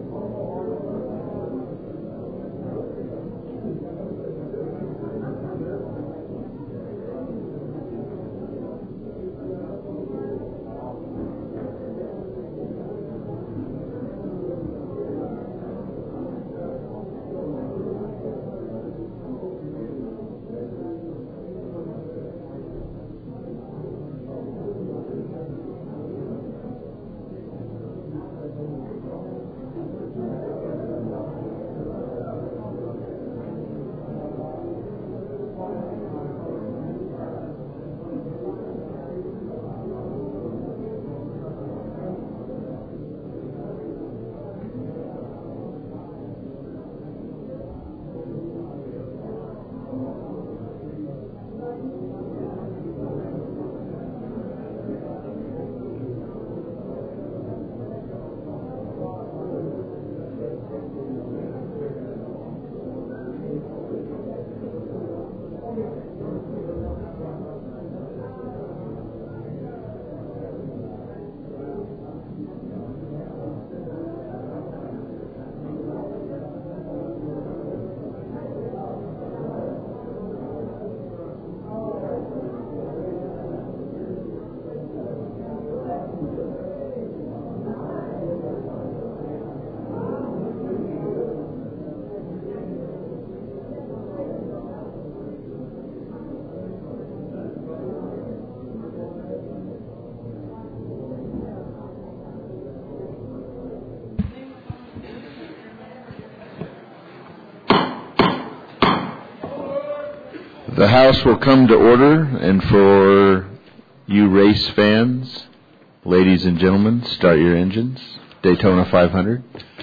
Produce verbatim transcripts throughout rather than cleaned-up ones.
The House will come to order, and for you race fans, ladies and gentlemen, start your engines. Daytona five hundred.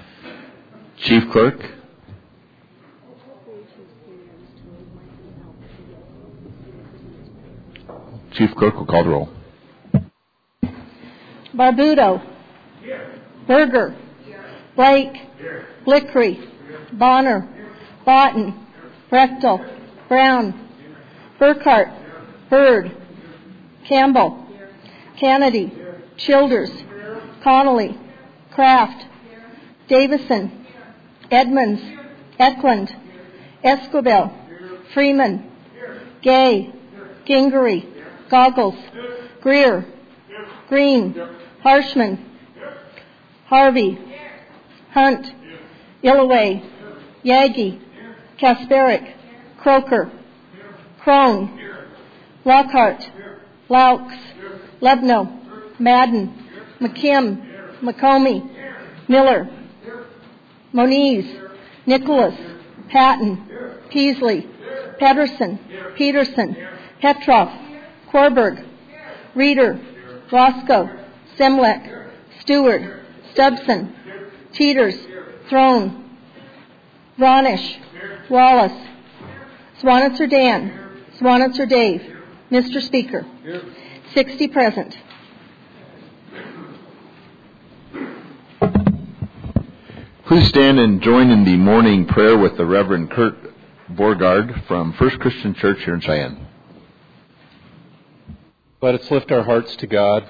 Chief Clerk. Chief Clerk will call the roll. Barbudo. Here. Berger. Here. Blake. Here. Blickery. Here. Bonner. Botten. Brechtel. Brown. Burkhart. Bird. Campbell. Kennedy. Childers. Connolly. Kraft. Davison. Edmonds. Eklund. Esquivel. Freeman. Gay. Gingery. Goggles. Greer. Green. Harshman. Harvey. Hunt. Illaway. Yagi. Kasperick. Croker. Crone. Lockhart. Laux. Lebno. Madden. McKim. McComey. Miller. Moniz. Nicholas. Patton. Peasley. Pedersen. Peterson. Petrov. Korberg. Reeder. Roscoe. Semlek. Stewart. Stubson. Teeters. Throne. Vronish. Wallace. Swanitzer Dan. Swanitzer Dave. Mister Speaker. sixty present. Please stand and join in the morning prayer with the Reverend Kurt Borgard from First Christian Church here in Cheyenne. Let us lift our hearts to God.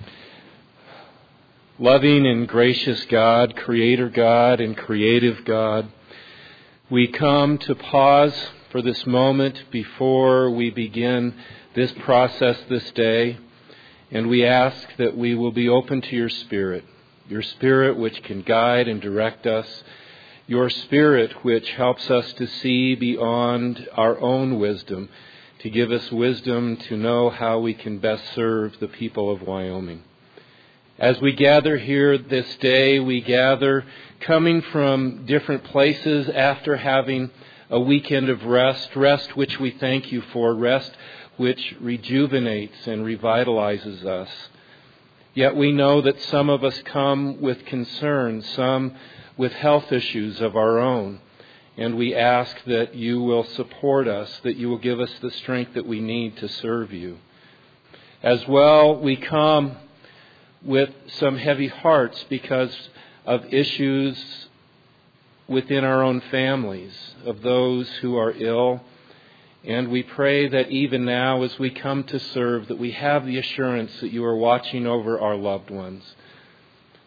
Loving and gracious God, Creator God and Creative God, we come to pause for this moment before we begin this process this day, and we ask that we will be open to your Spirit, your Spirit which can guide and direct us, your Spirit which helps us to see beyond our own wisdom, to give us wisdom to know how we can best serve the people of Wyoming. As we gather here this day, we gather coming from different places after having a weekend of rest, rest which we thank you for, rest which rejuvenates and revitalizes us. Yet we know that some of us come with concerns, some with health issues of our own, and we ask that you will support us, that you will give us the strength that we need to serve you. As well, we come with some heavy hearts because of issues within our own families, of those who are ill. And we pray that even now as we come to serve, that we have the assurance that you are watching over our loved ones.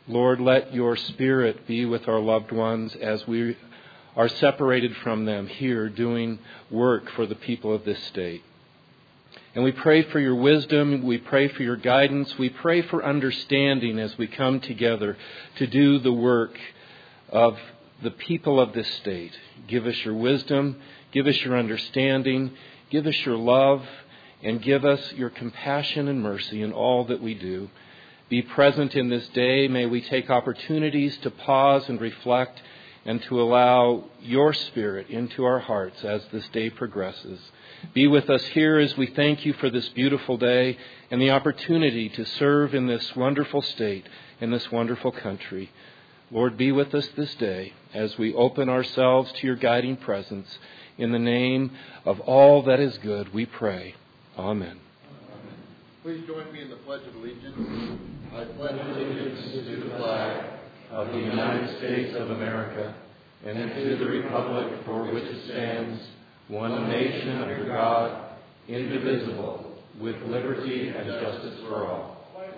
Lord, let your Spirit be with our loved ones as we are separated from them here doing work for the people of this state. And we pray for your wisdom. We pray for your guidance. We pray for understanding as we come together to do the work of the people of this state. Give us your wisdom. Give us your understanding. Give us your love. And give us your compassion and mercy in all that we do. Be present in this day. May we take opportunities to pause and reflect and to allow your Spirit into our hearts as this day progresses. Be with us here as we thank you for this beautiful day and the opportunity to serve in this wonderful state, in this wonderful country. Lord, be with us this day as we open ourselves to your guiding presence. In the name of all that is good, we pray. Amen. Please join me in the Pledge of Allegiance. I pledge allegiance to the flag of the United States of America and to the republic for which it stands, one nation under God, indivisible, with liberty and justice for all.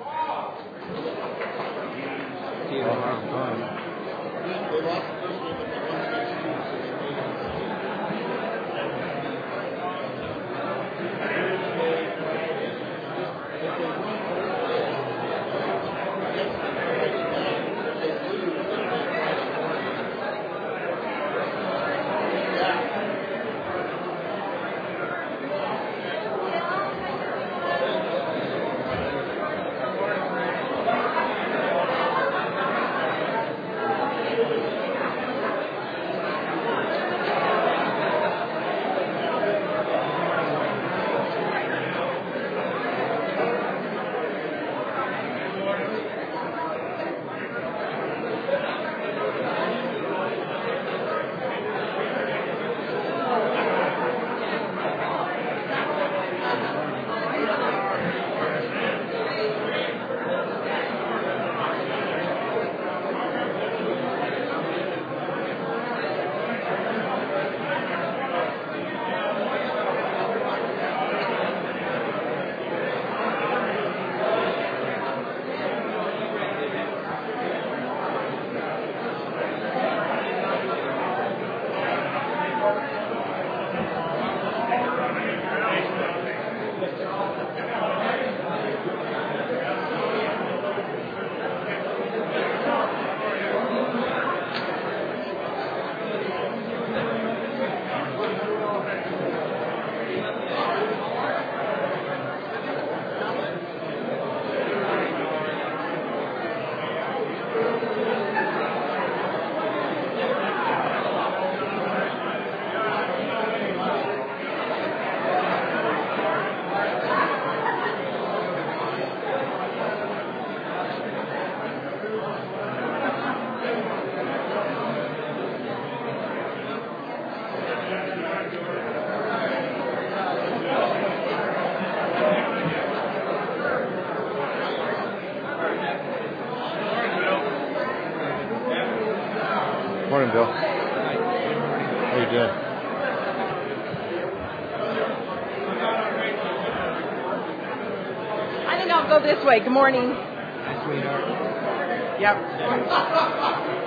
Morning, Bill. How you doing? I think I'll go this way. Good morning. Hi, sweetheart. Yep.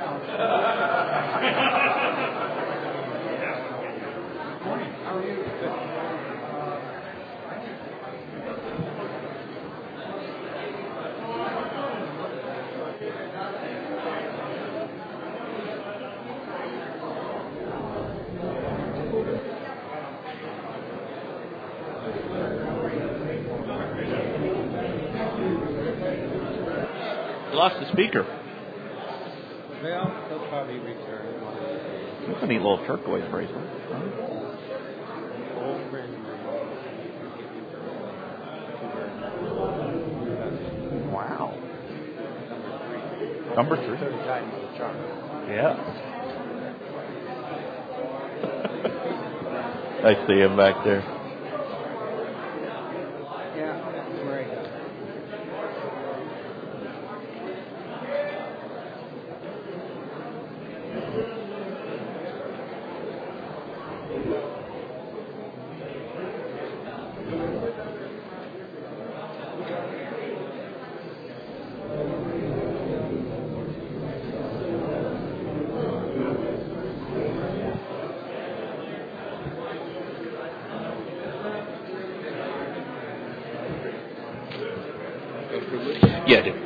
Lost the speaker. Well, he'll probably return. That's a neat little turquoise bracelet. Wow. Number three. Yeah. I see him back there. Yeah, that's right. Yeah, I do.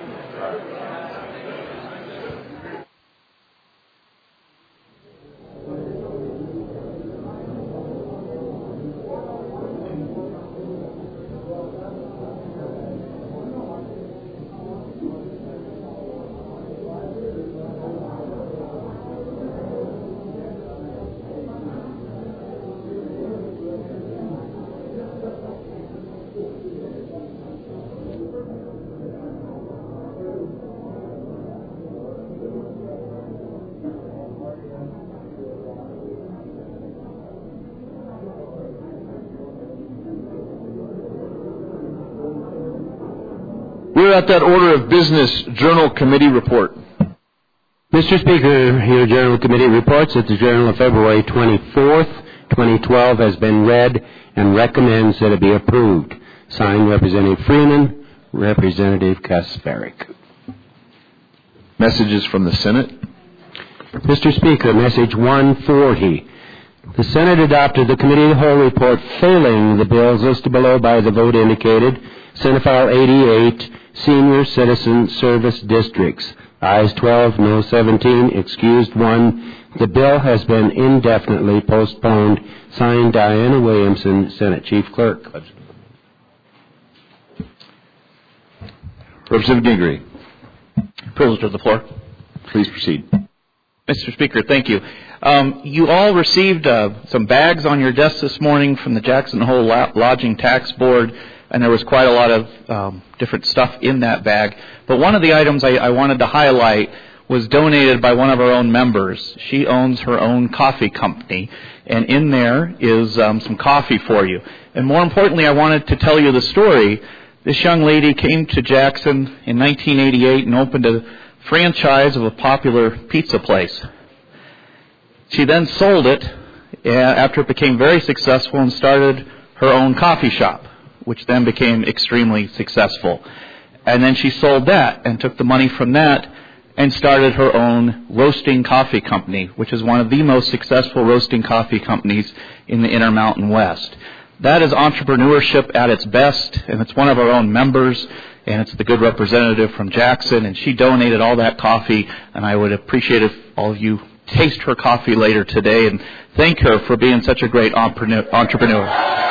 We're at that order of business journal committee report. Mister Speaker, your Journal Committee reports that the Journal of February twenty-fourth, twenty twelve has been read and recommends that it be approved. Signed, Representative Freeman, Representative Kasparic. Messages from the Senate. Mister Speaker, Message one forty. The Senate adopted the Committee of the Whole report failing the bills listed below by the vote indicated. Senate File eighty-eight, Senior Citizen Service Districts. Ayes twelve, no seventeen, excused one. The bill has been indefinitely postponed. Signed, Diana Williamson, Senate Chief Clerk. Representative Gingrey. Privilege of the floor. Please proceed. Mister Speaker, thank you. Um, you all received uh, some bags on your desk this morning from the Jackson Hole Lodging Tax Board, and there was quite a lot of um, different stuff in that bag. But one of the items I, I wanted to highlight was donated by one of our own members. She owns her own coffee company, and in there is um, some coffee for you. And more importantly, I wanted to tell you the story. This young lady came to Jackson in nineteen eighty-eight and opened a franchise of a popular pizza place. She then sold it after it became very successful and started her own coffee shop, which then became extremely successful. And then she sold that and took the money from that and started her own roasting coffee company, which is one of the most successful roasting coffee companies in the Intermountain West. That is entrepreneurship at its best, and it's one of our own members, and it's the good representative from Jackson, and she donated all that coffee, and I would appreciate if all of you taste her coffee later today and thank her for being such a great entrepreneur.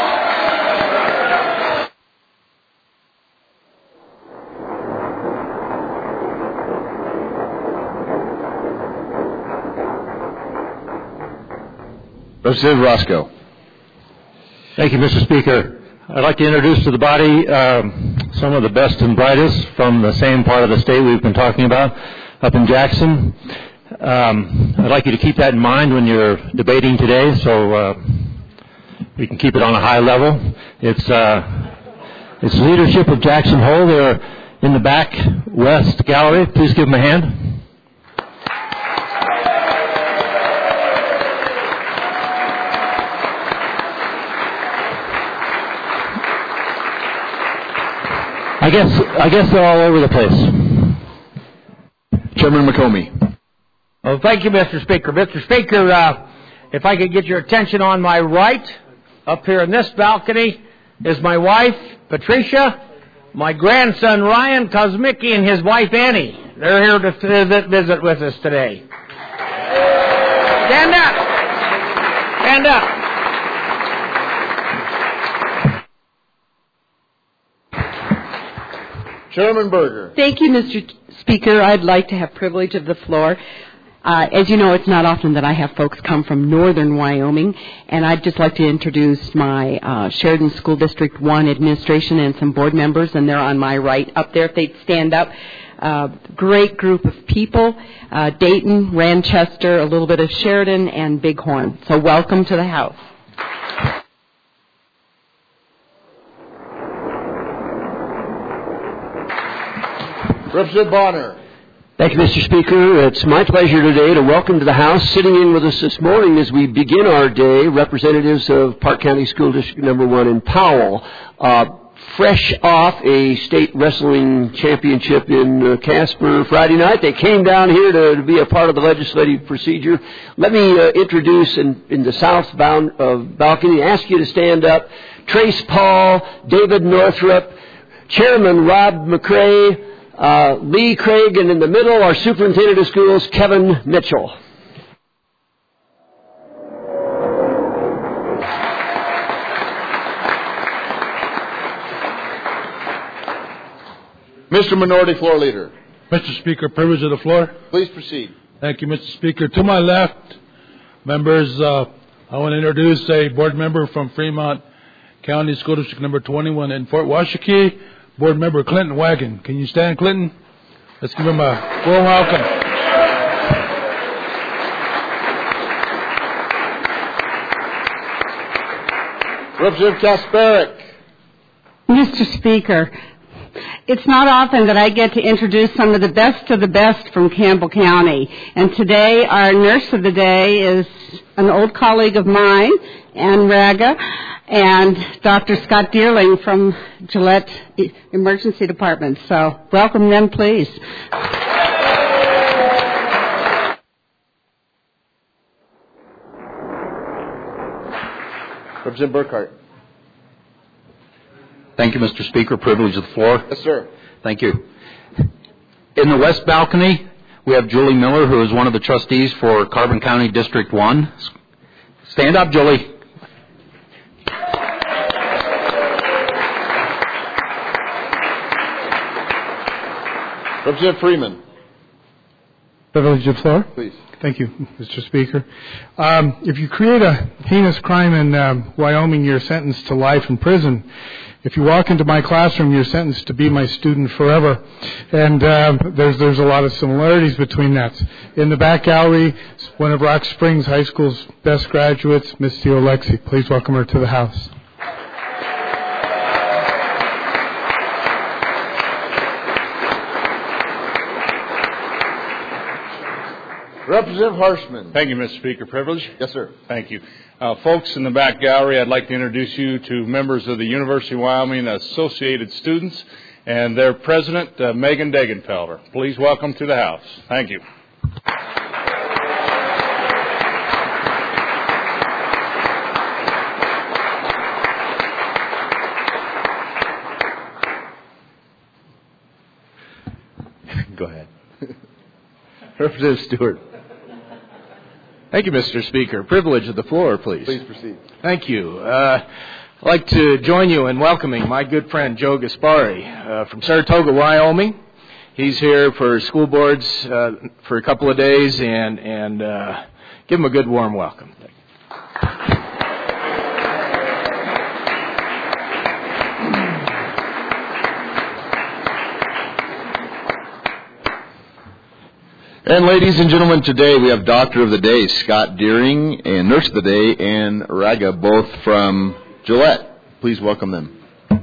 Representative Roscoe. Thank you, Mister Speaker. I'd like to introduce to the body um, some of the best and brightest from the same part of the state we've been talking about up in Jackson. Um, I'd like you to keep that in mind when you're debating today, so uh, we can keep it on a high level. It's uh, it's leadership of Jackson Hole. They're in the back west gallery. Please give them a hand. I guess I guess they're all over the place. Chairman McComey. Well, thank you, Mister Speaker. Mister Speaker, uh, if I could get your attention on my right, up here in this balcony, is my wife, Patricia, my grandson, Ryan Kosmicki, and his wife, Annie. They're here to visit, visit with us today. Stand up. Stand up. Chairman Berger. Thank you, Mister Speaker. I'd like to have privilege of the floor. Uh, as you know, it's not often that I have folks come from northern Wyoming, and I'd just like to introduce my uh, Sheridan School District one administration and some board members, and they're on my right up there if they'd stand up. Uh, great group of people, uh, Dayton, Ranchester, a little bit of Sheridan, and Bighorn. So welcome to the House. Representative Bonner. Thank you, Mister Speaker. It's my pleasure today to welcome to the House, sitting in with us this morning as we begin our day, representatives of Park County School District Number one in Powell. Uh, fresh off a state wrestling championship in uh, Casper Friday night, they came down here to, to be a part of the legislative procedure. Let me uh, introduce in, in the south bound of balcony, ask you to stand up, Trace Paul, David Northrup, Chairman Rob McCrae, Uh, Lee Craig, and in the middle, our Superintendent of Schools, Kevin Mitchell. Mister Minority Floor Leader. Mister Speaker, privilege of the floor. Please proceed. Thank you, Mister Speaker. To my left, members, uh, I want to introduce a board member from Fremont County School District Number twenty-one in Fort Washakie, Board Member Clinton Wagon. Can you stand, Clinton? Let's give him a warm welcome. Representative Kasparic. Mister Speaker, it's not often that I get to introduce some of the best of the best from Campbell County. And today, our nurse of the day is an old colleague of mine, Ann Raga, and Doctor Scott Deerling from Gillette Emergency Department. So welcome them, please. Representative Burkhart. Thank you, Mister Speaker. Privilege of the floor. Yes, sir. Thank you. In the west balcony, we have Julie Miller, who is one of the trustees for Carbon County District one. Stand up, Julie. Representative Freeman. Privilege of the floor. Please. Thank you, Mister Speaker. Um, if you create a heinous crime in um, Wyoming, you're sentenced to life in prison. If you walk into my classroom, you're sentenced to be my student forever. And uh, there's there's a lot of similarities between that. In the back gallery, one of Rock Springs High School's best graduates, Miss Theo Lexi. Please welcome her to the House. Representative Harshman. Thank you, Mister Speaker. Privilege? Yes, sir. Thank you. Uh, folks in the back gallery, I'd like to introduce you to members of the University of Wyoming Associated Students and their president, uh, Megan Degenfelder. Please welcome to the House. Thank you. Go ahead. Representative Stewart. Thank you, Mister Speaker. Privilege of the floor, please. Please proceed. Thank you. Uh, I'd like to join you in welcoming my good friend Joe Gaspari uh, from Saratoga, Wyoming. He's here for school boards uh, for a couple of days, and, and uh, give him a good warm welcome. Thank you. And ladies and gentlemen, today we have Doctor of the Day, Scott Deering, and Nurse of the Day, Ann Raga, both from Gillette. Please welcome them.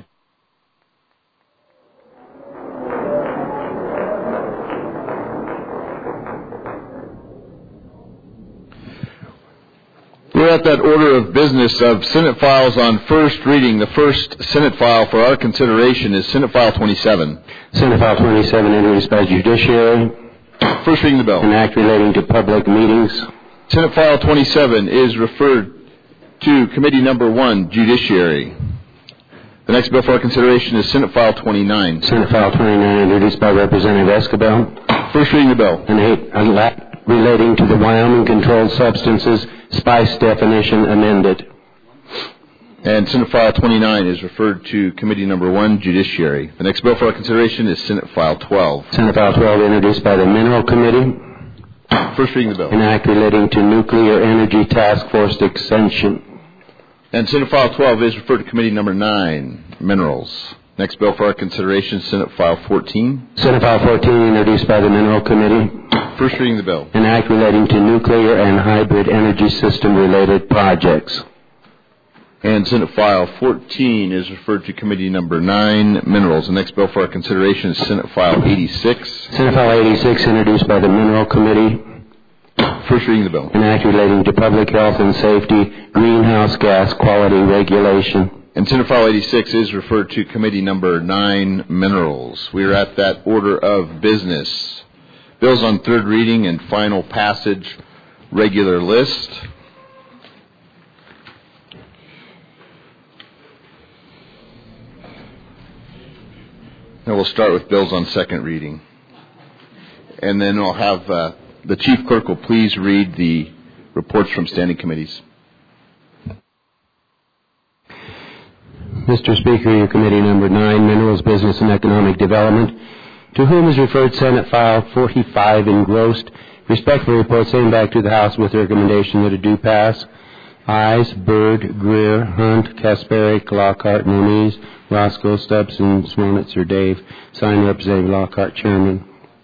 We're at that order of business of Senate files on first reading. The first Senate file for our consideration is Senate File twenty-seven. Senate File twenty-seven, introduced by Judiciary. First reading of the bill. An act relating to public meetings. Senate File twenty-seven is referred to Committee Number one, Judiciary. The next bill for our consideration is Senate File twenty-nine. Senate File twenty-nine, introduced by Representative Escobar. First reading of the bill. An act relating to the Wyoming Controlled Substances SPICE definition amended. And Senate File twenty-nine is referred to Committee Number one, Judiciary. The next bill for our consideration is Senate File twelve. Senate File twelve, introduced by the Mineral Committee. First reading of the bill. An act relating to Nuclear Energy Task Force extension. And Senate File twelve is referred to Committee Number nine, Minerals. Next bill for our consideration is Senate File fourteen. Senate File fourteen, introduced by the Mineral Committee. First reading of the bill. An act relating to nuclear and hybrid energy system related projects. And Senate File fourteen is referred to Committee Number nine, Minerals. The next bill for our consideration is Senate File eighty-six. Senate File eighty-six, introduced by the Mineral Committee. First reading of the bill. An act relating to public health and safety, greenhouse gas quality regulation. And Senate File eighty-six is referred to Committee Number nine, Minerals. We are at that order of business. Bills on third reading and final passage, regular list. And we'll start with bills on second reading. And then I'll have uh, the Chief Clerk will please read the reports from standing committees. Mister Speaker, your committee number nine, Minerals, Business and Economic Development, to whom is referred Senate File forty-five engrossed, respectfully report same back to the House with recommendation that it do pass. Ayes, Byrd, Greer, Hunt, Kasparic, Lockhart, Moniz, Roscoe, Stubson, Swanitzer, Dave. Signed, Representative Lockhart, Chairman.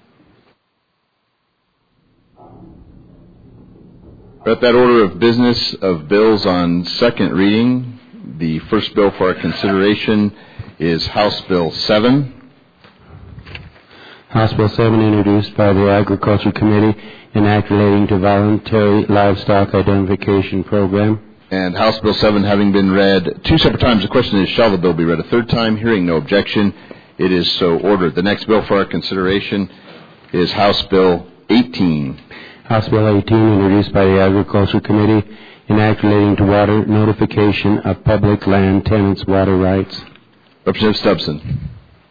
We're at that order of business of bills on second reading. The first bill for our consideration is House Bill seven. House Bill seven, introduced by the Agriculture Committee, an act relating to voluntary livestock identification program. And House Bill seven having been read two separate times, the question is, shall the bill be read a third time? Hearing no objection, it is so ordered. The next bill for our consideration is House Bill eighteen. House Bill eighteen, introduced by the Agriculture Committee, an act relating to water notification of public land tenants' water rights. Representative Stubson.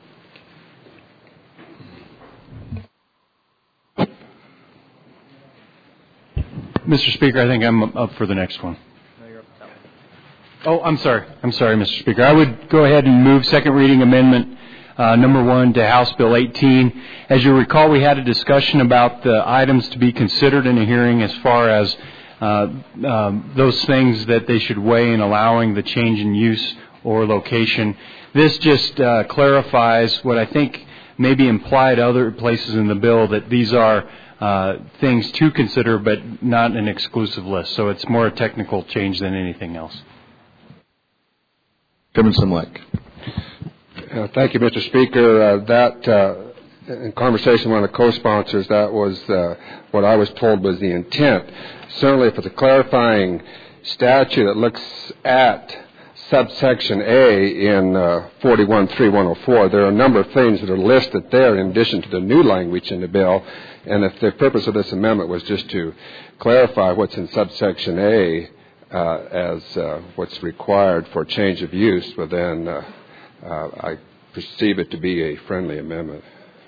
Mister Speaker, I think I'm up for the next one. Oh, I'm sorry. I'm sorry, Mister Speaker. I would go ahead and move second reading amendment uh, number one to House Bill eighteen. As you recall, we had a discussion about the items to be considered in a hearing as far as uh, um, those things that they should weigh in allowing the change in use or location. This just uh, clarifies what I think may be implied other places in the bill, that these are uh, things to consider but not an exclusive list. So it's more a technical change than anything else. Chairman Simlek. Uh, thank you, Mister Speaker. Uh, that, uh, in conversation with one of the co-sponsors, that was uh, what I was told was the intent. Certainly, if it's a clarifying statute that looks at subsection A in uh, forty-one three one oh four, there are a number of things that are listed there in addition to the new language in the bill. And if the purpose of this amendment was just to clarify what's in subsection A uh, as uh, what's required for change of use, well then uh, uh, I perceive it to be a friendly amendment.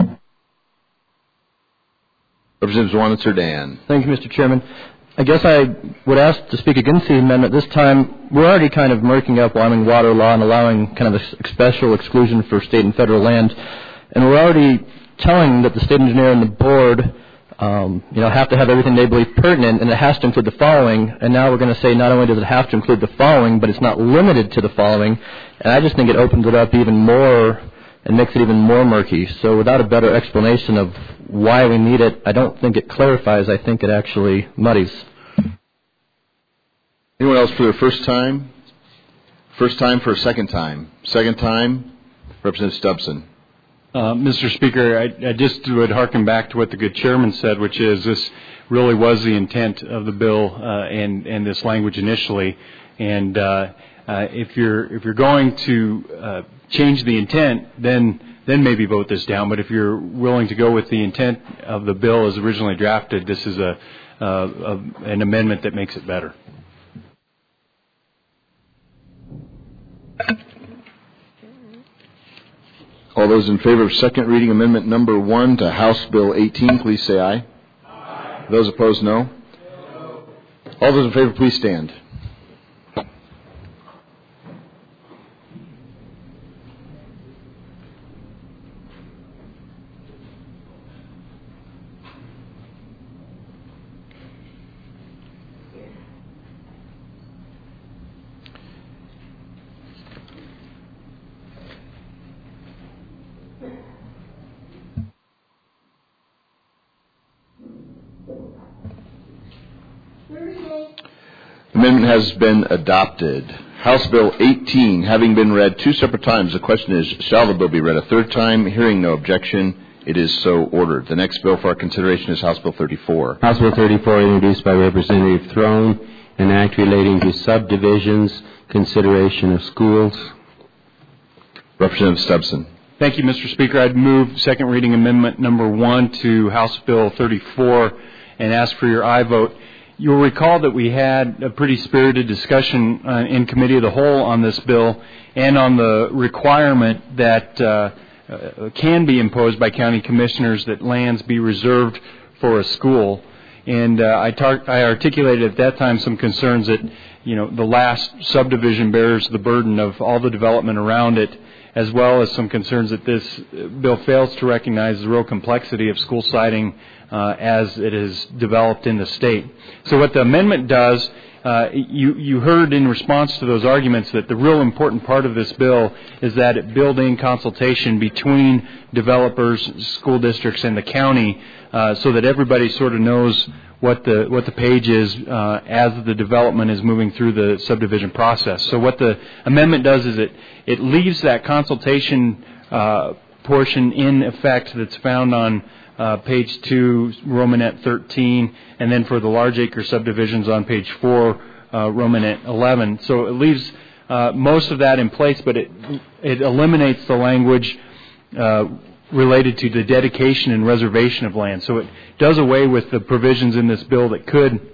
Representative Zwanitzer Dan. Thank you, Mister Chairman. I guess I would ask to speak against the amendment. This time, we're already kind of murking up Wyoming water law and allowing kind of a special exclusion for state and federal land. And we're already telling that the state engineer and the board, um, you know, have to have everything they believe pertinent, and it has to include the following. And now we're going to say not only does it have to include the following, but it's not limited to the following. And I just think it opens it up even more and makes it even more murky. So without a better explanation of why we need it, I don't think it clarifies. I think it actually muddies. Anyone else for their first time? First time for a second time? Second time? Representative Stubson. Uh, Mister Speaker, I, I just would hearken back to what the good chairman said, which is this really was the intent of the bill uh, and, and this language initially. And uh, uh, if you're if you're going to uh, change the intent, then then maybe vote this down. But if you're willing to go with the intent of the bill as originally drafted, this is a, uh, a an amendment that makes it better. All those in favor of second reading amendment number one to House Bill eighteen, please say aye. Aye. Those opposed, no. No. All those in favor, please stand. Amendment has been adopted. House Bill eighteen, having been read two separate times, the question is, shall the bill be read a third time? Hearing no objection, it is so ordered. The next bill for our consideration is House Bill thirty-four. House Bill thirty-four, introduced by Representative Throne, an act relating to subdivisions, consideration of schools. Representative Stubson. Thank you, Mister Speaker. I'd move second reading amendment number one to House Bill thirty-four and ask for your aye vote. You'll recall that we had a pretty spirited discussion uh, in Committee of the Whole on this bill and on the requirement that uh, uh, can be imposed by county commissioners that lands be reserved for a school. And uh, I, tar- I articulated at that time some concerns that, you know, the last subdivision bears the burden of all the development around it, as well as some concerns that this bill fails to recognize the real complexity of school siting uh, as it is developed in the state. So what the amendment does, uh, you, you heard in response to those arguments that the real important part of this bill is that it build in consultation between developers, school districts, and the county uh, so that everybody sort of knows what the what the page is uh, as the development is moving through the subdivision process. So what the amendment does is it, it leaves that consultation uh, portion in effect that's found on uh, page two, Romanet thirteen, and then for the large acre subdivisions on page four, uh, Romanet eleven. So it leaves uh, most of that in place, but it it eliminates the language uh, related to the dedication and reservation of land. So it does away with the provisions in this bill that could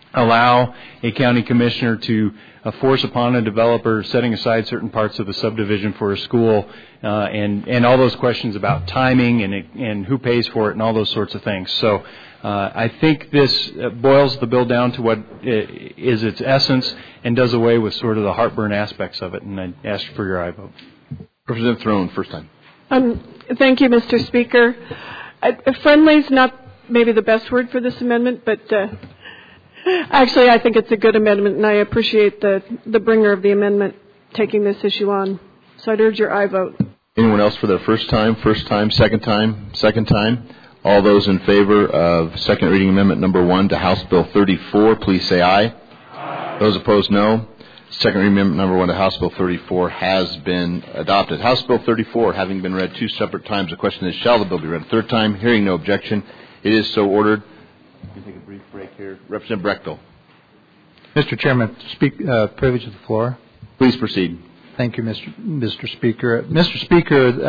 allow a county commissioner to uh, force upon a developer setting aside certain parts of the subdivision for a school uh, and, and all those questions about timing and, and who pays for it and all those sorts of things. So uh, I think this boils the bill down to what is its essence and does away with sort of the heartburn aspects of it. And I ask for your aye vote. Representative Throne, first time. Um, thank you, Mister Speaker. Uh, friendly is not maybe the best word for this amendment, but uh, actually I think it's a good amendment, and I appreciate the, the bringer of the amendment taking this issue on. So I'd urge your aye vote. Anyone else for their first time, first time, second time, second time? All those in favor of second reading amendment number one to House Bill thirty-four, please say aye. Aye. Those opposed, no. Second reading amendment number one to House Bill thirty-four has been adopted. House Bill thirty-four, having been read two separate times, the question is, shall the bill be read a third time? Hearing no objection, it is so ordered. We can take a brief break here. Representative Brechtel. Mister Chairman, speak, uh, privilege of the floor. Please proceed. Thank you, Mister Mister Speaker. Mister Speaker,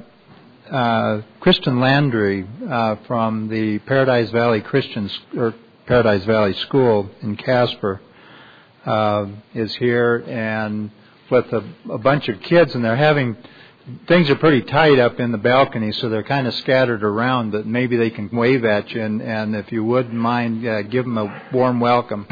uh, uh, Kristen Landry uh, from the Paradise Valley Christian or Paradise Valley School in Casper uh, is here, and with a, a bunch of kids, and they're having things are pretty tight up in the balcony, so they're kind of scattered around, but maybe they can wave at you, and, and if you wouldn't mind, uh, give them a warm welcome.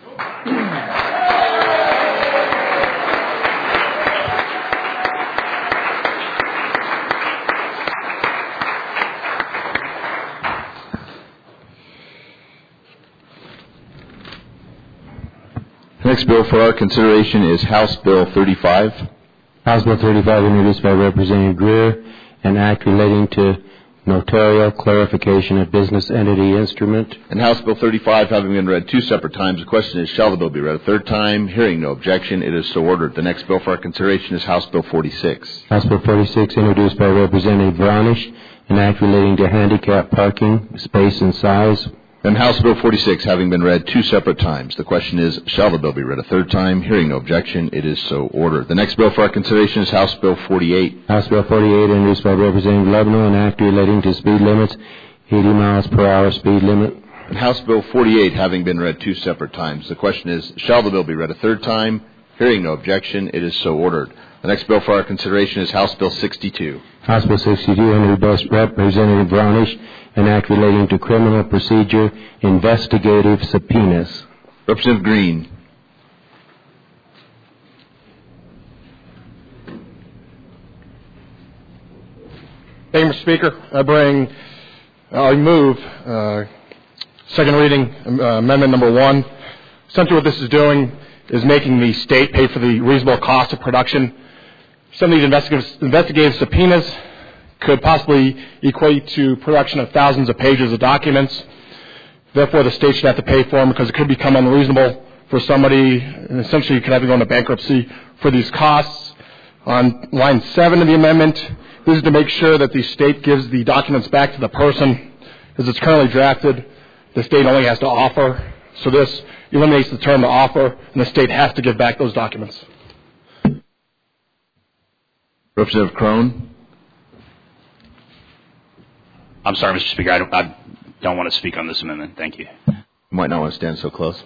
Next bill for our consideration is House Bill thirty-five. House Bill thirty-five, introduced by Representative Greer, an act relating to notarial clarification of business entity instrument. And House Bill thirty-five, having been read two separate times, the question is, shall the bill be read a third time? Hearing no objection, it is so ordered. The next bill for our consideration is House Bill forty-six. House Bill forty-six, introduced by Representative Brownish, an act relating to handicap parking, space and size. And House Bill forty-six having been read two separate times. The question is, shall the bill be read a third time? Hearing no objection, it is so ordered. The next bill for our consideration is House Bill forty-eight. House Bill forty-eight, introduced by Representative Levino, an act relating to speed limits, eighty miles per hour speed limit. And House Bill forty-eight having been read two separate times. The question is, shall the bill be read a third time? Hearing no objection, it is so ordered. The next bill for our consideration is House Bill sixty-two. House Bill sixty-two, introduced by Representative Brownish, an act relating to criminal procedure investigative subpoenas. Representative Green. Thank you, Mister Speaker. I bring, I move uh, second reading uh, amendment number one. Essentially what this is doing is making the state pay for the reasonable cost of production. Some of these investigative, investigative subpoenas could possibly equate to production of thousands of pages of documents. Therefore, the state should have to pay for them because it could become unreasonable for somebody, and essentially you could have to go into bankruptcy for these costs. On line seven of the amendment, this is to make sure that the state gives the documents back to the person. As it's currently drafted, the state only has to offer. So this eliminates the term to offer, and the state has to give back those documents. Representative Crone. I'm sorry, Mister Speaker. I don't, I don't want to speak on this amendment. Thank you. You might not want to stand so close.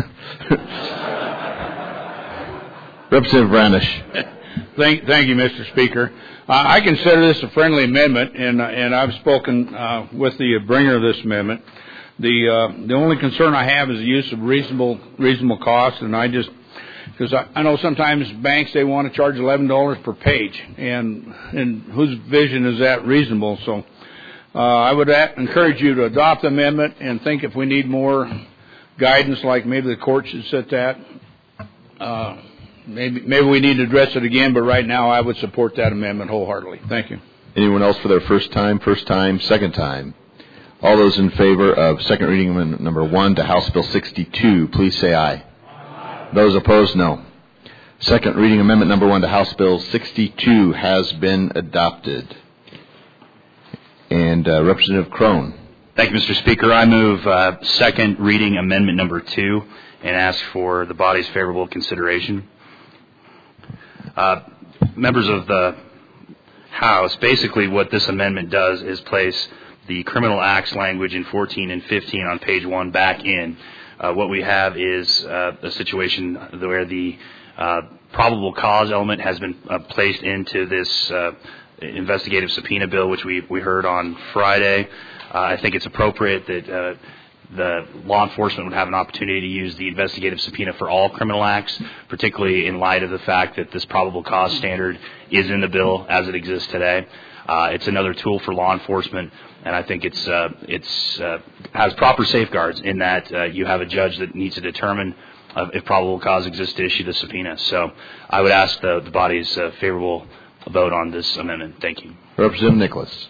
Representative Branish. Thank, thank you, Mister Speaker. Uh, I consider this a friendly amendment, and uh, and I've spoken uh, with the bringer of this amendment. The uh, the only concern I have is the use of reasonable reasonable cost, and I just because I, I know sometimes banks they want to charge eleven dollars per page, and and whose vision is that reasonable? So uh, I would a- encourage you to adopt the amendment and think if we need more guidance, like maybe the court should set that. Uh, maybe maybe we need to address it again, but right now I would support that amendment wholeheartedly. Thank you. Anyone else for their first time, first time, second time? All those in favor of second reading amendment number one to House Bill sixty-two, please say aye. Aye. Those opposed, no. Second reading amendment number one to House Bill sixty-two has been adopted. And uh, Representative Crone. Thank you, Mister Speaker. I move uh, second reading amendment number two and ask for the body's favorable consideration. Uh, members of the House, basically what this amendment does is place the criminal acts language in fourteen and fifteen on page one back in. Uh, what we have is uh, a situation where the uh, probable cause element has been uh, placed into this uh, investigative subpoena bill, which we, we heard on Friday. Uh, I think it's appropriate that uh, the law enforcement would have an opportunity to use the investigative subpoena for all criminal acts, particularly in light of the fact that this probable cause standard is in the bill as it exists today. Uh, it's another tool for law enforcement, and I think it's uh, it's uh, has proper safeguards in that uh, you have a judge that needs to determine uh, if probable cause exists to issue the subpoena. So I would ask the, the body's uh, favorable vote on this amendment. Thank you. Representative Nicholas.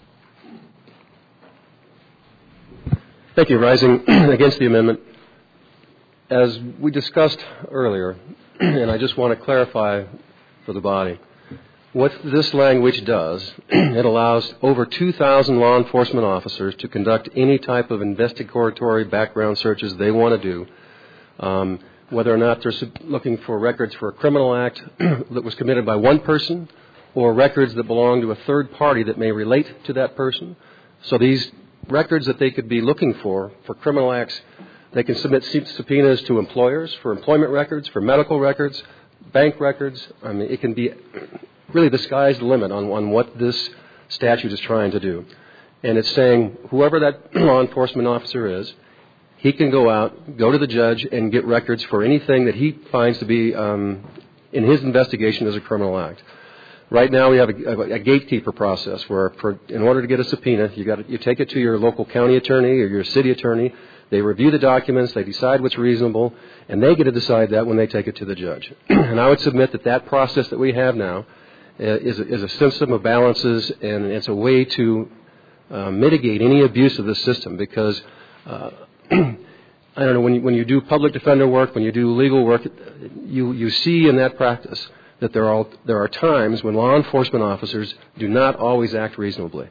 Thank you. Rising against the amendment. As we discussed earlier, and I just want to clarify for the body, what this language does, it allows over two thousand law enforcement officers to conduct any type of investigatory background searches they want to do, um, whether or not they're looking for records for a criminal act that was committed by one person or records that belong to a third party that may relate to that person. So these records that they could be looking for, for criminal acts, they can submit subpoenas to employers for employment records, for medical records, bank records. I mean, it can be really the sky's the limit on, on what this statute is trying to do. And it's saying whoever that law enforcement officer is, he can go out, go to the judge, and get records for anything that he finds to be um, in his investigation as a criminal act. Right now we have a, a gatekeeper process where for, in order to get a subpoena, you, got to, you take it to your local county attorney or your city attorney. They review the documents, they decide what's reasonable, and they get to decide that when they take it to the judge. And I would submit that that process that we have now is a, is a system of balances, and it's a way to uh, mitigate any abuse of the system because, uh, I don't know, when you, when you do public defender work, when you do legal work, you, you see in that practice that there are, there are times when law enforcement officers do not always act reasonably.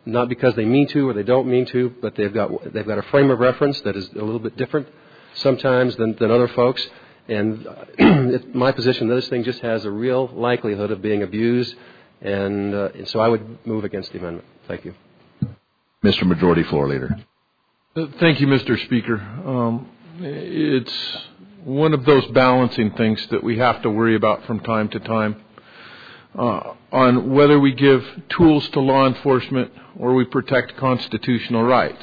not because they mean to or they don't mean to, but they've got they've got a frame of reference that is a little bit different sometimes than, than other folks. And it's my position that this thing just has a real likelihood of being abused, and, uh, and so I would move against the amendment. Thank you. Mister Majority Floor Leader. Thank you, Mister Speaker. Um, it's one of those balancing things that we have to worry about from time to time uh, on whether we give tools to law enforcement or we protect constitutional rights.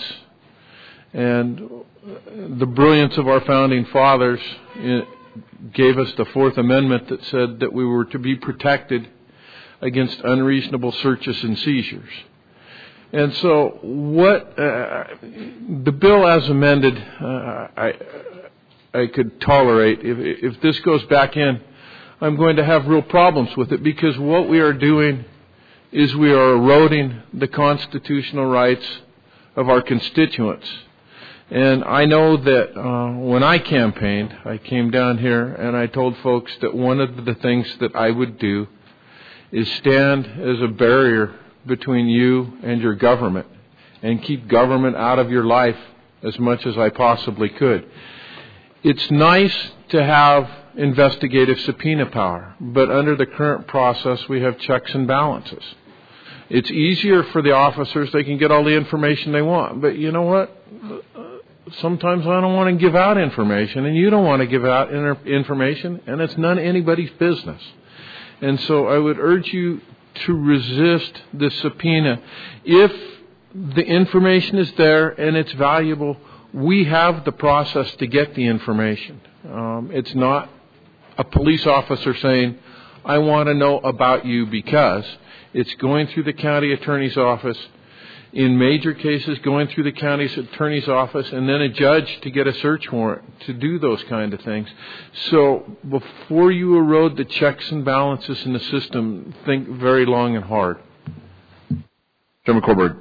And the brilliance of our founding fathers gave us the Fourth Amendment that said that we were to be protected against unreasonable searches and seizures. And so what uh, the bill as amended, uh, I I could tolerate. If, if this goes back in, I'm going to have real problems with it, because what we are doing is we are eroding the constitutional rights of our constituents. And I know that uh, when I campaigned, I came down here and I told folks that one of the things that I would do is stand as a barrier between you and your government and keep government out of your life as much as I possibly could. It's nice to have investigative subpoena power, but under the current process we have checks and balances. It's easier for the officers. They can get all the information they want. But you know what? Sometimes I don't want to give out information, and you don't want to give out information, and it's none of anybody's business. And so I would urge you to resist the subpoena. If the information is there and it's valuable, we have the process to get the information. Um, it's not a police officer saying, I want to know about you because. It's going through the county attorney's office, in major cases going through the county attorney's office, and then a judge to get a search warrant to do those kind of things. So before you erode the checks and balances in the system, think very long and hard. Chairman Corbett.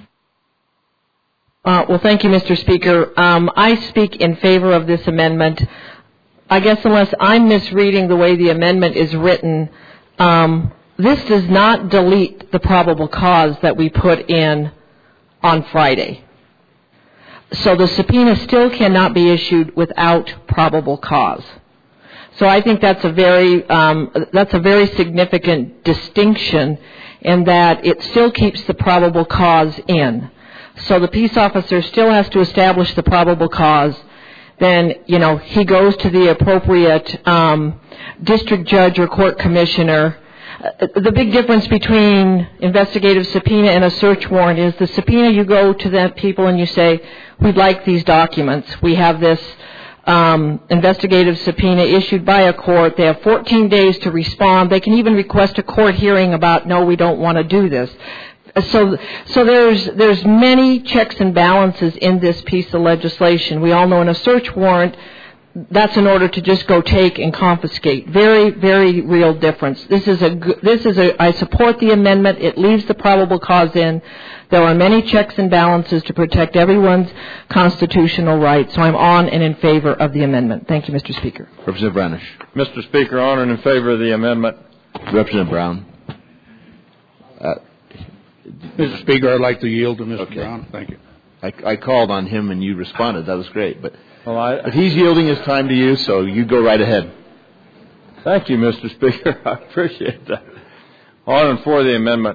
Uh, well, thank you, Mister Speaker. Um, I speak in favor of this amendment. I guess unless I'm misreading the way the amendment is written, um, this does not delete the probable cause that we put in on Friday. So the subpoena still cannot be issued without probable cause. So I think that's a very um, that's a very significant distinction, in that it still keeps the probable cause in. So the peace officer still has to establish the probable cause. Then, you know, he goes to the appropriate um, district judge or court commissioner. Uh, the big difference between investigative subpoena and a search warrant is the subpoena, you go to the people and you say, we'd like these documents. We have this um, investigative subpoena issued by a court. They have fourteen days to respond. They can even request a court hearing about, no, we don't want to do this. So, so there's there's many checks and balances in this piece of legislation. We all know in a search warrant, that's in order to just go take and confiscate. Very, very real difference. This is a this is a. I support the amendment. It leaves the probable cause in. There are many checks and balances to protect everyone's constitutional rights. So I'm on and in favor of the amendment. Thank you, Mister Speaker. Representative Branish. Mister Speaker, on and in favor of the amendment. Representative Brown. Uh, Mister Speaker, I'd like to yield to Mister Okay. Brown. Thank you. I, I called on him and you responded. That was great. But, well, I, but he's yielding his time to you, so you go right ahead. Thank you, Mister Speaker. I appreciate that. On and for the amendment.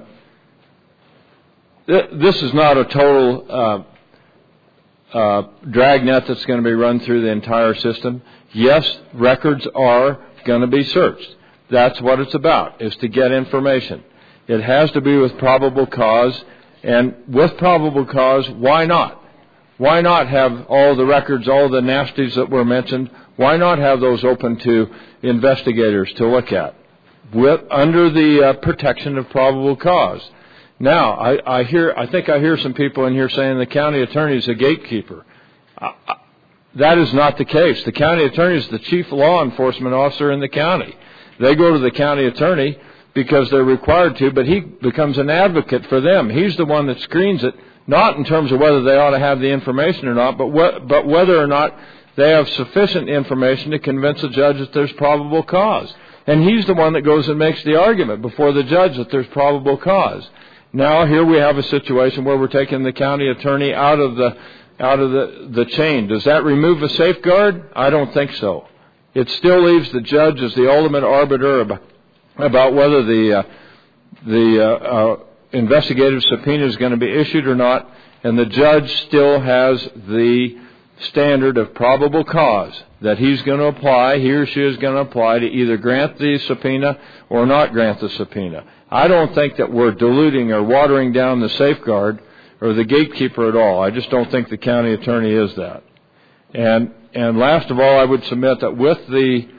This is not a total uh, uh, dragnet that's going to be run through the entire system. Yes, records are going to be searched. That's what it's about, is to get information. It has to be with probable cause, and with probable cause, why not? Why not have all the records, all the nasties that were mentioned, why not have those open to investigators to look at, with, under the uh, protection of probable cause? Now, I, I hear, I think I hear some people in here saying the county attorney is a gatekeeper. Uh, that is not the case. The county attorney is the chief law enforcement officer in the county. They go to the county attorney because they're required to, but he becomes an advocate for them. He's the one that screens it, not in terms of whether they ought to have the information or not, but wh- but whether or not they have sufficient information to convince a judge that there's probable cause. And he's the one that goes and makes the argument before the judge that there's probable cause. Now here we have a situation where we're taking the county attorney out of the out of the, the chain. Does that remove a safeguard? I don't think so. It still leaves the judge as the ultimate arbiter about, about whether the uh, the uh, uh, investigative subpoena is going to be issued or not, and the judge still has the standard of probable cause that he's going to apply, he or she is going to apply to either grant the subpoena or not grant the subpoena. I don't think that we're diluting or watering down the safeguard or the gatekeeper at all. I just don't think the county attorney is that. And and last of all, I would submit that with the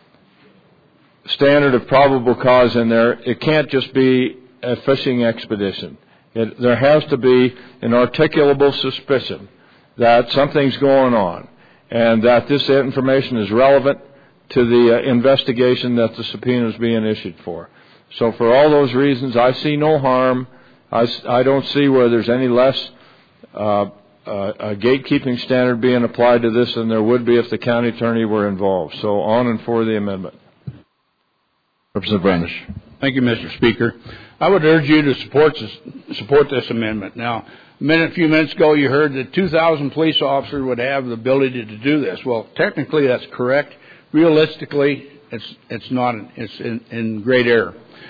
standard of probable cause in there, it can't just be a fishing expedition. It, there has to be an articulable suspicion that something's going on and that this information is relevant to the uh, investigation that the subpoena is being issued for. So for all those reasons, I see no harm. I, I don't see where there's any less uh, uh, a gatekeeping standard being applied to this than there would be if the county attorney were involved. So on and for the amendment. Representative Brandish. Thank you, Mister Speaker. I would urge you to support this, support this amendment. Now, a minute, a few minutes ago, you heard that two thousand police officers would have the ability to do this. Well, technically, that's correct. Realistically, it's it's not. It's in, in great error.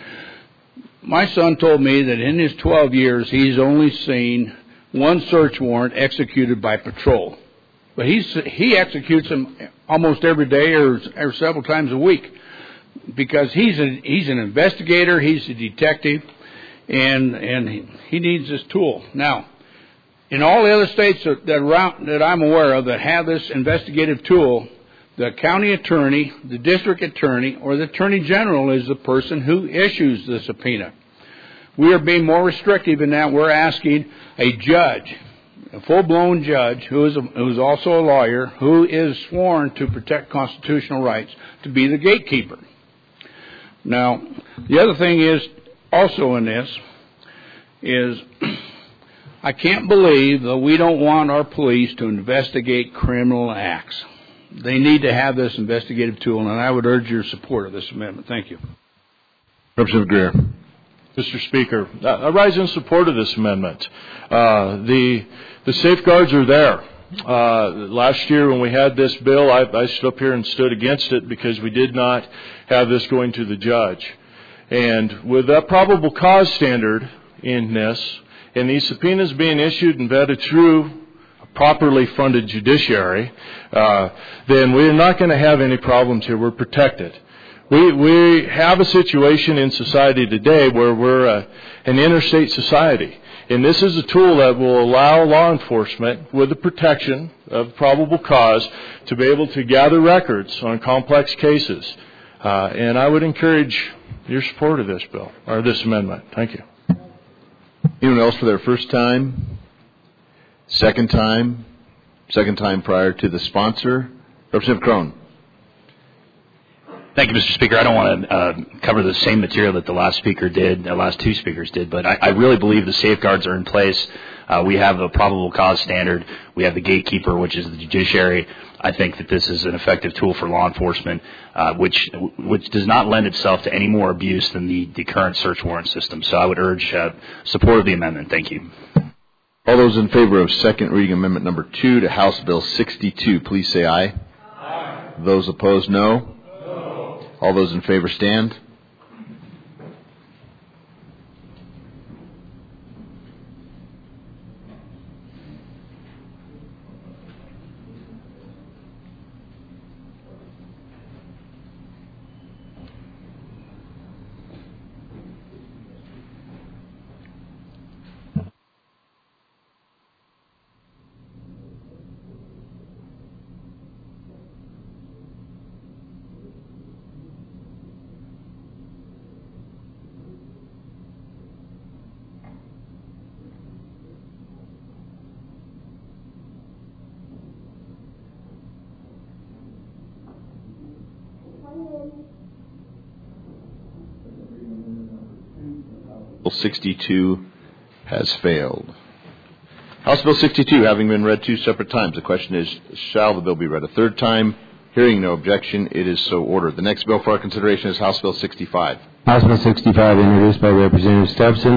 My son told me that in his twelve years, he's only seen one search warrant executed by patrol, but he's he executes them almost every day or, or several times a week because he's a, he's an investigator, he's a detective, and and he, he needs this tool now. In all the other states that, that, around, that I'm aware of that have this investigative tool, the county attorney, the district attorney, or the attorney general is the person who issues the subpoena. We are being more restrictive in that we're asking a judge, a full-blown judge, who is, a, who is also a lawyer, who is sworn to protect constitutional rights, to be the gatekeeper. Now, the other thing is, also in this, is I can't believe that we don't want our police to investigate criminal acts. They need to have this investigative tool, and I would urge your support of this amendment. Thank you. Representative Greer. Mister Speaker, I rise in support of this amendment. Uh, the the safeguards are there. Uh, last year when we had this bill, I, I stood up here and stood against it because we did not have this going to the judge. And with that probable cause standard in this, and these subpoenas being issued and vetted through a properly funded judiciary, uh, then we're not going to have any problems here. We're protected. We we have a situation in society today where we're a, an interstate society. And this is a tool that will allow law enforcement, with the protection of probable cause, to be able to gather records on complex cases. Uh, and I would encourage your support of this bill, or this amendment. Thank you. Anyone else for their first time? Second time? Second time prior to the sponsor? Representative Crone. Thank you, Mister Speaker. I don't want to uh, cover the same material that the last speaker did, the last two speakers did, but I, I really believe the safeguards are in place. Uh, we have a probable cause standard. We have the gatekeeper, which is the judiciary. I think that this is an effective tool for law enforcement, uh, which which does not lend itself to any more abuse than the, the current search warrant system. So I would urge uh, support of the amendment. Thank you. All those in favor of second reading amendment number two to House Bill sixty-two, please say aye. Aye. Those opposed, no. All those in favor stand. Bill sixty-two has failed. House Bill sixty-two having been read two separate times, the question is, shall the bill be read a third time? Hearing no objection, it is so ordered. The next bill for our consideration is House Bill sixty-five. House Bill sixty-five, introduced by Representative Stepson,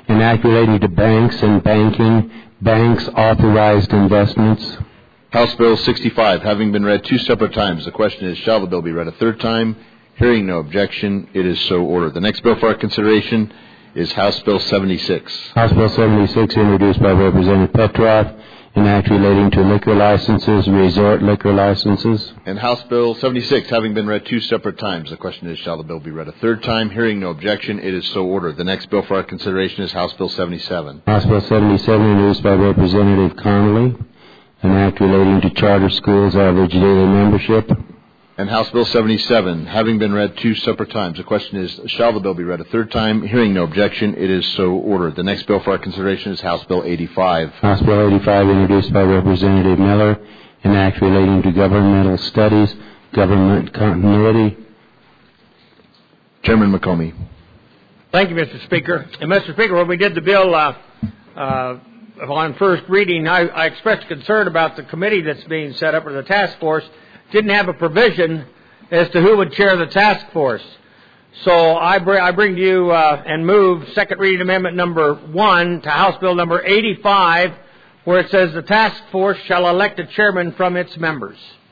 an act relating to banks and banking, banks authorized investments. House Bill sixty-five, having been read two separate times, the question is, shall the bill be read a third time? Hearing no objection, it is so ordered. The next bill for our consideration is House Bill seventy-six. House Bill seventy-six, introduced by Representative Petrov, an act relating to liquor licenses, resort liquor licenses. And House Bill seventy-six, having been read two separate times, the question is, shall the bill be read a third time? Hearing no objection, it is so ordered. The next bill for our consideration is House Bill seventy-seven. House Bill seventy-seven, introduced by Representative Connolly, an act relating to charter schools' average daily membership. And House Bill seventy-seven, having been read two separate times, the question is, shall the bill be read a third time? Hearing no objection, it is so ordered. The next bill for our consideration is House Bill eighty-five. House Bill eighty-five, introduced by Representative Miller, an act relating to governmental studies, government continuity. Chairman McComey. Thank you, Mister Speaker. And Mister Speaker, when we did the bill uh, uh, on first reading, I, I expressed concern about the committee that's being set up, or the task force. Didn't have a provision as to who would chair the task force. So I, br- I bring to you uh, and move second reading amendment number one to House Bill number eighty-five, where it says the task force shall elect a chairman from its members.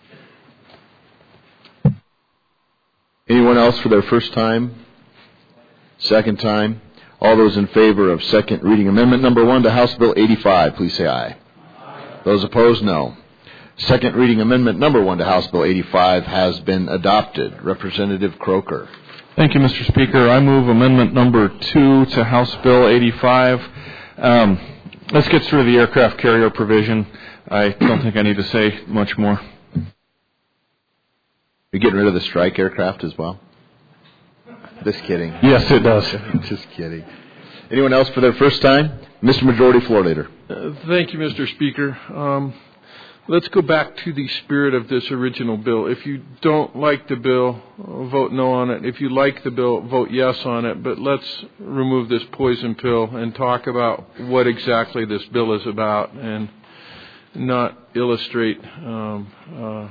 Anyone else for their first time? Second time? All those in favor of second reading amendment number one to House Bill eighty-five, please say aye. Aye. Those opposed, no. Second reading amendment number one to House Bill eighty-five has been adopted. Representative Croker. Thank you, Mister Speaker. I move amendment number two to House Bill eighty-five. Um, let's get through the aircraft carrier provision. I don't think I need to say much more. You're getting rid of the strike aircraft as well? Just kidding. Yes, it does. Just kidding. Anyone else for their first time? Mister Majority Floor Leader. Uh, thank you, Mister Speaker. Um, Let's go back to the spirit of this original bill. If you don't like the bill, vote no on it. If you like the bill, vote yes on it. But let's remove this poison pill and talk about what exactly this bill is about, and not illustrate um, uh,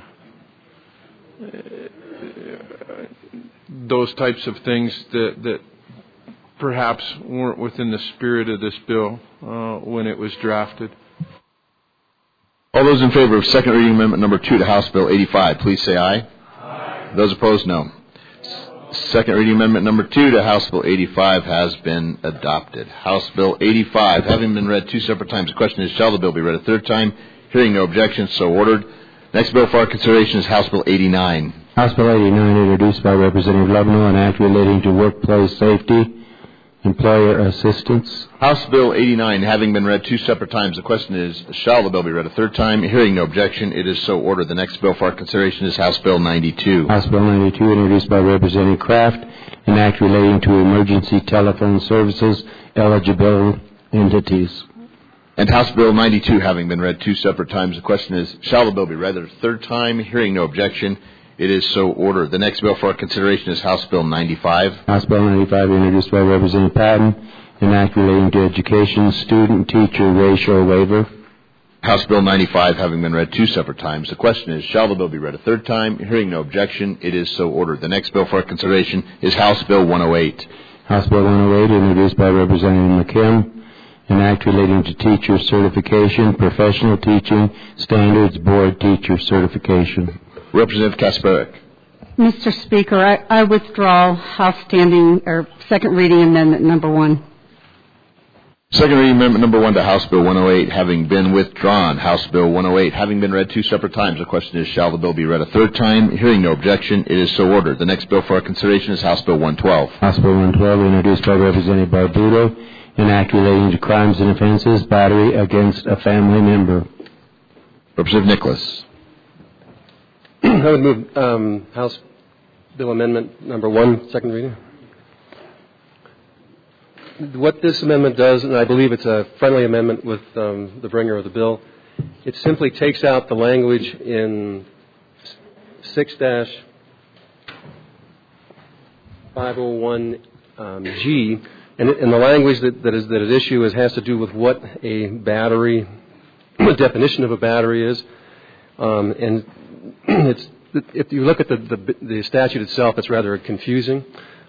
those types of things that, that perhaps weren't within the spirit of this bill uh, when it was drafted. All those in favor of second reading amendment number two to House Bill eighty-five, please say aye. Aye. Those opposed, no. Second reading amendment number two to House Bill eighty-five has been adopted. House Bill eighty-five, having been read two separate times, the question is, shall the bill be read a third time? Hearing no objections, so ordered. Next bill for our consideration is House Bill eighty-nine. House Bill eighty-nine, introduced by Representative Levino, an act relating to workplace safety, employer assistance. House Bill eighty-nine, having been read two separate times, the question is, shall the bill be read a third time? Hearing no objection, it is so ordered. The next bill for our consideration is House Bill ninety-two. House Bill ninety-two, introduced by Representative Kraft, an act relating to emergency telephone services, eligible entities. And House Bill ninety-two, having been read two separate times, the question is, shall the bill be read a third time? Hearing no objection, it is so ordered. The next bill for our consideration is House Bill ninety-five. House Bill ninety-five, introduced by Representative Patton, an act relating to education, student, teacher, ratio waiver. House Bill ninety-five, having been read two separate times, the question is, shall the bill be read a third time? Hearing no objection, it is so ordered. The next bill for our consideration is House Bill one oh eight. House Bill one oh eight, introduced by Representative McKim, an act relating to teacher certification, professional teaching, standards, board teacher certification. Representative Kasparek. Mister Speaker, I, I withdraw House Standing or Second Reading Amendment Number One. Second reading amendment number one to House Bill one oh eight having been withdrawn. House Bill one oh eight having been read two separate times. The question is, shall the bill be read a third time? Hearing no objection, it is so ordered. The next bill for our consideration is House Bill one twelve. House Bill one twelve, introduced by Representative Barbuto, an act relating to crimes and offenses, battery against a family member. Representative Nicholas. I would move um, House Bill Amendment Number One, second reading. What this amendment does, and I believe it's a friendly amendment with um, the bringer of the bill, it simply takes out the language in six dash five oh one um, G, and, and the language that, that is that is issue is has to do with what a battery, the definition of a battery is, um, and it's if you look at the, the the statute itself, it's rather confusing.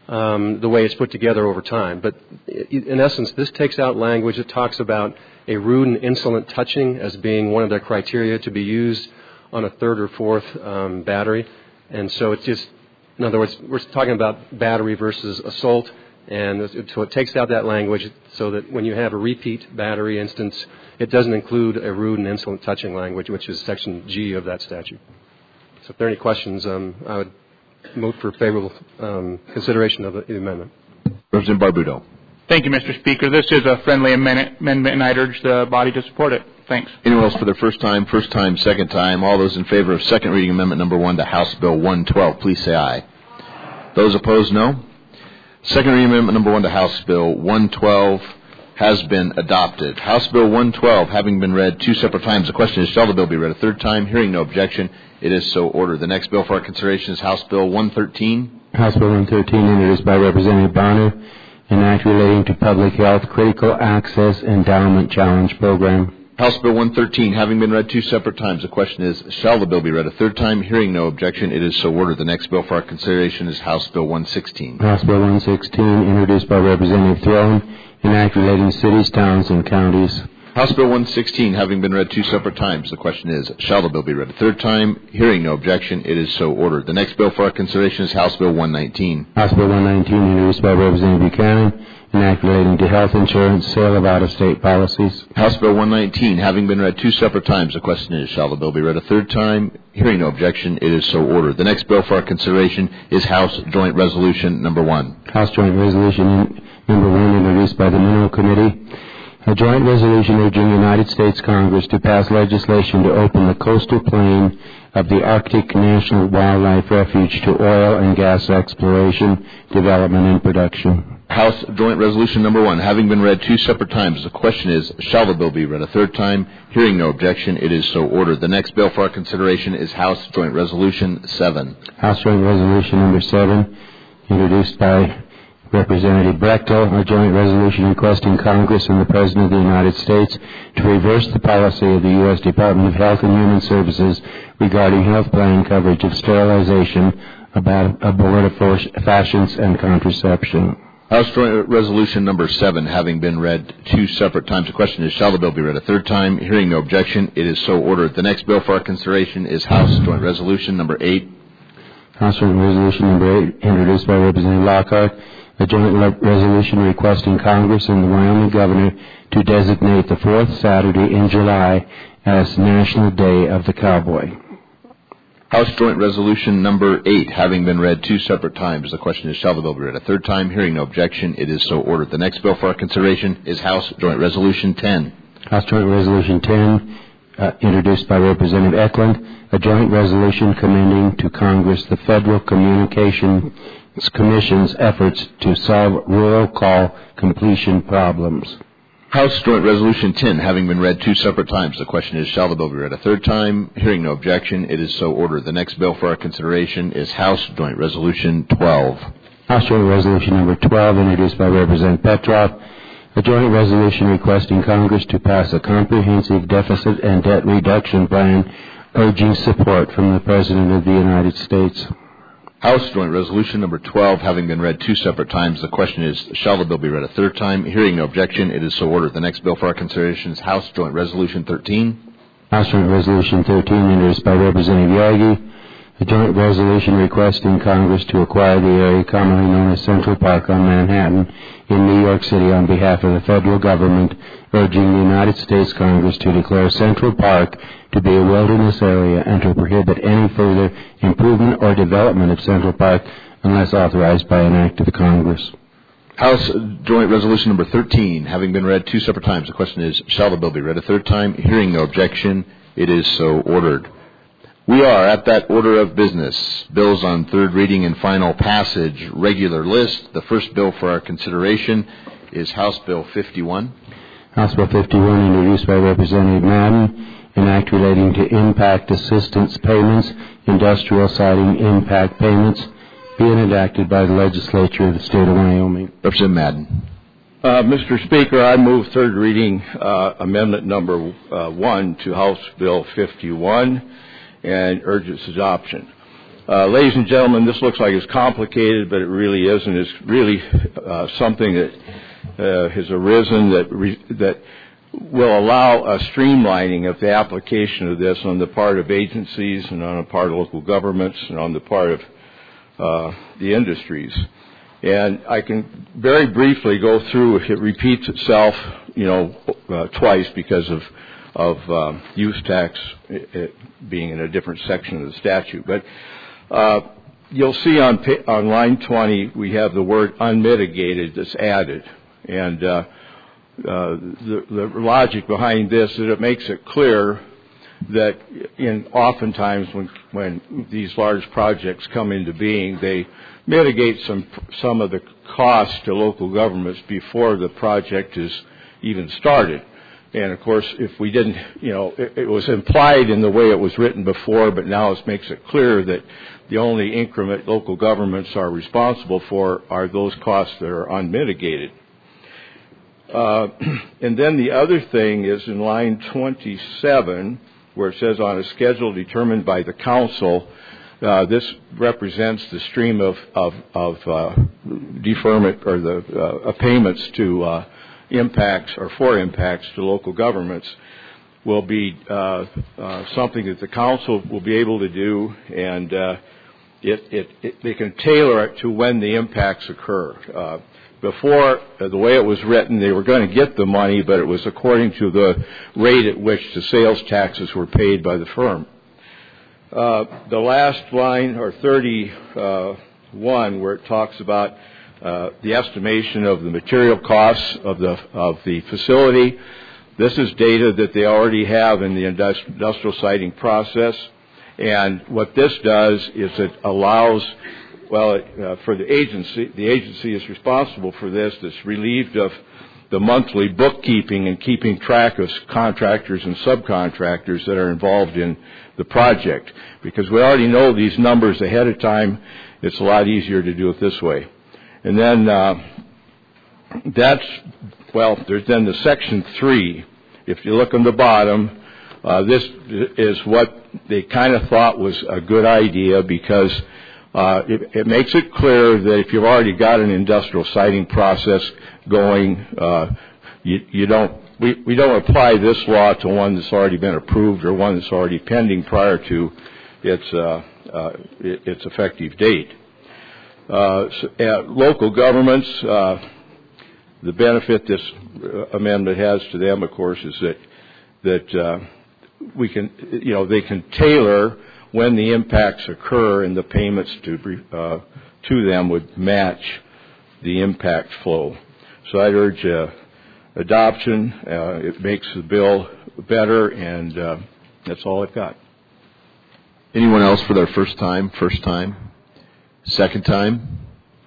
um, the way it's put together over time. But in essence, this takes out language that talks about a rude and insolent touching as being one of the criteria to be used on a third or fourth um, battery. And so it's just, in other words, we're talking about battery versus assault. And so it takes out that language so that when you have a repeat battery instance, it doesn't include a rude and insolent touching language, which is Section G of that statute. So if there are any questions, um, I would move for favorable um, consideration of the, the amendment. Representative Barbuto. Thank you, Mister Speaker. This is a friendly amendment, and I'd urge the body to support it. Thanks. Anyone else for the first time, first time, second time? All those in favor of second reading amendment number one to House Bill one twelve, please say aye. Those opposed, no. Second reading amendment number one to House Bill one twelve has been adopted. House Bill one twelve having been read two separate times, the question is, shall the bill be read a third time? Hearing no objection, it is so ordered. The next bill for our consideration is House Bill one thirteen. House Bill one thirteen, introduced by Representative Bonner, an act relating to public health critical access endowment challenge program. House Bill one thirteen having been read two separate times, the question is, shall the bill be read a third time? Hearing no objection, it is so ordered. The next bill for our consideration is House Bill one sixteen. House Bill one sixteen, introduced by Representative Throne, an act relating to cities, towns, and counties. House Bill one sixteen having been read two separate times, the question is, shall the bill be read a third time? Hearing no objection, it is so ordered. The next bill for our consideration is House Bill one nineteen. House Bill one nineteen, introduced by Representative Buchanan, an act relating to health insurance, sale of out-of-state policies. House Bill one nineteen having been read two separate times, the question is, shall the bill be read a third time? Hearing no objection, it is so ordered. The next bill for our consideration is House Joint Resolution number one. House Joint Resolution number one, introduced by the Mineral Committee. A joint resolution urging the United States Congress to pass legislation to open the coastal plain of the Arctic National Wildlife Refuge to oil and gas exploration, development, and production. House Joint Resolution number one, having been read two separate times, the question is, shall the bill be read a third time? Hearing no objection, it is so ordered. The next bill for our consideration is House Joint Resolution seven. House Joint Resolution number seven, introduced by Representative Brechtel, a joint resolution requesting Congress and the President of the United States to reverse the policy of the U S Department of Health and Human Services regarding health plan coverage of sterilization, about abortifacients, and contraception. House Joint Resolution number seven having been read two separate times. The question is, shall the bill be read a third time? Hearing no objection, it is so ordered. The next bill for our consideration is House Joint Resolution number eight. House Joint Resolution number eight, introduced by Representative Lockhart, a joint le- resolution requesting Congress and the Wyoming governor to designate the fourth Saturday in July as National Day of the Cowboy. House Joint Resolution number eight having been read two separate times. The question is, shall the bill be read a third time? Hearing no objection, it is so ordered. The next bill for our consideration is House Joint Resolution ten. House Joint Resolution ten, uh, introduced by Representative Eklund, a joint resolution commending to Congress the Federal Communications Commission's efforts to solve rural call completion problems. House Joint Resolution ten having been read two separate times. The question is, shall the bill be read a third time? Hearing no objection, it is so ordered. The next bill for our consideration is House Joint Resolution twelve. House Joint Resolution number twelve, introduced by Representative Petrov, a joint resolution requesting Congress to pass a comprehensive deficit and debt reduction plan, urging support from the President of the United States. House Joint Resolution number twelve having been read two separate times. The question is, shall the bill be read a third time? Hearing no objection, it is so ordered. The next bill for our consideration is House Joint Resolution thirteen. House Joint Resolution thirteen, introduced by Representative Yagi, a joint resolution requesting Congress to acquire the area commonly known as Central Park on Manhattan in New York City on behalf of the federal government, urging the United States Congress to declare Central Park to be a wilderness area and to prohibit any further improvement or development of Central Park unless authorized by an act of the Congress. House Joint Resolution number thirteen having been read two separate times. The question is, shall the bill be read a third time? Hearing no objection, it is so ordered. We are at that order of business. Bills on third reading and final passage, regular list. The first bill for our consideration is House Bill fifty-one. House Bill fifty-one, introduced by Representative Madden, an act relating to impact assistance payments, industrial siting impact payments, being enacted by the legislature of the state of Wyoming. Representative Madden. Uh, Mister Speaker, I move third reading uh, amendment number uh, one to House Bill fifty-one and urge its adoption. Uh, ladies and gentlemen, this looks like it's complicated, but it really isn't. It's really uh, something that uh, has arisen that re- that will allow a streamlining of the application of this on the part of agencies and on the part of local governments and on the part of uh, the industries. And I can very briefly go through. It repeats itself, you know, uh, twice because of of um, use tax it, it being in a different section of the statute. But uh, you'll see on on line twenty we have the word unmitigated that's added, and uh, uh, the, the logic behind this is that it makes it clear that in oftentimes when when these large projects come into being, they mitigate some some of the costs to local governments before the project is even started. And of course, if we didn't, you know, it, it was implied in the way it was written before, but now it makes it clear that the only increment local governments are responsible for are those costs that are unmitigated. Uh, and then the other thing is in line twenty-seven, where it says on a schedule determined by the council. Uh, this represents the stream of of, of uh, deferment or the uh, payments to uh, impacts or for impacts to local governments will be uh, uh, something that the council will be able to do, and uh, it, it, it they can tailor it to when the impacts occur. Uh, before, uh, the way it was written, they were going to get the money, but it was according to the rate at which the sales taxes were paid by the firm. Uh, the last line, or thirty-one, where it talks about uh, the estimation of the material costs of the of the facility. This is data that they already have in the industrial siting process, and what this does is it allows, well, uh, for the agency, the agency is responsible for this. That's relieved of the monthly bookkeeping and keeping track of contractors and subcontractors that are involved in the project. Because we already know these numbers ahead of time, it's a lot easier to do it this way. And then uh, that's, well, there's then the section three. If you look on the bottom, uh, this is what they kind of thought was a good idea, because uh, it, it makes it clear that if you've already got an industrial siting process going, uh, you, you don't We, we don't apply this law to one that's already been approved or one that's already pending prior to its uh, uh, its effective date. Uh, so, uh, local governments, uh, the benefit this amendment has to them, of course, is that that uh, we can, you know, they can tailor when the impacts occur, and the payments to uh, to them would match the impact flow. So I'd urge Uh, adoption. Uh, it makes the bill better, and uh, that's all I've got. Anyone else for their first time? First time? Second time?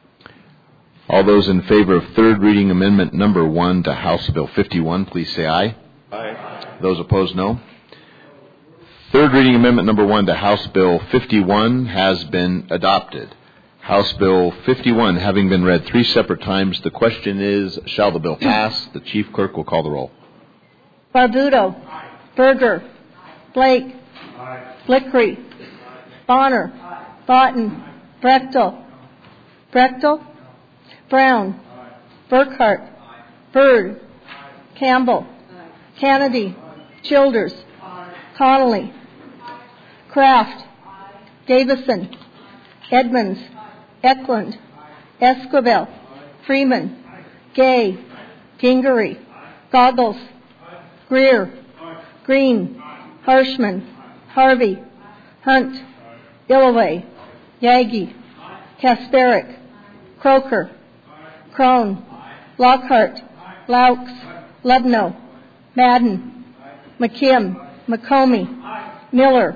All those in favor of third reading amendment number one to House Bill fifty-one, please say aye. Aye. Those opposed, no. Third reading amendment number one to House Bill fifty-one has been adopted. House Bill fifty-one having been read three separate times, the question is, shall the bill pass? The chief clerk will call the roll. Barbuto. Berger. Blake. Flickery. Bonner. Botten. Brechtel. Brechtel. Brown. Burkhart. Byrd. Campbell. Kennedy. Childers. Connolly. Kraft. Davison. Edmonds. Eklund. Esquivel. Freeman. Gay. Gingery. Goggles. Greer. Green. Harshman. Harvey. Hunt. Illaway. Yagi. Kasperick. Croker. Crone. Lockhart. Laux. Lubno. Madden. McKim. McComey. Miller.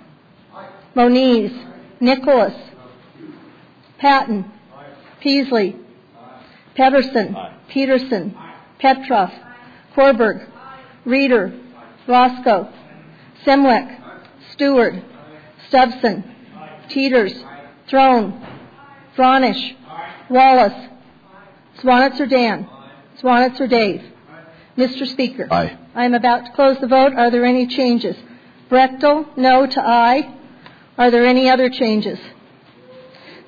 Moniz. Nicholas. Patton. Peasley. Pedersen. Peterson. Petroff. Korberg. Reeder. Roscoe. Simwick. Stewart. Stubson. Teeters. Throne. Vronish. Wallace. Swanitzer Dan. Swanitzer Dave. Mister Speaker. Aye. I am about to close the vote. Are there any changes? Brechtel, no to aye. Are there any other changes?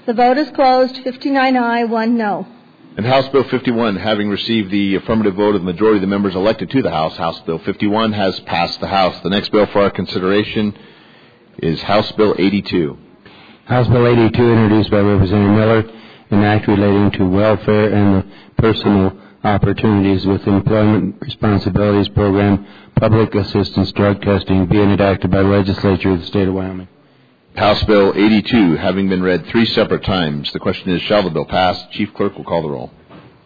The vote is closed. fifty-nine aye, one no. And House Bill fifty-one, having received the affirmative vote of the majority of the members elected to the House, House Bill fifty-one has passed the House. The next bill for our consideration is House Bill eighty-two. House Bill eighty-two, introduced by Representative Miller, an act relating to welfare and the personal opportunities with employment responsibilities program, public assistance drug testing, being enacted by the legislature of the state of Wyoming. House Bill eighty-two, having been read three separate times. The question is, shall the bill pass? Chief Clerk will call the roll.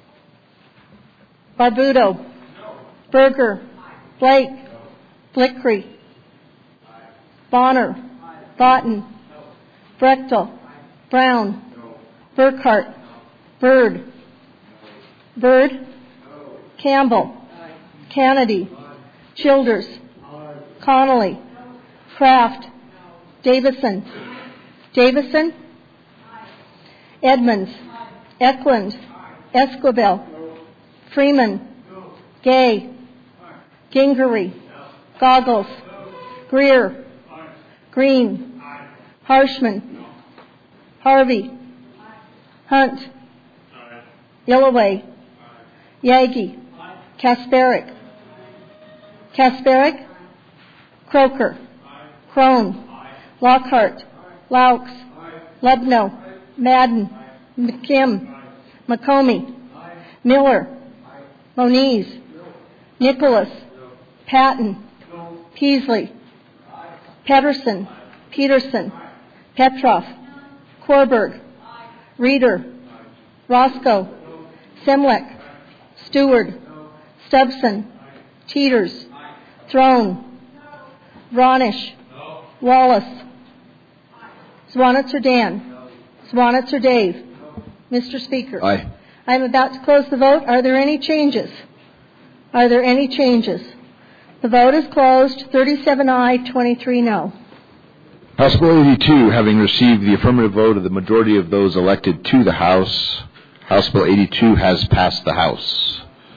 Barbuto. No. Berger. Blake. No. Blickery. Bonner. Vaughton. Brechtel. Brown. Burkhart. Bird. Bird. Campbell. Kennedy. Childers. Connolly. Kraft. Davison. Davison. Edmonds. Eklund. Esquivel. Freeman. Gay. Gingery. Goggles. Greer. Green. Harshman. Harvey. Hunt. Illaway. Yagi. Kasparic. Kasparic. Croker. Crone. Lockhart. Laux. Lubno. Madden. McKim. McComey. Miller. Moniz. Nicholas. Patton. Peasley. Pedersen. Peterson. Petroff. Korberg. Reeder. Roscoe. Semlek. Stewart. Stubson. Teeters. Throne. Vronish. Wallace. Swanitzer Dan. Swanitzer Dave. Mister Speaker. Aye. I am about to close the vote. Are there any changes? Are there any changes? The vote is closed. thirty-seven aye, twenty-three no. House Bill eighty-two, having received the affirmative vote of the majority of those elected to the House, House Bill eighty-two has passed the House.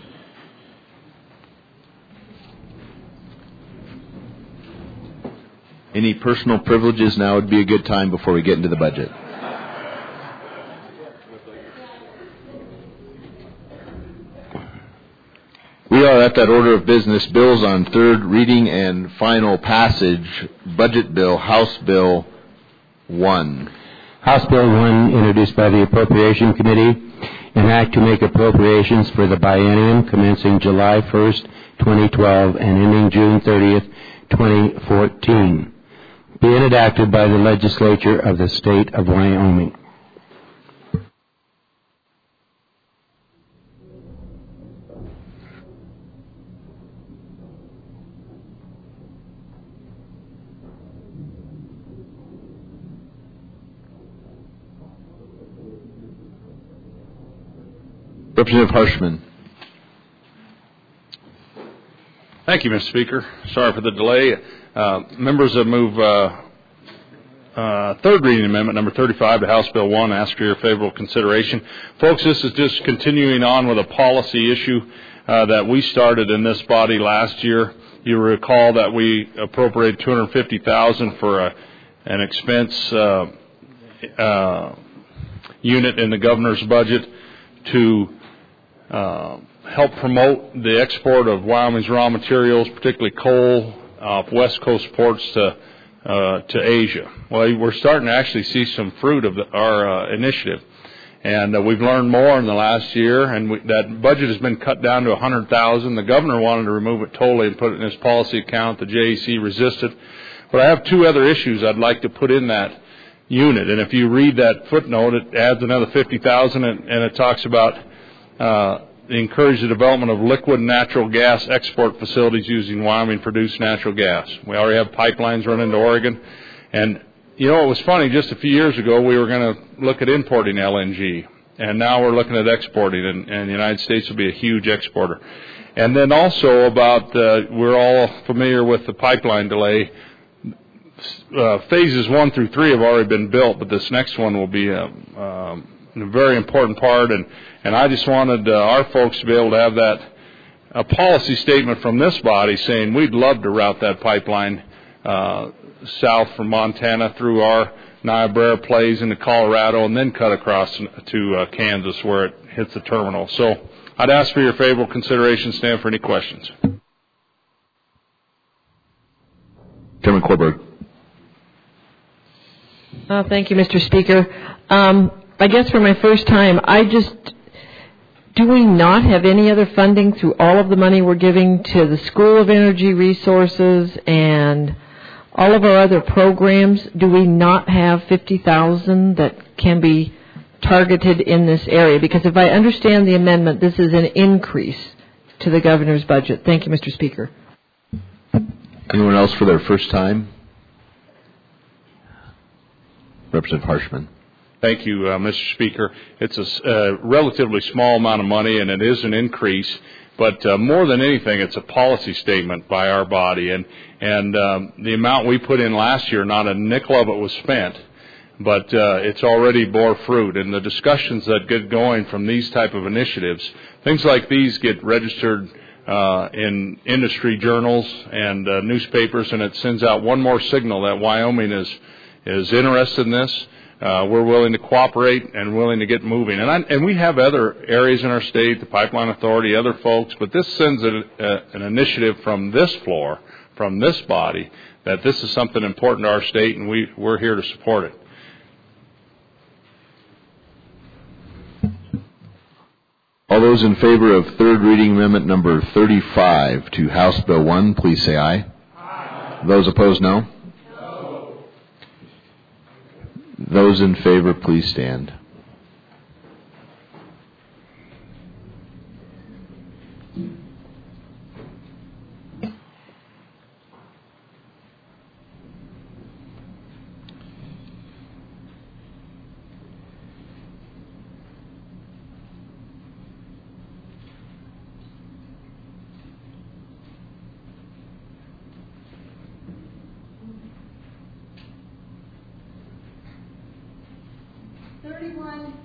Any personal privileges now would be a good time before we get into the budget. We are at that order of business, bills on third reading and final passage. Budget Bill, House Bill one. House Bill one, introduced by the Appropriation Committee, an act to make appropriations for the biennium commencing July first, twenty twelve, and ending June thirtieth, twenty fourteen. Being enacted by the legislature of the state of Wyoming. Representative Harshman. Thank you, Mister Speaker. Sorry for the delay. Uh, members of move uh, uh, third reading amendment number thirty-five to House Bill one. Ask for your favorable consideration. Folks, this is just continuing on with a policy issue uh, that we started in this body last year. You recall that we appropriated two hundred fifty thousand dollars for a, an expense uh, uh, unit in the governor's budget to uh, help promote the export of Wyoming's raw materials, particularly coal, off West Coast ports to uh, to Asia. Well, we're starting to actually see some fruit of the, our uh, initiative, and uh, we've learned more in the last year. And we, that budget has been cut down to one hundred thousand dollars. The governor wanted to remove it totally and put it in his policy account. The J A C resisted, but I have two other issues I'd like to put in that unit. And if you read that footnote, it adds another fifty thousand dollars, and, and it talks about uh, encourage the development of liquid natural gas export facilities using Wyoming-produced natural gas. We already have pipelines running to Oregon. And, you know, it was funny, just a few years ago we were going to look at importing L N G. And now we're looking at exporting, and, and the United States will be a huge exporter. And then also about, uh, we're all familiar with the pipeline delay. Uh, phases one through three have already been built, but this next one will be a, um, a very important part. And, and I just wanted uh, our folks to be able to have that, a policy statement from this body saying we'd love to route that pipeline uh, south from Montana through our Niobrara plays into Colorado and then cut across to uh, Kansas where it hits the terminal. So I'd ask for your favorable consideration. Stand for any questions. Chairman Korberg. Uh, thank you, Mister Speaker. Um, I guess for my first time, I just, do we not have any other funding through all of the money we're giving to the School of Energy Resources and all of our other programs? Do we not have fifty thousand dollars that can be targeted in this area? Because if I understand the amendment, this is an increase to the governor's budget. Thank you, Mister Speaker. Anyone else for their first time? Representative Harshman. Thank you, uh, Mister Speaker. It's a uh, relatively small amount of money, and it is an increase. But uh, more than anything, it's a policy statement by our body. And, and um, the amount we put in last year, not a nickel of it was spent, but uh, it's already bore fruit. And the discussions that get going from these type of initiatives, things like these get registered uh, in industry journals and uh, newspapers, and it sends out one more signal that Wyoming is is interested in this. Uh, we're willing to cooperate and willing to get moving. And, I, and we have other areas in our state, the Pipeline Authority, other folks, but this sends a, a, an initiative from this floor, from this body, that this is something important to our state, and we, we're here to support it. All those in favor of third reading amendment number thirty-five to House Bill one, please say aye. Aye. Those opposed, no. No. Those in favor, please stand. thirty-one.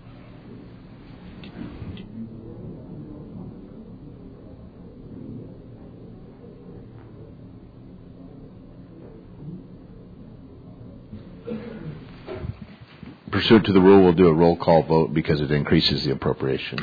Pursuant to the rule, we'll do a roll call vote because it increases the appropriation.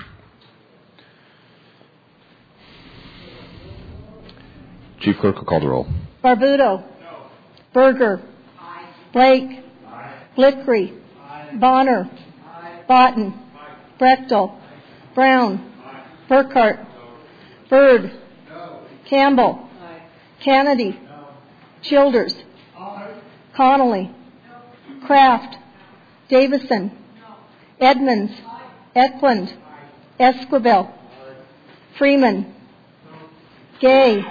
Chief Clerk will call the roll. Barbuto. No. Berger. Aye. Blake. Aye. Blickery. Aye. Bonner. Aye. Botten. Aye. Brechtel. Aye. Brown. Aye. Burkhart. No. Bird. No. Campbell. Aye. Kennedy. No. Childers. Aye. Connolly. No. Kraft. Davison. No. Edmonds. Aye. Eklund. Aye. Esquivel. Aye. Freeman. No. Gay.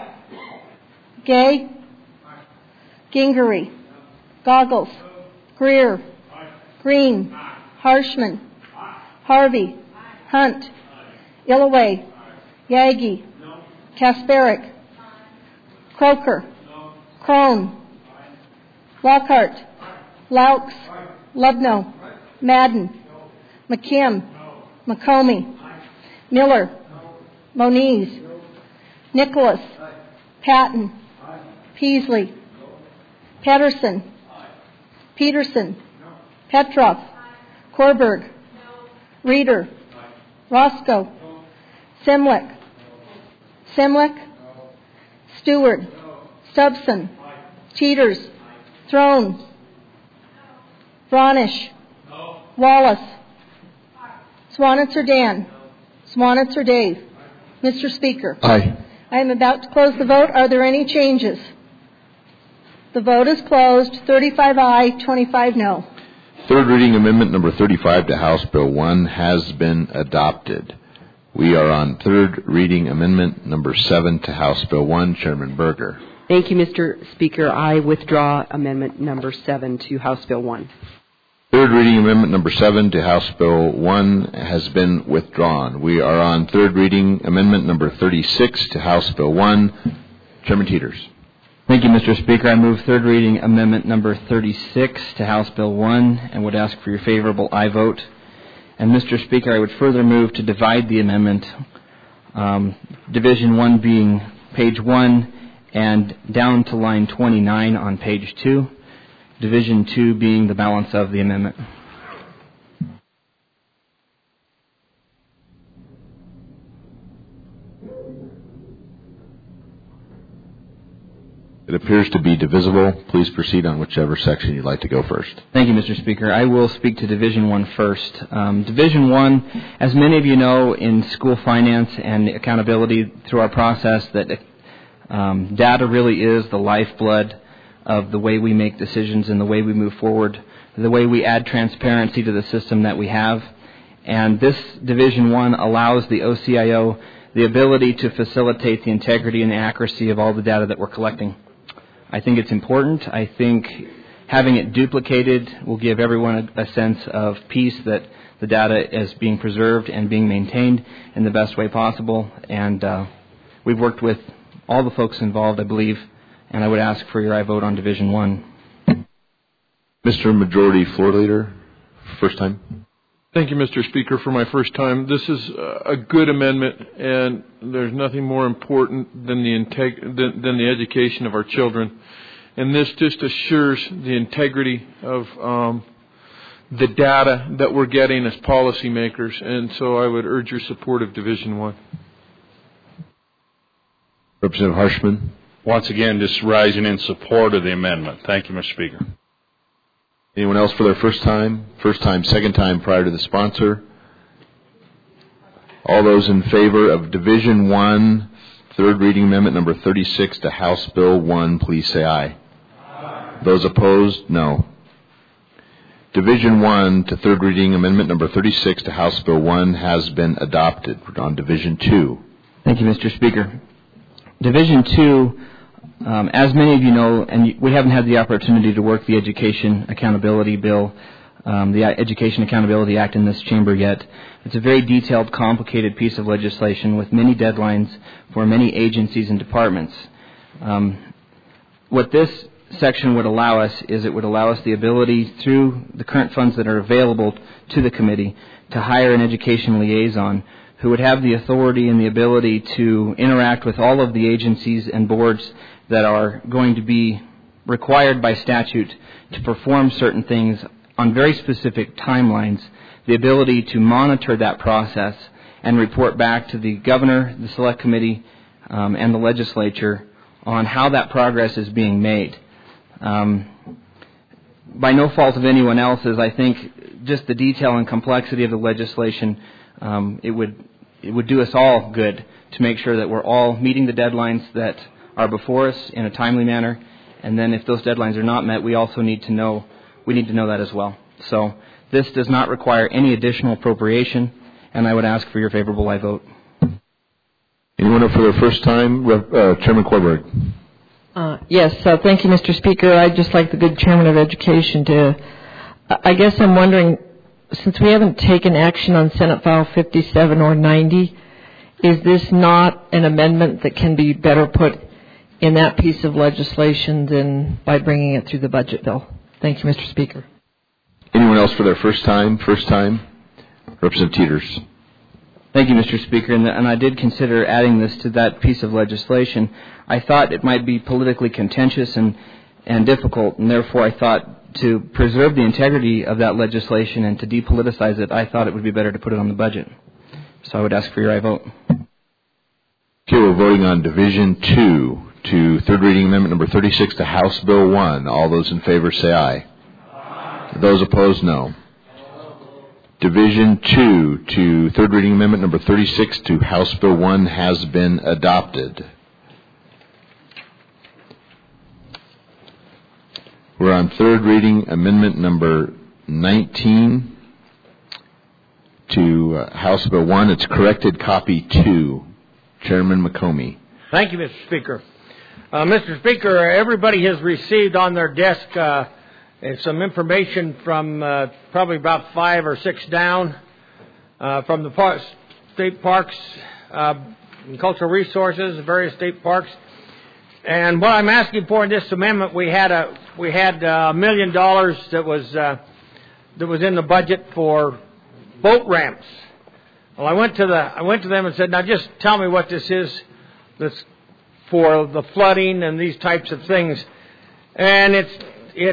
Gay. Aye. Gingery. No. Goggles. No. Greer. Aye. Green. Aye. Harshman. Aye. Harvey. Aye. Hunt. Aye. Illaway. Aye. Yagi. No. Kasperick. Aye. Croker. No. Crone. Aye. Lockhart. Aye. Laux. Aye. Lubno. Aye. Madden. No. McKim. No. McComey. Aye. Miller. No. Moniz. No. Nicholas. Aye. Patton. Aye. Peasley. No. Pedersen. Aye. Peterson. No. Petroff. Aye. Korberg. No. Reeder. Aye. Roscoe. No. Simlick. No. Simlick. No. Stewart. No. Stubson. Aye. Teeters. Aye. Throne. Bronish. No. Wallace. Swanitzer Dan. No. Swanitzer Dave. Aye. Mister Speaker. Aye. I am about to close the vote. Are there any changes? The vote is closed. thirty-five aye, twenty-five no. Third reading amendment number thirty-five to House Bill one has been adopted. We are on third reading amendment number seven to House Bill one. Chairman Berger. Thank you, Mister Speaker. I withdraw amendment number seven to House Bill one. Third reading amendment number seven to House Bill one has been withdrawn. We are on third reading amendment number thirty-six to House Bill one. Chairman Teeters. Thank you, Mister Speaker. I move third reading amendment number thirty-six to House Bill one and would ask for your favorable aye vote. And Mister Speaker, I would further move to divide the amendment, um, Division one being page one and down to line twenty-nine on page two. Division two being the balance of the amendment. It appears to be divisible. Please proceed on whichever section you'd like to go first. Thank you, Mister Speaker. I will speak to Division one first. Um, Division one, as many of you know, in school finance and accountability through our process, that um, data really is the lifeblood of the way we make decisions and the way we move forward, the way we add transparency to the system that we have. And this Division one allows the O C I O the ability to facilitate the integrity and the accuracy of all the data that we're collecting. I think it's important. I think having it duplicated will give everyone a, a sense of peace that the data is being preserved and being maintained in the best way possible. And uh, we've worked with all the folks involved, I believe, and I would ask for your aye vote on Division one. Mister Majority Floor Leader, first time. Thank you, Mister Speaker, for my first time. This is a good amendment, and there's nothing more important than the integ- than, than the education of our children. And this just assures the integrity of um, the data that we're getting as policymakers. And so I would urge your support of Division one. Representative Harshman. Once again, just rising in support of the amendment. Thank you, Mister Speaker. Anyone else for their first time? First time, second time prior to the sponsor? All those in favor of Division one, third reading amendment number thirty-six to House Bill one, please say aye. Aye. Those opposed, no. Division one to third reading amendment number thirty-six to House Bill one has been adopted. We're on Division two. Thank you, Mister Speaker. Division two, um, as many of you know, and we haven't had the opportunity to work the Education Accountability Bill, um, the Education Accountability Act in this chamber yet. It's a very detailed, complicated piece of legislation with many deadlines for many agencies and departments. Um, what this section would allow us is it would allow us the ability, through the current funds that are available to the committee, to hire an education liaison who would have the authority and the ability to interact with all of the agencies and boards that are going to be required by statute to perform certain things on very specific timelines, the ability to monitor that process and report back to the governor, the select committee, um, and the legislature on how that progress is being made. Um, by no fault of anyone else's, I think just the detail and complexity of the legislation, um, it would it would do us all good to make sure that we're all meeting the deadlines that are before us in a timely manner. And then if those deadlines are not met, we also need to know we need to know that as well. So this does not require any additional appropriation, and I would ask for your favorable aye vote. Anyone up for their first time? Uh, Chairman Korberg. Uh, yes, uh, thank you, Mister Speaker. I'd just like the good Chairman of Education to, I guess I'm wondering, since we haven't taken action on Senate File fifty-seven or ninety, is this not an amendment that can be better put in that piece of legislation than by bringing it through the budget bill? Thank you, Mister Speaker. Anyone else for their first time? First time? Representative Teeters. Thank you, Mister Speaker. And, and I did consider adding this to that piece of legislation. I thought it might be politically contentious and, and difficult, and therefore I thought to preserve the integrity of that legislation and to depoliticize it, I thought it would be better to put it on the budget. So I would ask for your aye vote. Okay, we're voting on Division two to third reading amendment number thirty-six to House Bill one. All those in favor say aye. Aye. Those opposed, no. Division two to third reading amendment number thirty-six to House Bill one has been adopted. We're on third reading amendment number nineteen to uh, House Bill one. It's corrected copy two. Chairman McComey. Thank you, Mister Speaker. Uh, Mister Speaker, everybody has received on their desk uh, some information from uh, probably about five or six down uh, from the par- state parks uh, and cultural resources, various state parks. And what I'm asking for in this amendment, we had a we had a million dollars that was uh, that was in the budget for boat ramps. Well, I went to the I went to them and said, now just tell me what this is that's for the flooding and these types of things. And it's it's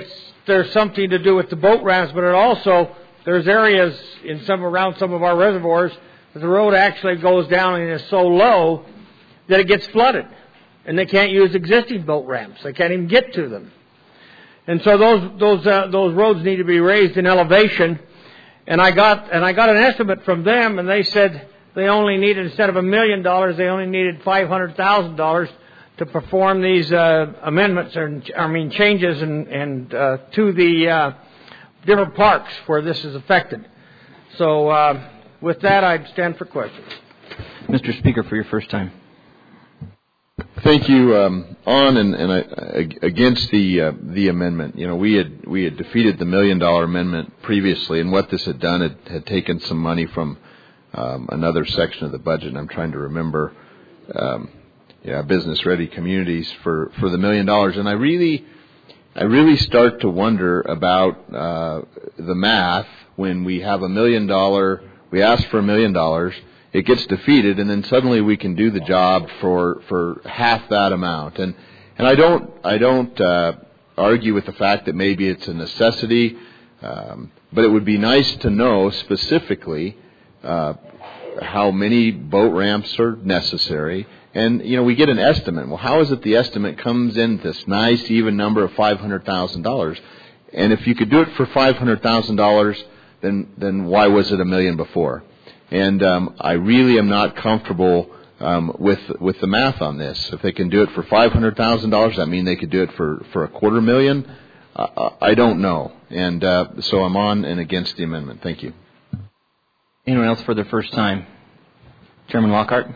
there's something to do with the boat ramps, but it also, there's areas in some around some of our reservoirs that the road actually goes down and is so low that it gets flooded, and they can't use existing boat ramps. They can't even get to them. And so those those uh, those roads need to be raised in elevation. And I got and I got an estimate from them, and they said they only needed, instead of a million dollars, they only needed five hundred thousand dollars to perform these uh, amendments, or I mean changes, and and uh, to the uh, different parks where this is affected. So uh, with that, I'd stand for questions. Mister Speaker, for your first time. Thank you. Um, on and, and I, against the uh, the amendment, you know, we had we had defeated the million dollar amendment previously, and what this had done, it had taken some money from um, another section of the budget. And I'm trying to remember, um, yeah, business ready communities for, for the million dollars, and I really I really start to wonder about uh, the math when we have a million dollar, we ask for a million dollars. It gets defeated, and then suddenly we can do the job for, for half that amount. And and I don't I don't uh, argue with the fact that maybe it's a necessity, um, but it would be nice to know specifically uh, how many boat ramps are necessary. And you know, we get an estimate. Well, how is it the estimate comes in this nice even number of five hundred thousand dollars? And if you could do it for five hundred thousand dollars, then then why was it a million before? And um, I really am not comfortable um, with with the math on this. If they can do it for five hundred thousand dollars, that mean they could do it for, for a quarter million? Uh, I don't know. And uh, so I'm on and against the amendment. Thank you. Anyone else for their first time? Chairman Lockhart.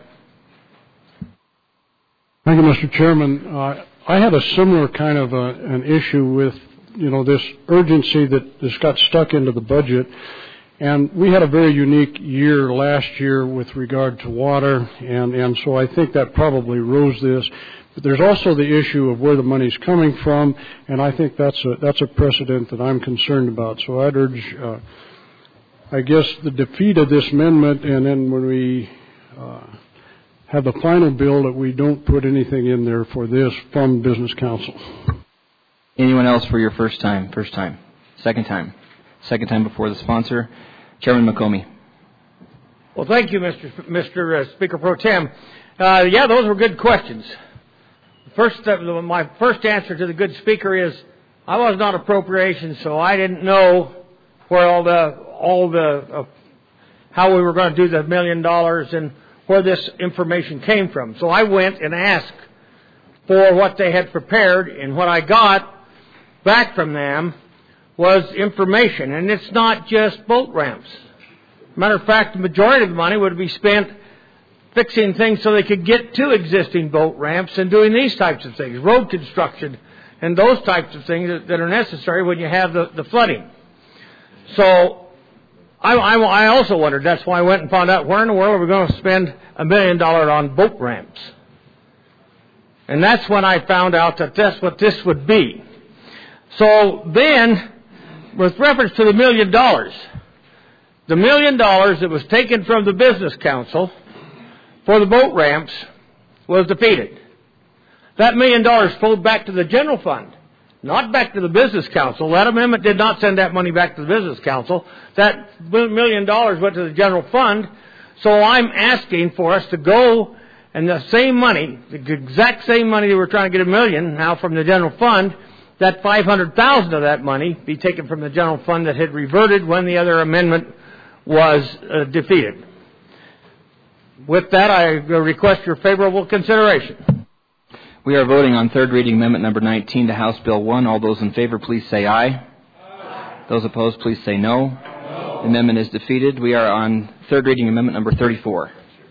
Thank you, Mister Chairman. Uh, I had a similar kind of a, an issue with, you know, this urgency that has got stuck into the budget. And we had a very unique year last year with regard to water, and, and so I think that probably rose this. But there's also the issue of where the money's coming from, and I think that's a that's a precedent that I'm concerned about. So I'd urge, uh, I guess, the defeat of this amendment, and then when we uh, have the final bill, that we don't put anything in there for this from Business Council. Anyone else for your first time? First time? Second time? Second time before the sponsor? Chairman McComey. Well, thank you, Mister Mister Uh, Speaker Pro Tem. Uh, yeah, those were good questions. First, uh, my first answer to the good speaker is I was not appropriations, so I didn't know where all the all the uh, how we were going to do the million dollars and where this information came from. So I went and asked for what they had prepared, and what I got back from them was information, and it's not just boat ramps. Matter of fact, the majority of the money would be spent fixing things so they could get to existing boat ramps and doing these types of things, road construction and those types of things that, that are necessary when you have the, the flooding. So I, I, I also wondered, that's why I went and found out where in the world are we going to spend a million dollars on boat ramps. And that's when I found out that that's what this would be. So then, with reference to the million dollars, the million dollars that was taken from the Business Council for the boat ramps was defeated. That million dollars flowed back to the general fund, not back to the Business Council. That amendment did not send that money back to the Business Council. That million dollars went to the general fund. So I'm asking for us to go, and the same money, the exact same money that we're trying to get a million now from the general fund, that five hundred thousand dollars of that money be taken from the general fund that had reverted when the other amendment was uh, defeated. With that, I request your favorable consideration. We are voting on third reading amendment number nineteen to House Bill one. All those in favor, please say aye. Aye. Those opposed, please say no. No. The amendment is defeated. We are on third reading amendment number thirty-four.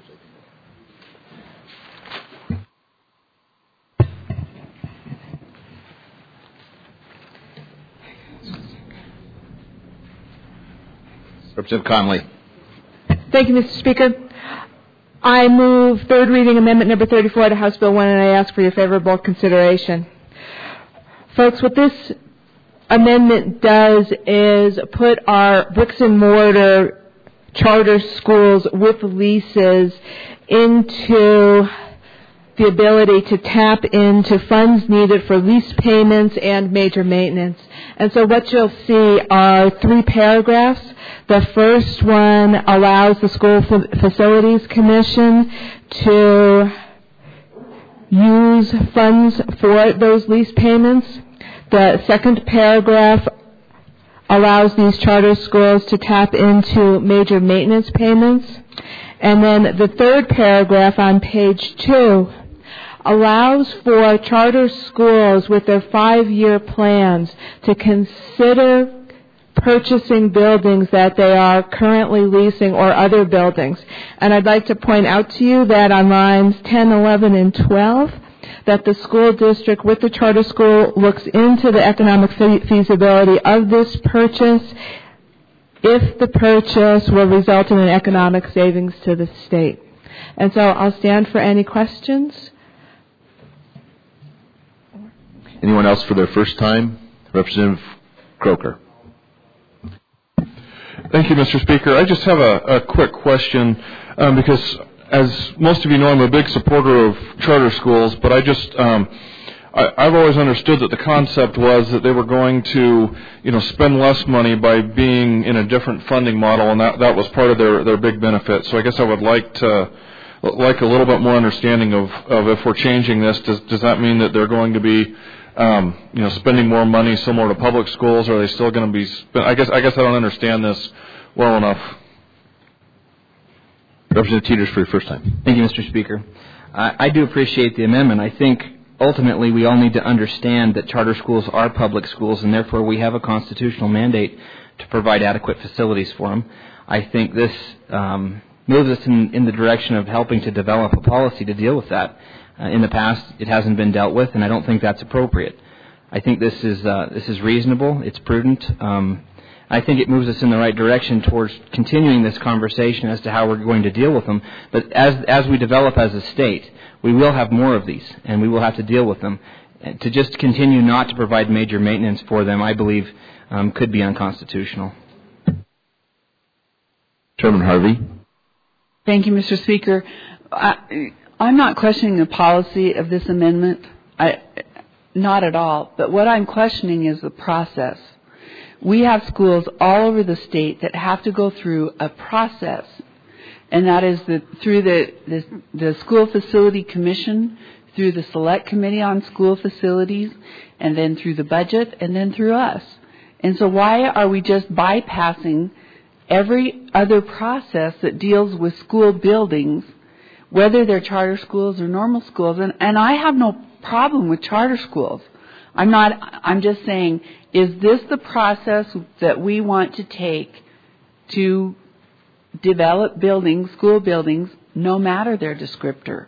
Representative Conley. Thank you, Mister Speaker. I move third reading amendment number thirty-four to House Bill one, and I ask for your favorable consideration. Folks, what this amendment does is put our bricks and mortar charter schools with leases into the ability to tap into funds needed for lease payments and major maintenance. And so what you'll see are three paragraphs. The first one allows the School Facilities Commission to use funds for those lease payments. The second paragraph allows these charter schools to tap into major maintenance payments. And then the third paragraph on page two allows for charter schools with their five-year plans to consider purchasing buildings that they are currently leasing or other buildings. And I'd like to point out to you that on lines ten, eleven, and twelve, that the school district with the charter school looks into the economic fe- feasibility of this purchase if the purchase will result in an economic savings to the state. And so I'll stand for any questions. Anyone else for their first time? Representative Croker. Thank you, Mister Speaker. I just have a, a quick question um, because, as most of you know, I'm a big supporter of charter schools, but I just um, I, I've always understood that the concept was that they were going to, you know, spend less money by being in a different funding model, and that, that was part of their, their big benefit. So I guess I would like to like a little bit more understanding of, of if we're changing this. Does does that mean that they're going to be Um, you know, spending more money similar to public schools, or are they still going to be? Spend- I guess I guess I don't understand this well enough. Representative Teeters for your first time. Thank you, Mister Speaker. Uh, I do appreciate the amendment. I think ultimately we all need to understand that charter schools are public schools, and therefore we have a constitutional mandate to provide adequate facilities for them. I think this um, moves us in, in the direction of helping to develop a policy to deal with that. Uh, in the past, it hasn't been dealt with, and I don't think that's appropriate. I think this is uh, this is reasonable. It's prudent. Um, I think it moves us in the right direction towards continuing this conversation as to how we're going to deal with them. But as as we develop as a state, we will have more of these, and we will have to deal with them. And to just continue not to provide major maintenance for them, I believe, um, could be unconstitutional. Chairman Harvey. Thank you, Mister Speaker. I, I'm not questioning the policy of this amendment, I, not at all. But what I'm questioning is the process. We have schools all over the state that have to go through a process, and that is the, through the, the, the School Facility Commission, through the Select Committee on School Facilities, and then through the budget, and then through us. And so why are we just bypassing every other process that deals with school buildings, whether they're charter schools or normal schools? And, and I have no problem with charter schools. I'm not, I'm just saying, is this the process that we want to take to develop buildings, school buildings, no matter their descriptor?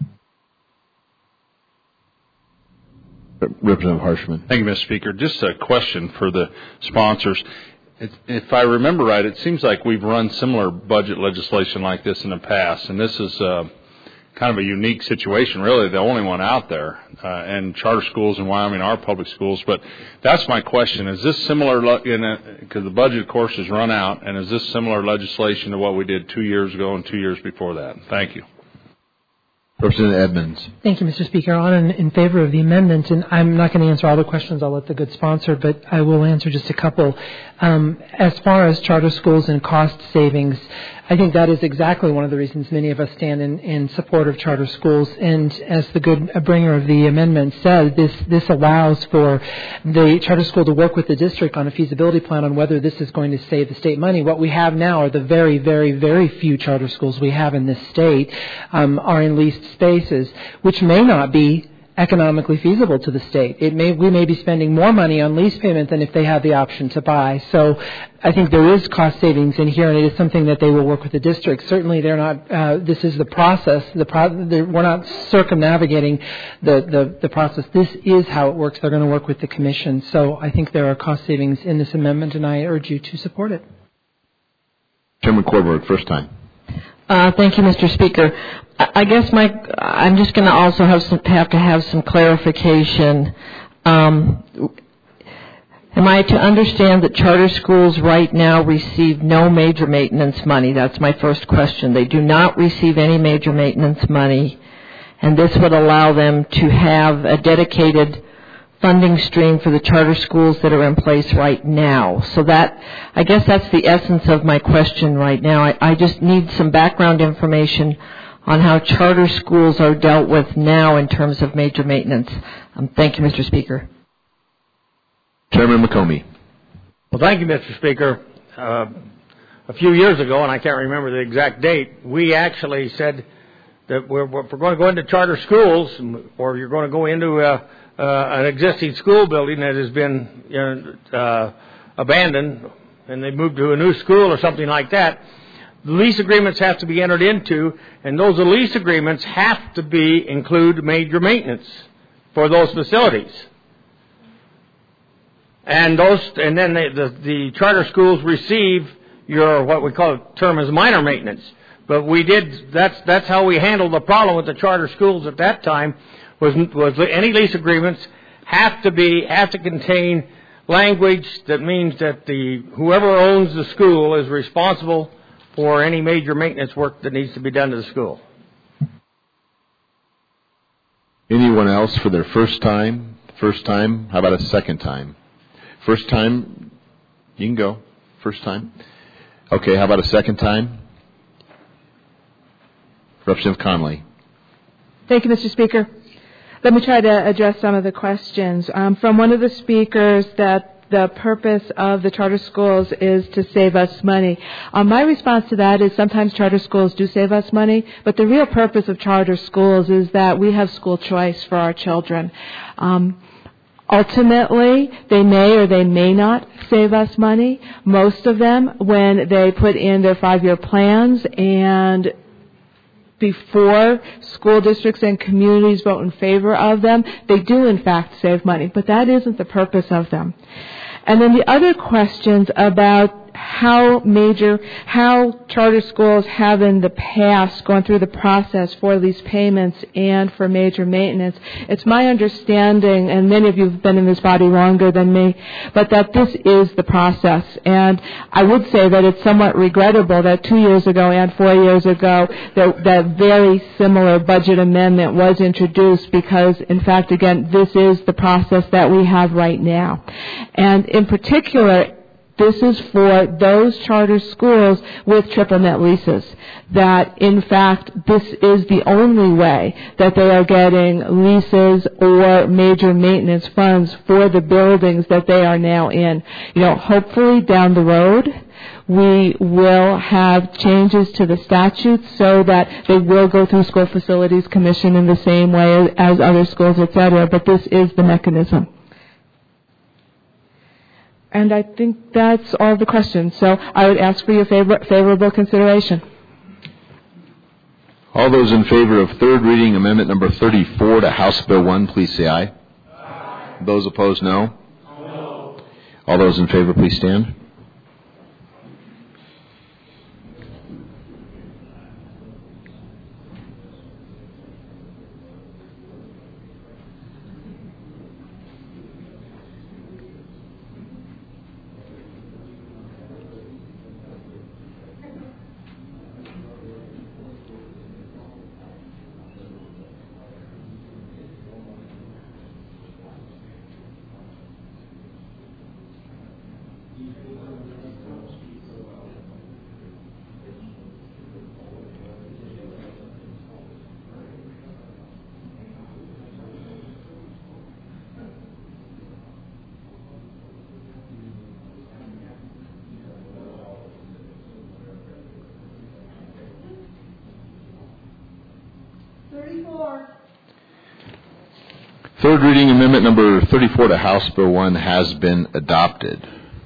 Representative Harshman. Thank you, Mister Speaker. Just a question for the sponsors. If I remember right, it seems like we've run similar budget legislation like this in the past, and this is uh, kind of a unique situation, really, the only one out there. Uh, and charter schools in Wyoming are public schools, but that's my question. Is this similar, because the budget, of course, has run out, and is this similar legislation to what we did two years ago and two years before that? Thank you. Representative Edmonds. Thank you, Mister Speaker. On in, in favor of the amendment, and I'm not going to answer all the questions. I'll let the good sponsor, but I will answer just a couple. Um, as far as charter schools and cost savings, I think that is exactly one of the reasons many of us stand in, in support of charter schools. And as the good bringer of the amendment said, this this allows for the charter school to work with the district on a feasibility plan on whether this is going to save the state money. What we have now are the very, very, very few charter schools we have in this state um, are in leased spaces, which may not be economically feasible to the state. It may we may be spending more money on lease payment than if they had the option to buy. So I think there is cost savings in here, and it is something that they will work with the district. Certainly, they're not. Uh, this is the process. The pro- we're not circumnavigating the, the the process. This is how it works. They're going to work with the commission. So I think there are cost savings in this amendment, and I urge you to support it. Chairman Corberg, first time. Uh, thank you, Mister Speaker. I guess my I'm just going to also have some, have to have some clarification. Um, am I to understand that charter schools right now receive no major maintenance money? That's my first question. They do not receive any major maintenance money. and this would allow them to have a dedicated funding stream for the charter schools that are in place right now. So that, I guess that's the essence of my question right now. I, I just need some background information on how charter schools are dealt with now in terms of major maintenance. Um, thank you, Mister Speaker. Chairman McComey. Well, thank you, Mister Speaker. Uh, a few years ago, and I can't remember the exact date, we actually said that we're, we're going to go into charter schools, or you're going to go into uh, uh, an existing school building that has been you know, uh, abandoned, and they moved to a new school or something like that. The lease agreements have to be entered into, and those lease agreements have to be include major maintenance for those facilities. And those, and then they, the the charter schools receive your what we call a term as minor maintenance. But we did that's that's how we handled the problem with the charter schools at that time. Was was any lease agreements have to be have to contain language that means that the whoever owns the school is responsible for any major maintenance work that needs to be done to the school. Anyone else for their first time? First time? How about a second time? First time, you can go. First time. Okay, how about a second time? Representative Conley. Thank you, Mister Speaker. Let me try to address some of the questions. Um, from one of the speakers that the purpose of the charter schools is to save us money. Um, my response to that is sometimes charter schools do save us money, but the real purpose of charter schools is that we have school choice for our children. Um, Ultimately, they may or they may not save us money. Most of them, when they put in their five-year plans and before school districts and communities vote in favor of them, they do in fact save money. But that isn't the purpose of them. And then the other questions about how major, how charter schools have in the past gone through the process for lease payments and for major maintenance. It's my understanding, and many of you have been in this body longer than me, but that this is the process. And I would say that it's somewhat regrettable that two years ago and four years ago that, that very similar budget amendment was introduced because, in fact, again, this is the process that we have right now. And in particular, this is for those charter schools with triple net leases, that in fact this is the only way that they are getting leases or major maintenance funds for the buildings that they are now in. You know, hopefully down the road we will have changes to the statutes so that they will go through School Facilities Commission in the same way as other schools, et cetera, but this is the mechanism. And I think that's all the questions. So I would ask for your favor- favorable consideration. All those in favor of third reading amendment number thirty-four to House Bill one, please say aye. Aye. Those opposed, no. No. All those in favor, please stand. Third reading amendment number thirty-four to House Bill one has been adopted.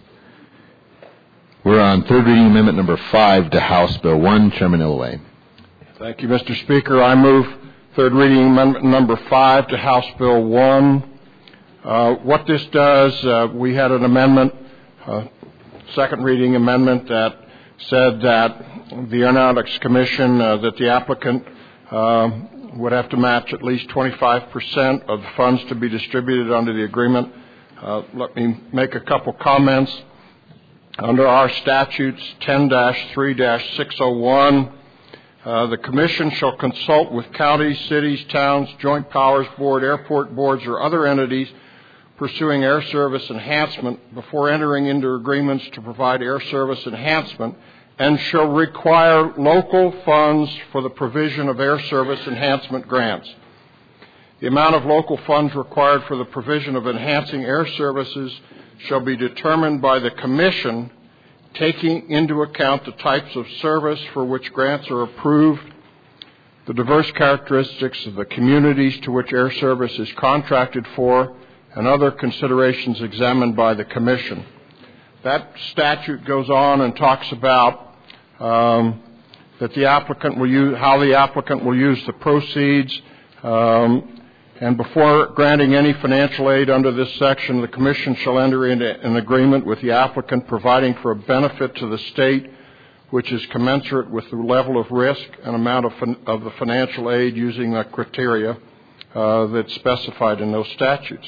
We're on third reading amendment number five to House Bill one. Chairman Illaway. Thank you, Mister Speaker. I move third reading amendment number five to House Bill one. Uh, what this does, uh, we had an amendment, uh, second reading amendment that said that the Aeronautics Commission, uh, that the applicant uh, would have to match at least twenty-five percent of the funds to be distributed under the agreement. Uh, let me make a couple comments. Under our statutes ten dash three dash six oh one, Uh, the Commission shall consult with counties, cities, towns, joint powers board, airport boards, or other entities pursuing air service enhancement before entering into agreements to provide air service enhancement, and shall require local funds for the provision of air service enhancement grants. The amount of local funds required for the provision of enhancing air services shall be determined by the Commission, taking into account the types of service for which grants are approved, the diverse characteristics of the communities to which air service is contracted for, and other considerations examined by the Commission. That statute goes on and talks about um, that the applicant will use, how the applicant will use the proceeds, um, and before granting any financial aid under this section, the Commission shall enter into an agreement with the applicant providing for a benefit to the state which is commensurate with the level of risk and amount of, fin- of the financial aid using the criteria uh, that's specified in those statutes.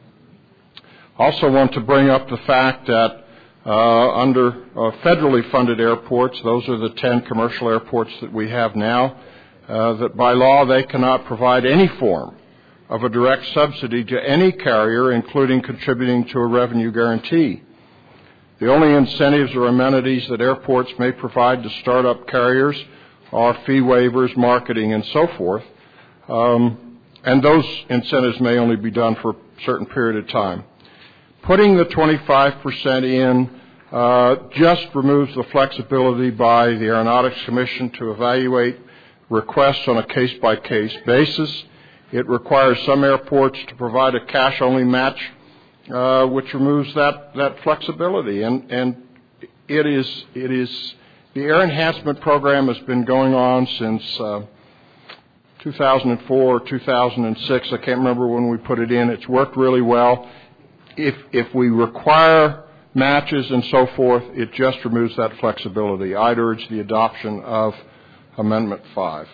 Also want to bring up the fact that uh, under uh, federally funded airports, those are the ten commercial airports that we have now, uh, that by law they cannot provide any form of a direct subsidy to any carrier, including contributing to a revenue guarantee. The only incentives or amenities that airports may provide to start-up carriers are fee waivers, marketing, and so forth. Um, and those incentives may only be done for a certain period of time. Putting the twenty-five percent in uh, just removes the flexibility by the Aeronautics Commission to evaluate requests on a case-by-case basis. It requires some airports to provide a cash-only match, uh, which removes that, that flexibility. And, and it is, it is, the air enhancement program has been going on since uh, two thousand four or two thousand six. I can't remember when we put it in. It's worked really well. If, if we require matches and so forth, it just removes that flexibility. I'd urge the adoption of Amendment five.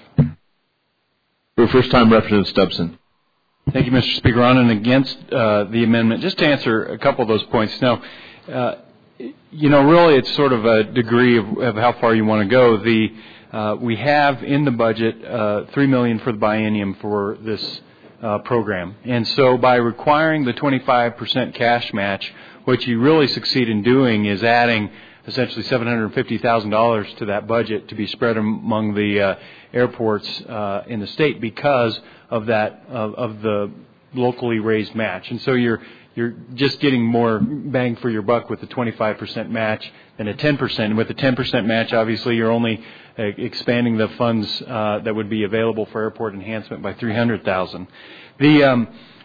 For first time, Representative Stubson. Thank you, Mister Speaker. On and against uh, the amendment, just to answer a couple of those points. Now, uh, you know, really it's sort of a degree of, of how far you want to go. The uh, we have in the budget uh, three million dollars for the biennium for this uh, program. And so by requiring the twenty-five percent cash match, what you really succeed in doing is adding essentially seven hundred fifty thousand dollars to that budget to be spread among the uh, airports uh, in the state because of that of, of the locally raised match. And so you're you're just getting more bang for your buck with the twenty-five percent match than a ten percent. And with the ten percent match, obviously, you're only uh, expanding the funds uh, that would be available for airport enhancement by three hundred thousand dollars. The um,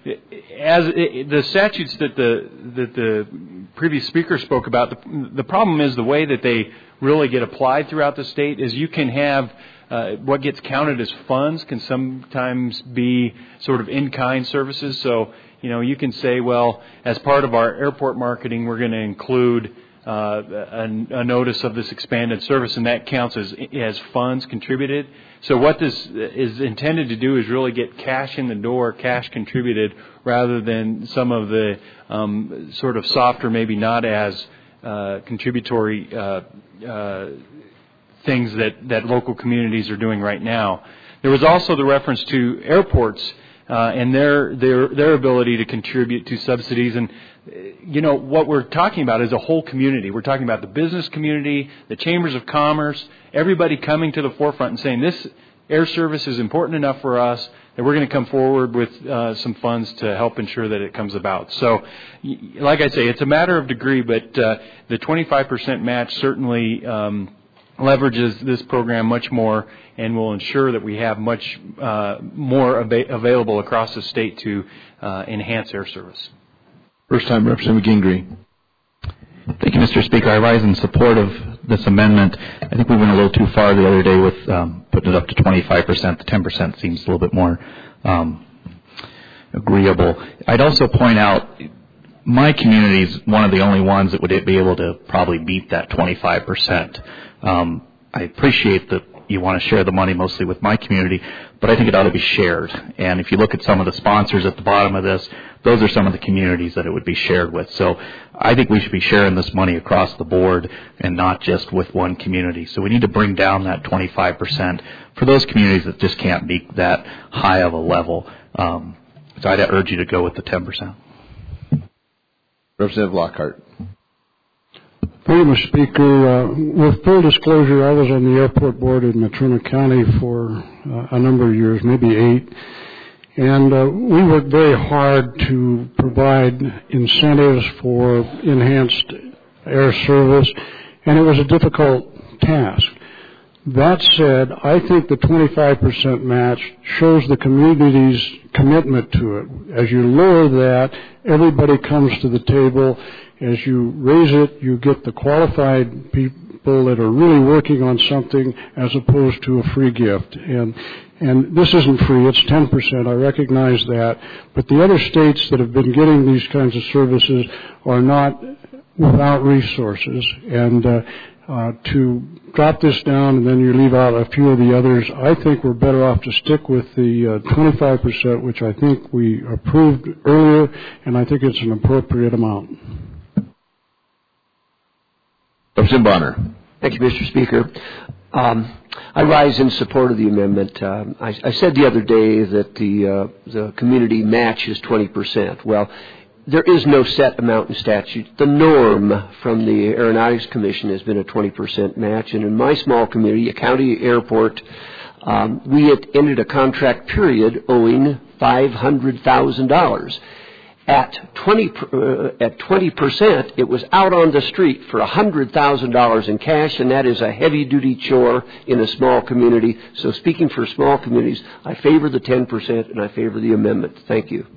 as it, the statutes that the that the previous speaker spoke about, the, the problem is the way that they really get applied throughout the state is you can have uh, what gets counted as funds can sometimes be sort of in-kind services. So, you know, you can say, well, as part of our airport marketing, we're going to include uh, a, a notice of this expanded service, and that counts as as funds contributed. So what this is intended to do is really get cash in the door, cash contributed, rather than some of the um, sort of softer, maybe not as uh, contributory uh, uh, things that, that local communities are doing right now. There was also the reference to airports uh, and their their their ability to contribute to subsidies. And you know what we're talking about is a whole community. We're talking about the business community, the chambers of commerce, everybody coming to the forefront and saying this air service is important enough for us that we're going to come forward with uh, some funds to help ensure that it comes about. So, like I say, it's a matter of degree, but uh, the twenty-five percent match certainly um, leverages this program much more and will ensure that we have much uh, more ab- available across the state to uh, enhance air service. First time, Representative Gingrey. Thank you, Mister Speaker. I rise in support of this amendment. I think we went a little too far the other day with um, putting it up to twenty-five percent. The ten percent seems a little bit more um, agreeable. I'd also point out my community is one of the only ones that would be able to probably beat that twenty-five percent. Um, I appreciate the you want to share the money mostly with my community, but I think it ought to be shared. And if you look at some of the sponsors at the bottom of this, those are some of the communities that it would be shared with. So I think we should be sharing this money across the board and not just with one community. So we need to bring down that twenty-five percent for those communities that just can't meet that high of a level. Um, so I'd urge you to go with the ten percent. Representative Lockhart. Thank you, Mister Speaker. Uh, with full disclosure, I was on the airport board in Natrona County for uh, a number of years, maybe eight, and uh, we worked very hard to provide incentives for enhanced air service, and it was a difficult task. That said, I think the twenty-five percent match shows the community's commitment to it. As you lower that, everybody comes to the table. As you raise it, you get the qualified people that are really working on something as opposed to a free gift. And and this isn't free, it's ten percent, I recognize that. But the other states that have been getting these kinds of services are not without resources. And uh, uh, to drop this down and then you leave out a few of the others, I think we're better off to stick with the uh, twenty-five percent, which I think we approved earlier, and I think it's an appropriate amount. Representative Bonner. Thank you, Mister Speaker. Um, I rise in support of the amendment. Um, I, I said the other day that the uh, the community match is twenty percent. Well, there is no set amount in statute. The norm from the Aeronautics Commission has been a twenty percent match, and in my small community, a county airport, um, we had ended a contract period owing five hundred thousand dollars. At twenty uh, at twenty percent, it was out on the street for one hundred thousand dollars in cash, and that is a heavy-duty chore in a small community. So speaking for small communities, I favor the ten percent, and I favor the amendment. Thank you.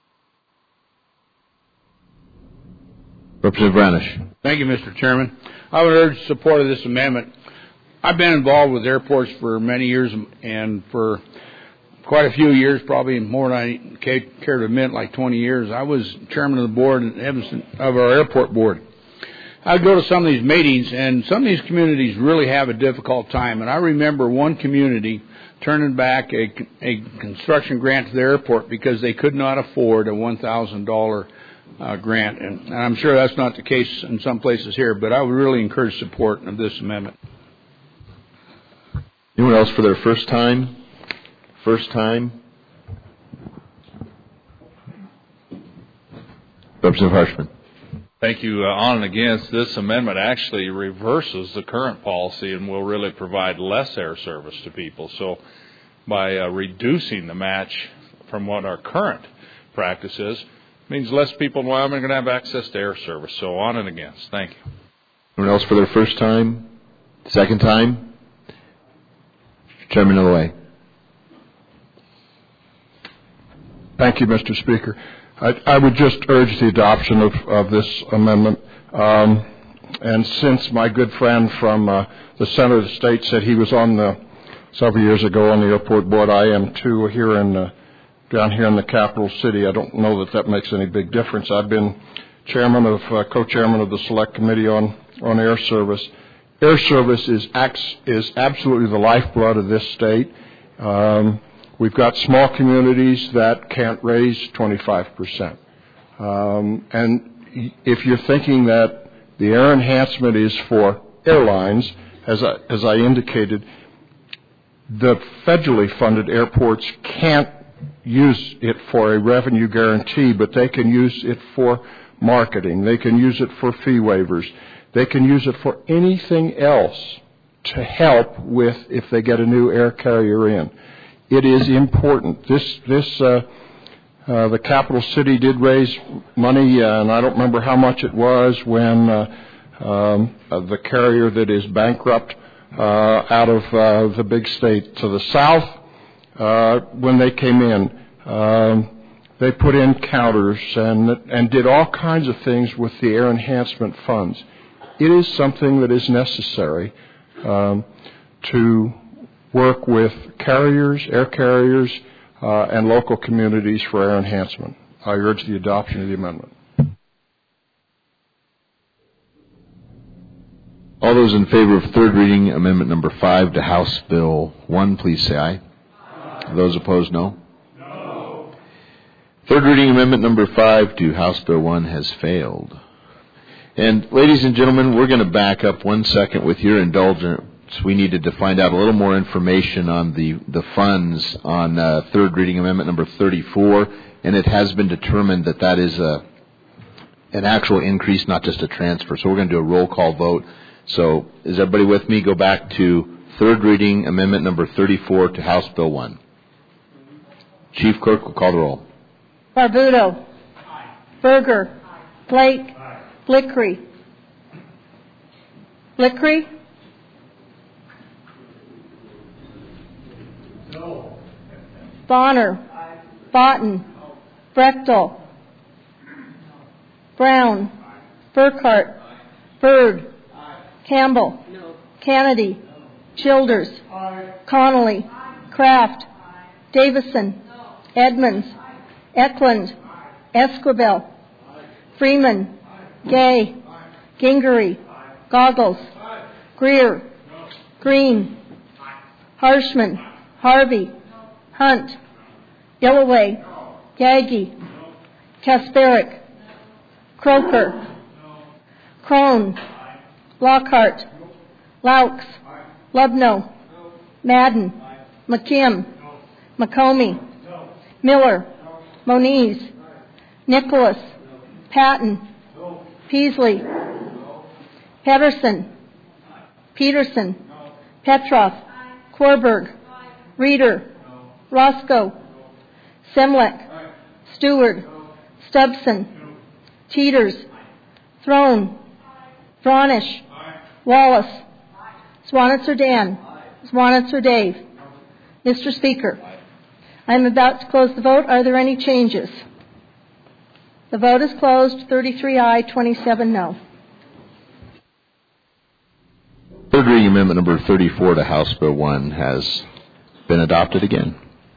Representative Branish. Thank you, Mister Chairman. I would urge support of this amendment. I've been involved with airports for many years, and for quite a few years, probably more than I care to admit, like twenty years. I was chairman of the board in Evanston, of our airport board. I'd go to some of these meetings, and some of these communities really have a difficult time. And I remember one community turning back a, a construction grant to the airport because they could not afford a one thousand dollars uh, grant. And, and I'm sure that's not the case in some places here, but I would really encourage support of this amendment. Anyone else for their first time? First time? Representative Harshman. Thank you. Uh, on and against, this amendment actually reverses the current policy and will really provide less air service to people. So by uh, reducing the match from what our current practice is, means less people in Wyoming are going to have access to air service. So on and against. Thank you. Anyone else for their first time? Second time? Chairman of the way. Thank you, Mister Speaker. I, I would just urge the adoption of, of this amendment. Um, and since my good friend from uh, the center of the state said he was on the several years ago on the airport board, I am too here in uh, down here in the capital city. I don't know that that makes any big difference. I've been chairman of uh, co-chairman of the Select Committee on on Air Service. Air service is acts, is absolutely the lifeblood of this state. Um, We've got small communities that can't raise twenty-five percent. Um, and if you're thinking that the air enhancement is for airlines, as I, as I indicated, the federally funded airports can't use it for a revenue guarantee, but they can use it for marketing. They can use it for fee waivers. They can use it for anything else to help with if they get a new air carrier in. It is important. This, this, uh, uh, the capital city did raise money, uh, and I don't remember how much it was when uh, um, uh, the carrier that is bankrupt uh, out of uh, the big state to the south, uh, when they came in, um, they put in counters and and did all kinds of things with the air enhancement funds. It is something that is necessary um, to work with carriers, air carriers, uh, and local communities for air enhancement. I urge the adoption of the amendment. All those in favor of third reading amendment number five to House Bill one, please say aye. Aye. Those opposed, no. No. Third reading amendment number five to House Bill one has failed. And ladies and gentlemen, we're going to back up one second with your indulgence. We needed to find out a little more information on the, the funds on uh, third reading amendment number thirty-four, and it has been determined that that is a, an actual increase, not just a transfer. So we're going to do a roll call vote. So is everybody with me? Go back to third reading amendment number thirty-four to House Bill one. Chief Clerk will call the roll. Barbuto. Aye. Berger. Aye. Blake. Aye. Blickery. Blickery. No. Bonner. Aye. Botten. No. Brechtel. Brown. Aye. Burkhart. Aye. Byrd. Campbell. No. Kennedy. No. Childers. Aye. Connolly. Aye. Kraft. Aye. Davison. No. Edmonds. Aye. Eklund. Aye. Esquivel. Aye. Freeman. Aye. Gay. Aye. Gingery. Aye. Goggles. Aye. Greer. No. Green. Aye. Harshman. Aye. Harvey. No. Hunt. No. Gillaway. No. Gaggy. No. Kasperick. No. Croker. No. Crone. Lockhart. No. Laux. Aye. Lubno. No. Madden. Aye. McKim. No. McComey. No. Miller. No. Moniz. Aye. Nicholas. No. Patton. No. Peasley. No. Pedersen. Aye. Peterson. No. Petroff. Aye. Korberg. Aye. Reeder. No. Roscoe. No. Semlek. Aye. Stewart. No. Stubson. No. Teeters. Aye. Throne. Vronish. Wallace. Aye. Swanitzer Dan. Aye. Swanitzer Dave. Aye. Mister Speaker, aye. I am about to close the vote. Are there any changes? The vote is closed. thirty-three aye, twenty-seven no. Third reading amendment number thirty-four to House Bill one has been adopted again.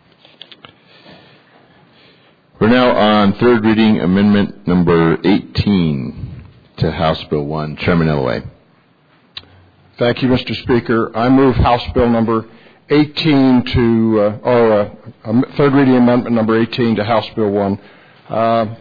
We're now on third reading amendment number eighteen to House Bill one. Chairman Ellaway. Thank you, Mister Speaker. I move House Bill number eighteen to, uh, or uh, um, third reading amendment number eighteen to House Bill one. Uh,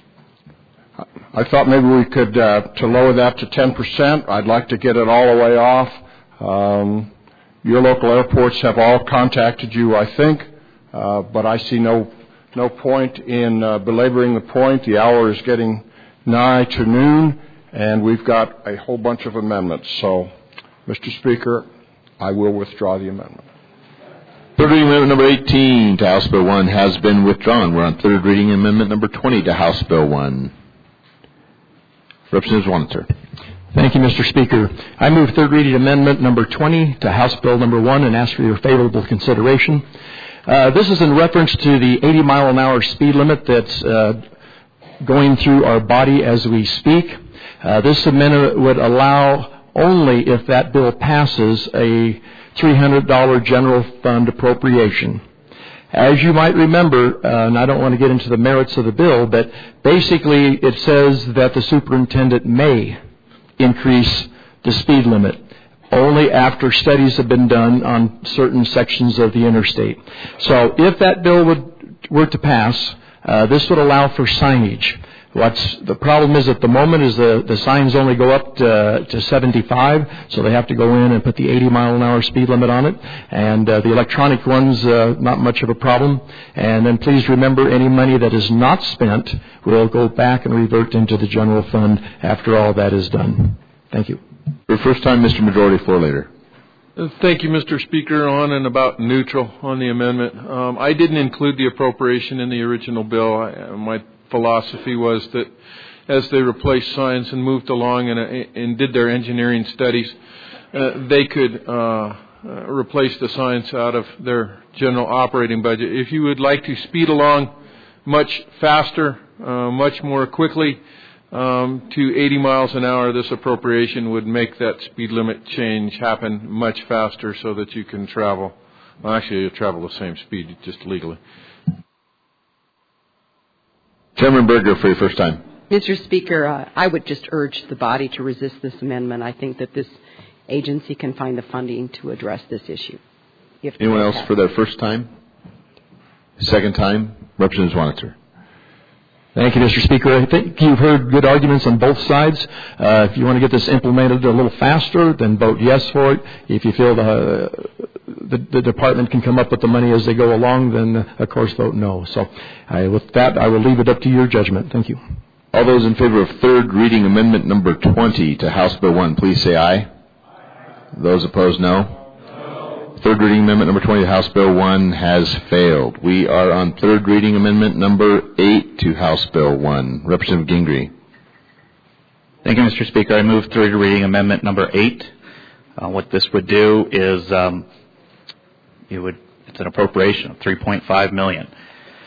I thought maybe we could, uh, to lower that to ten percent. I'd like to get it all the way off. Um, your local airports have all contacted you, I think, uh, but I see no no point in uh, belaboring the point. The hour is getting nigh to noon, and we've got a whole bunch of amendments. So, Mister Speaker, I will withdraw the amendment. Third reading amendment number eighteen to House Bill one has been withdrawn. We're on third reading amendment number twenty to House Bill one. Representative Swanitzer. Thank you, Mister Speaker. I move third reading amendment number twenty to House Bill number one and ask for your favorable consideration. Uh, this is in reference to the eighty mile an hour speed limit that's uh, going through our body as we speak. Uh, this amendment would allow only if that bill passes a three hundred dollars general fund appropriation. As you might remember, uh, and I don't want to get into the merits of the bill, but basically it says that the superintendent may increase the speed limit only after studies have been done on certain sections of the interstate. So if that bill would, were to pass, uh, this would allow for signage. What's the problem is at the moment is the, the signs only go up to, to seventy-five, so they have to go in and put the eighty mile an hour speed limit on it. And uh, the electronic ones, uh, not much of a problem. And then please remember, any money that is not spent will go back and revert into the general fund after all that is done. Thank you. For first time, Mister Majority Floor Leader. Thank you, Mister Speaker. On and about neutral on the amendment. Um, I didn't include the appropriation in the original bill. I, my philosophy was that as they replaced signs and moved along and, and did their engineering studies, uh, they could uh, uh, replace the signs out of their general operating budget. If you would like to speed along much faster, uh, much more quickly, um, to eighty miles an hour, this appropriation would make that speed limit change happen much faster so that you can travel. Well, actually, you'll travel the same speed, just legally. Chairman Berger, for your first time. Mister Speaker, uh, I would just urge the body to resist this amendment. I think that this agency can find the funding to address this issue. If Anyone else for their first time? Second time? Representative Wanitzer. Thank you, Mister Speaker. I think you've heard good arguments on both sides. Uh, if you want to get this implemented a little faster, then vote yes for it. If you feel the, the, the department can come up with the money as they go along, then, uh, of course, vote no. So I, with that, I will leave it up to your judgment. Thank you. All those in favor of third reading amendment number twenty to House Bill one, please say aye. Aye. Those opposed, no. No. Third reading amendment number twenty to House Bill one has failed. We are on third reading amendment number eight to House Bill one. Representative Gingrey. Thank you, Mister Speaker. I move third reading amendment number eight. Uh, what this would do is um, it would it's an appropriation of three point five million dollars.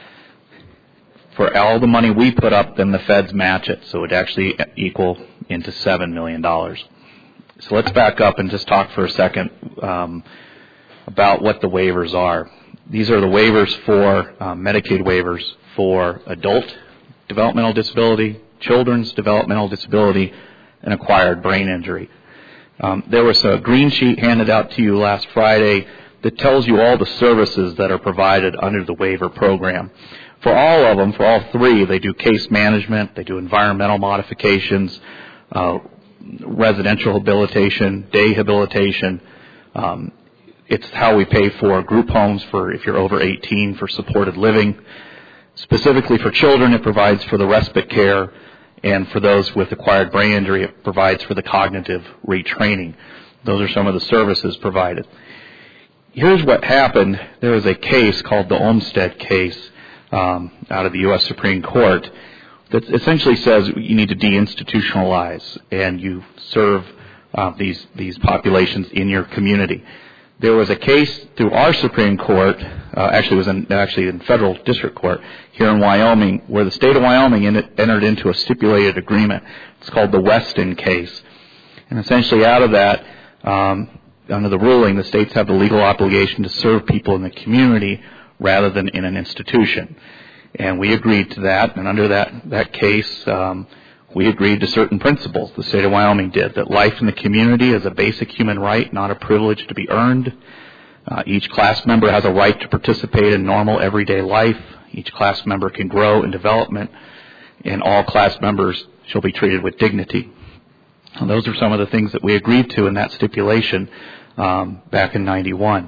For all the money we put up, then the feds match it, so it would actually equal into seven million dollars. So let's back up and just talk for a second um, about what the waivers are. These are the waivers for uh, Medicaid waivers for adult developmental disability, children's developmental disability, and acquired brain injury. Um, there was a green sheet handed out to you last Friday that tells you all the services that are provided under the waiver program. For all of them, for all three, they do case management, they do environmental modifications, uh, residential habilitation, day habilitation. Um, it's how we pay for group homes for if you're over eighteen for supported living. Specifically for children, it provides for the respite care, and for those with acquired brain injury, it provides for the cognitive retraining. Those are some of the services provided. Here's what happened. There was a case called the Olmstead case um, out of the U S Supreme Court that essentially says you need to deinstitutionalize and you serve uh, these these populations in your community. There was a case through our Supreme Court, uh, actually it was in, actually in federal district court here in Wyoming, where the state of Wyoming in, entered into a stipulated agreement. It's called the Weston case. And essentially out of that, um, under the ruling, the states have the legal obligation to serve people in the community rather than in an institution. And we agreed to that, and under that, that case, um, we agreed to certain principles. The state of Wyoming did, that life in the community is a basic human right, not a privilege to be earned. Uh, each class member has a right to participate in normal everyday life. Each class member can grow in development, and all class members shall be treated with dignity. And those are some of the things that we agreed to in that stipulation um, back in ninety-one.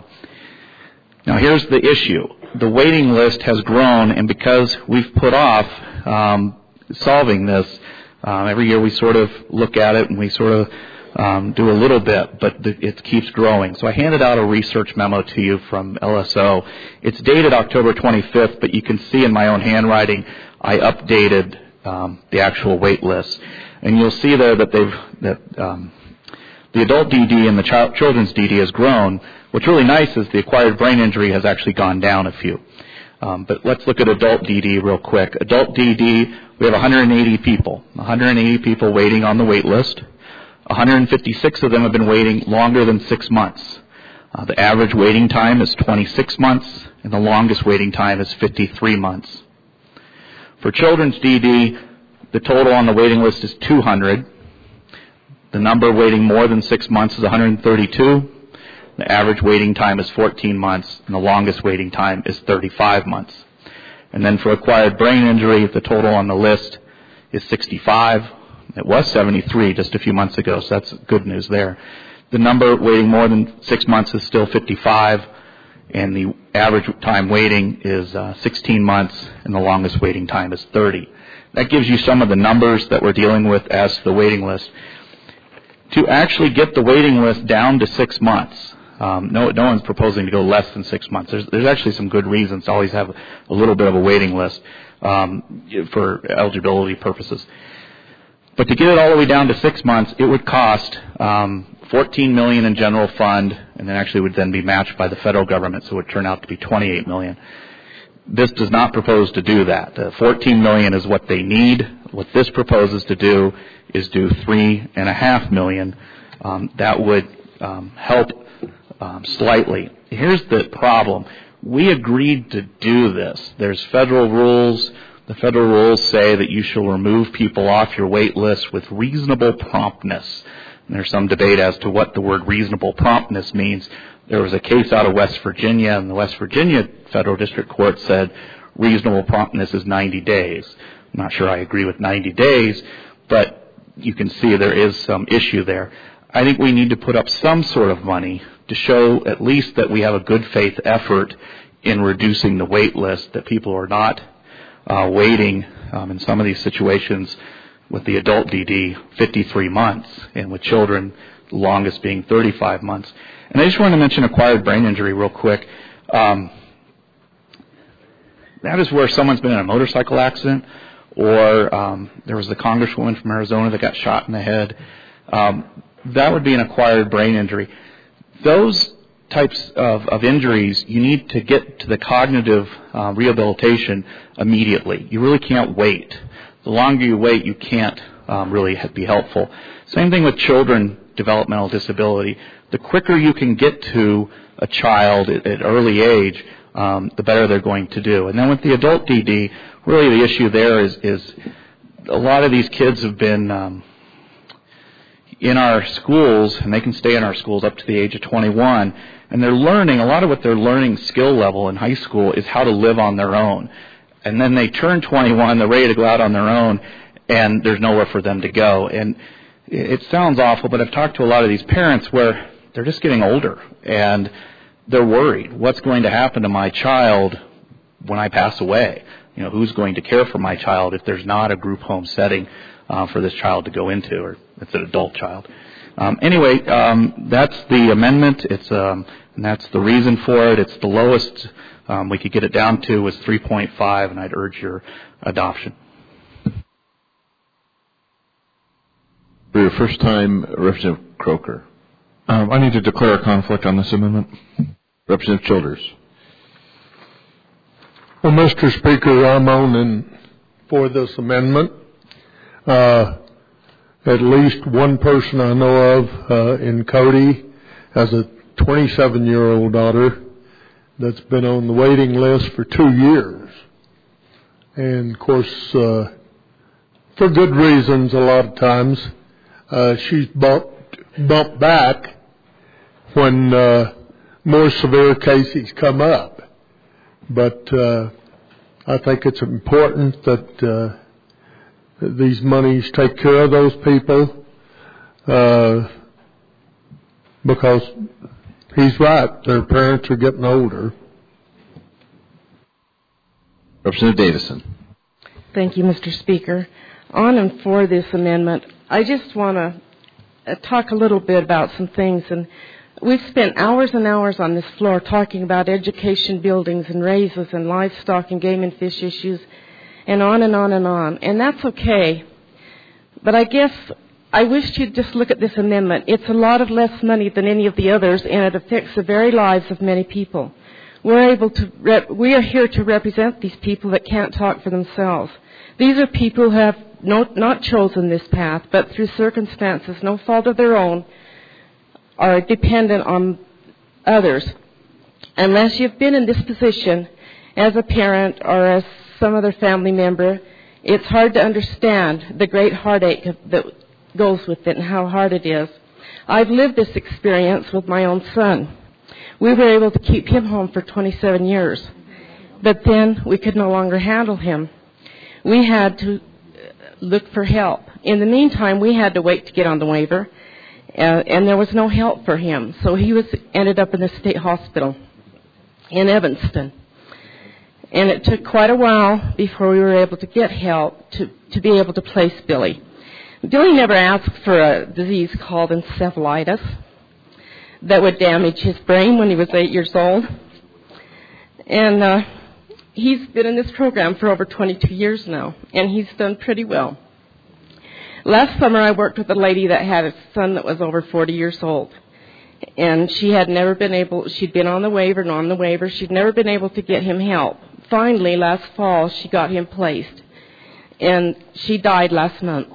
Now here's the issue. The waiting list has grown, and because we've put off um, solving this, um, every year we sort of look at it and we sort of um, do a little bit, but the, it keeps growing. So I handed out a research memo to you from L S O. It's dated October twenty-fifth, but you can see in my own handwriting I updated um, the actual wait list. And you'll see there that they've that um, the adult D D and the child, children's D D has grown. What's really nice is the acquired brain injury has actually gone down a few. Um, but let's look at adult D D real quick. Adult D D, we have one hundred eighty people. one hundred eighty people waiting on the wait list. one hundred fifty-six of them have been waiting longer than six months. Uh, the average waiting time is twenty-six months, and the longest waiting time is fifty-three months. For children's D D, the total on the waiting list is two hundred. The number waiting more than six months is one hundred thirty-two. The average waiting time is fourteen months, and the longest waiting time is thirty-five months. And then for acquired brain injury, the total on the list is sixty-five. It was seventy-three just a few months ago, so that's good news there. The number waiting more than six months is still fifty-five, and the average time waiting is uh, sixteen months, and the longest waiting time is thirty. That gives you some of the numbers that we're dealing with as the waiting list. To actually get the waiting list down to six months, um, no, no one's proposing to go less than six months. There's, there's actually some good reasons to always have a little bit of a waiting list um, for eligibility purposes. But to get it all the way down to six months, it would cost um, fourteen million dollars in general fund, and then actually would then be matched by the federal government, so it would turn out to be twenty-eight million dollars. This does not propose to do that. Uh, fourteen million dollars is what they need. What this proposes to do is do three and a half million. Um, that would um, help um, slightly. Here's the problem. We agreed to do this. There's federal rules. The federal rules say that you shall remove people off your wait list with reasonable promptness. And there's some debate as to what the word reasonable promptness means. There was a case out of West Virginia, and the West Virginia Federal District Court said reasonable promptness is ninety days. I'm not sure I agree with ninety days, but you can see there is some issue there. I think we need to put up some sort of money to show at least that we have a good faith effort in reducing the wait list, that people are not uh, waiting um, in some of these situations with the adult D D fifty-three months, and with children, the longest being thirty-five months. And I just want to mention acquired brain injury real quick. Um, that is where someone's been in a motorcycle accident, or um, there was the congresswoman from Arizona that got shot in the head. Um, that would be an acquired brain injury. Those types of, of injuries, you need to get to the cognitive uh, rehabilitation immediately. You really can't wait. The longer you wait, you can't um, really be helpful. Same thing with children, developmental disability. The quicker you can get to a child at, at early age, um, the better they're going to do. And then with the adult D D, really the issue there is, is a lot of these kids have been um, in our schools, and they can stay in our schools up to the age of twenty-one, and they're learning, a lot of what they're learning skill level in high school is how to live on their own. And then they turn twenty-one, they're ready to go out on their own, and there's nowhere for them to go. And it sounds awful, but I've talked to a lot of these parents where they're just getting older, and they're worried. What's going to happen to my child when I pass away? You know, who's going to care for my child if there's not a group home setting uh, for this child to go into, or it's an adult child. Um, anyway, um, that's the amendment. It's um, and that's the reason for it. It's the lowest um, we could get it down to was three point five, and I'd urge your adoption. For your first time, Representative Croker. Um, I need to declare a conflict on this amendment. Representative Childers. Well, Mister Speaker, I'm on in for this amendment. Uh, at least one person I know of uh, in Cody has a twenty-seven-year-old daughter that's been on the waiting list for two years. And, of course, uh, for good reasons a lot of times, uh, she's bumped, bumped back when uh, more severe cases come up. But uh, I think it's important that uh, these monies take care of those people uh, because he's right. Their parents are getting older. Representative Davison. Thank you, Mister Speaker. On and for this amendment, I just want to talk a little bit about some things. And we've spent hours and hours on this floor talking about education buildings and raises and livestock and game and fish issues and on and on and on. And that's okay. But I guess I wish you'd just look at this amendment. It's a lot of less money than any of the others, and it affects the very lives of many people. We're able to rep- we are here to represent these people that can't talk for themselves. These are people who have no, not chosen this path, but through circumstances, no fault of their own, are dependent on others. Unless you've been in this position as a parent or as some other family member, it's hard to understand the great heartache that goes with it and how hard it is. I've lived this experience with my own son. We were able to keep him home for twenty-seven years, but then we could no longer handle him. We had to look for help. In the meantime, we had to wait to get on the waiver. Uh, and there was no help for him. So he was ended up in the state hospital in Evanston. And it took quite a while before we were able to get help to, to be able to place Billy. Billy never asked for a disease called encephalitis that would damage his brain when he was eight years old. And uh, he's been in this program for over twenty-two years now, and he's done pretty well. Last summer, I worked with a lady that had a son that was over forty years old. And she had never been able, she'd been on the waiver and on the waiver. She'd never been able to get him help. Finally, last fall, she got him placed. And she died last month.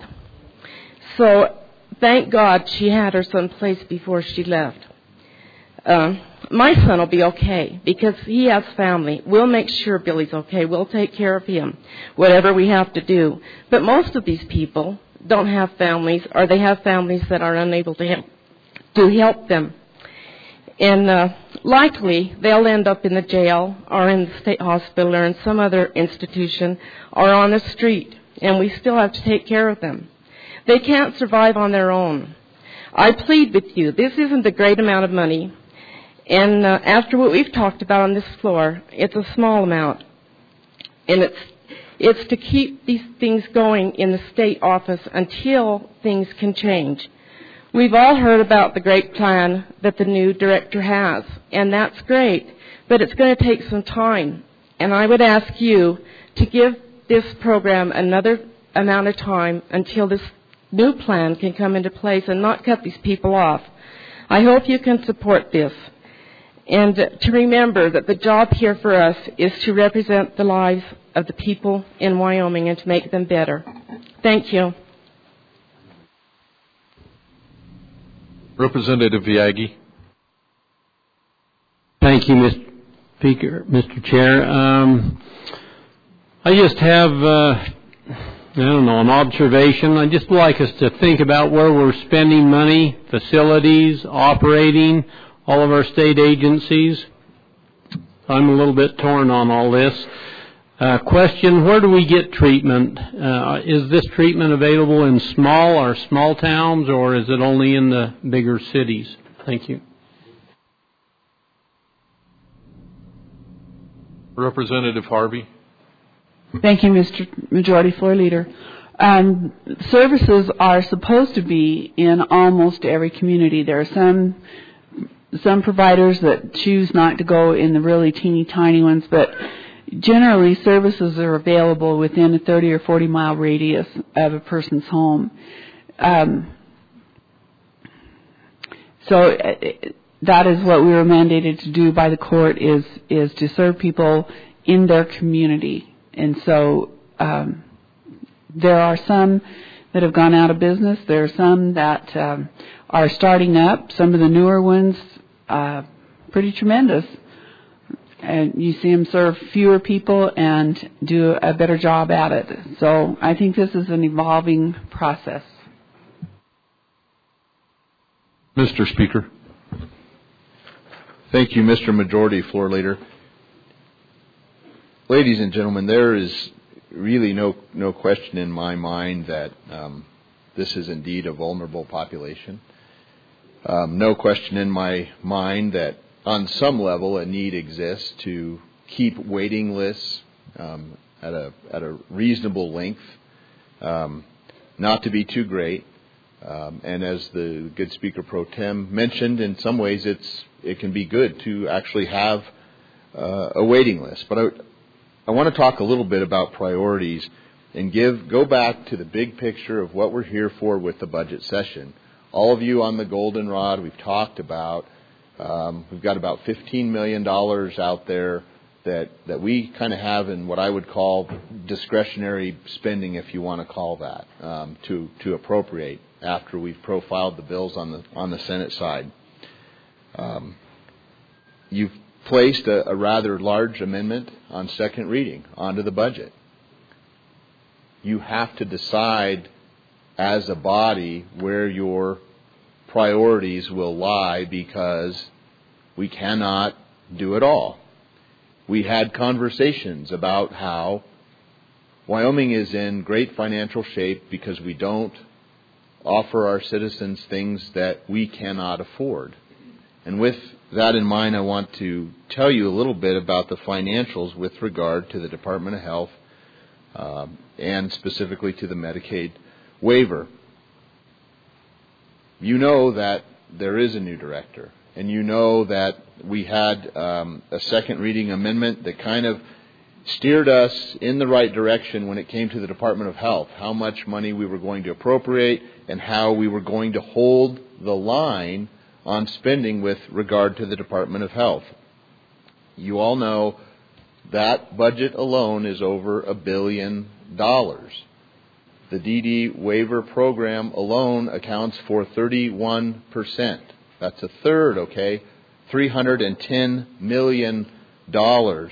So, thank God she had her son placed before she left. Um, my son will be okay because he has family. We'll make sure Billy's okay. We'll take care of him, whatever we have to do. But most of these people don't have families, or they have families that are unable to help, to help them. And uh, likely they'll end up in the jail or in the state hospital or in some other institution or on the street, and we still have to take care of them. They can't survive on their own. I plead with you, this isn't a great amount of money, and uh, after what we've talked about on this floor, it's a small amount, and it's it's to keep these things going in the state office until things can change. We've all heard about the great plan that the new director has, and that's great, but it's going to take some time. And I would ask you to give this program another amount of time until this new plan can come into place and not cut these people off. I hope you can support this. And to remember that the job here for us is to represent the lives of the people in Wyoming and to make them better. Thank you. Representative Viaggi. Thank you, Mister Speaker, Mister Chair. Um, I just have, uh, I don't know, an observation. I'd just like us to think about where we're spending money, facilities, operating, all of our state agencies. I'm a little bit torn on all this. Uh, question, where do we get treatment? Uh, is this treatment available in small or small towns, or is it only in the bigger cities? Thank you. Representative Harvey. Thank you, Mister Majority Floor Leader. Um, services are supposed to be in almost every community. There are some some providers that choose not to go in the really teeny tiny ones, but generally services are available within a thirty or forty mile radius of a person's home. Um, so uh, that is what we were mandated to do by the court, is is to serve people in their community. And so um, there are some that have gone out of business. There are some that um, are starting up. Some of the newer ones, uh, pretty tremendous. And you see them serve fewer people and do a better job at it. So I think this is an evolving process. Mister Speaker. Thank you, Mister Majority Floor Leader. Ladies and gentlemen, there is really no no question in my mind that um, this is indeed a vulnerable population. Um, no question in my mind that on some level a need exists to keep waiting lists um, at a at a reasonable length, um, not to be too great. Um, and as the good Speaker Pro Tem mentioned, in some ways it's it can be good to actually have uh, a waiting list. But I, I want to talk a little bit about priorities and give go back to the big picture of what we're here for with the budget session. All of you on the goldenrod, we've talked about. Um, we've got about fifteen million dollars out there that, that we kind of have in what I would call discretionary spending, if you want to call that, um, to, to appropriate after we've profiled the bills on the on the Senate side. Um, you've placed a, a rather large amendment on second reading onto the budget. You have to decide as a body where your priorities will lie, because we cannot do it all. We had conversations about how Wyoming is in great financial shape because we don't offer our citizens things that we cannot afford. And with that in mind, I want to tell you a little bit about the financials with regard to the Department of Health um, and specifically to the Medicaid waiver. You know that there is a new director, and you know that we had um, a second reading amendment that kind of steered us in the right direction when it came to the Department of Health, how much money we were going to appropriate and how we were going to hold the line on spending with regard to the Department of Health. You all know that budget alone is over a billion dollars. The D D waiver program alone accounts for thirty-one percent. That's a third, okay? three hundred ten million dollars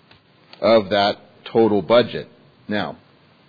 of that total budget. Now,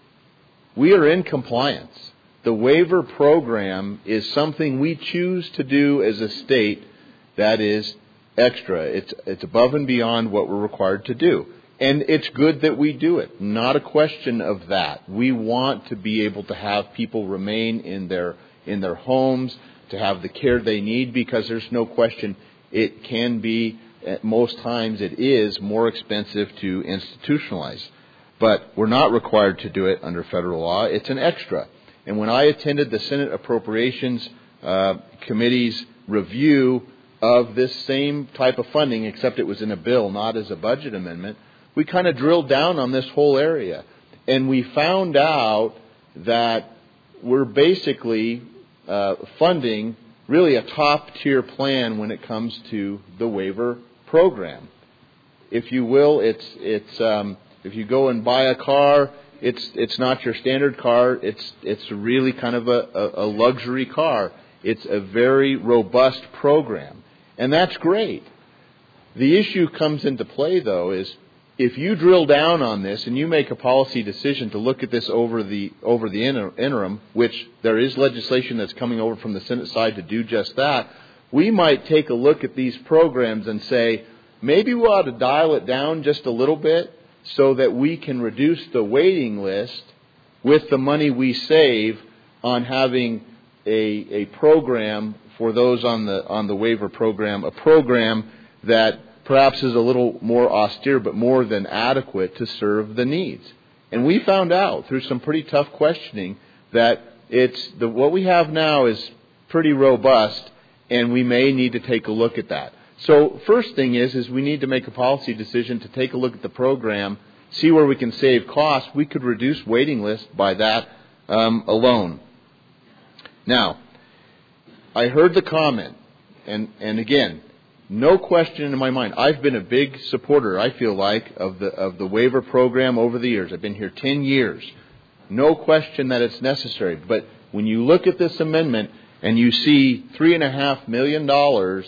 we are in compliance. The waiver program is something we choose to do as a state that is extra. It's, it's above and beyond what we're required to do. And it's good that we do it. Not a question of that. We want to be able to have people remain in their, in their homes, to have the care they need, because there's no question it can be, at most times it is, more expensive to institutionalize. But we're not required to do it under federal law. It's an extra. And when I attended the Senate Appropriations uh, Committee's review of this same type of funding, except it was in a bill, not as a budget amendment, we kind of drilled down on this whole area. And we found out that we're basically uh, funding really a top-tier plan when it comes to the waiver program. If you will, it's it's um, if you go and buy a car, it's it's not your standard car. It's it's really kind of a, a, a luxury car. It's a very robust program, and that's great. The issue comes into play, though, is if you drill down on this and you make a policy decision to look at this over the over the interim, which there is legislation that's coming over from the Senate side to do just that, we might take a look at these programs and say, maybe we ought to dial it down just a little bit so that we can reduce the waiting list with the money we save on having a, a program for those on the on the waiver program, a program that perhaps is a little more austere but more than adequate to serve the needs. And we found out through some pretty tough questioning that it's the, what we have now is pretty robust, and we may need to take a look at that. So first thing is, is we need to make a policy decision to take a look at the program, see where we can save costs. We could reduce waiting lists by that um, alone. Now, I heard the comment, and, and again, no question in my mind. I've been a big supporter, I feel like, of the of the waiver program over the years. I've been here ten years. No question that it's necessary. But when you look at this amendment and you see three and a half million dollars,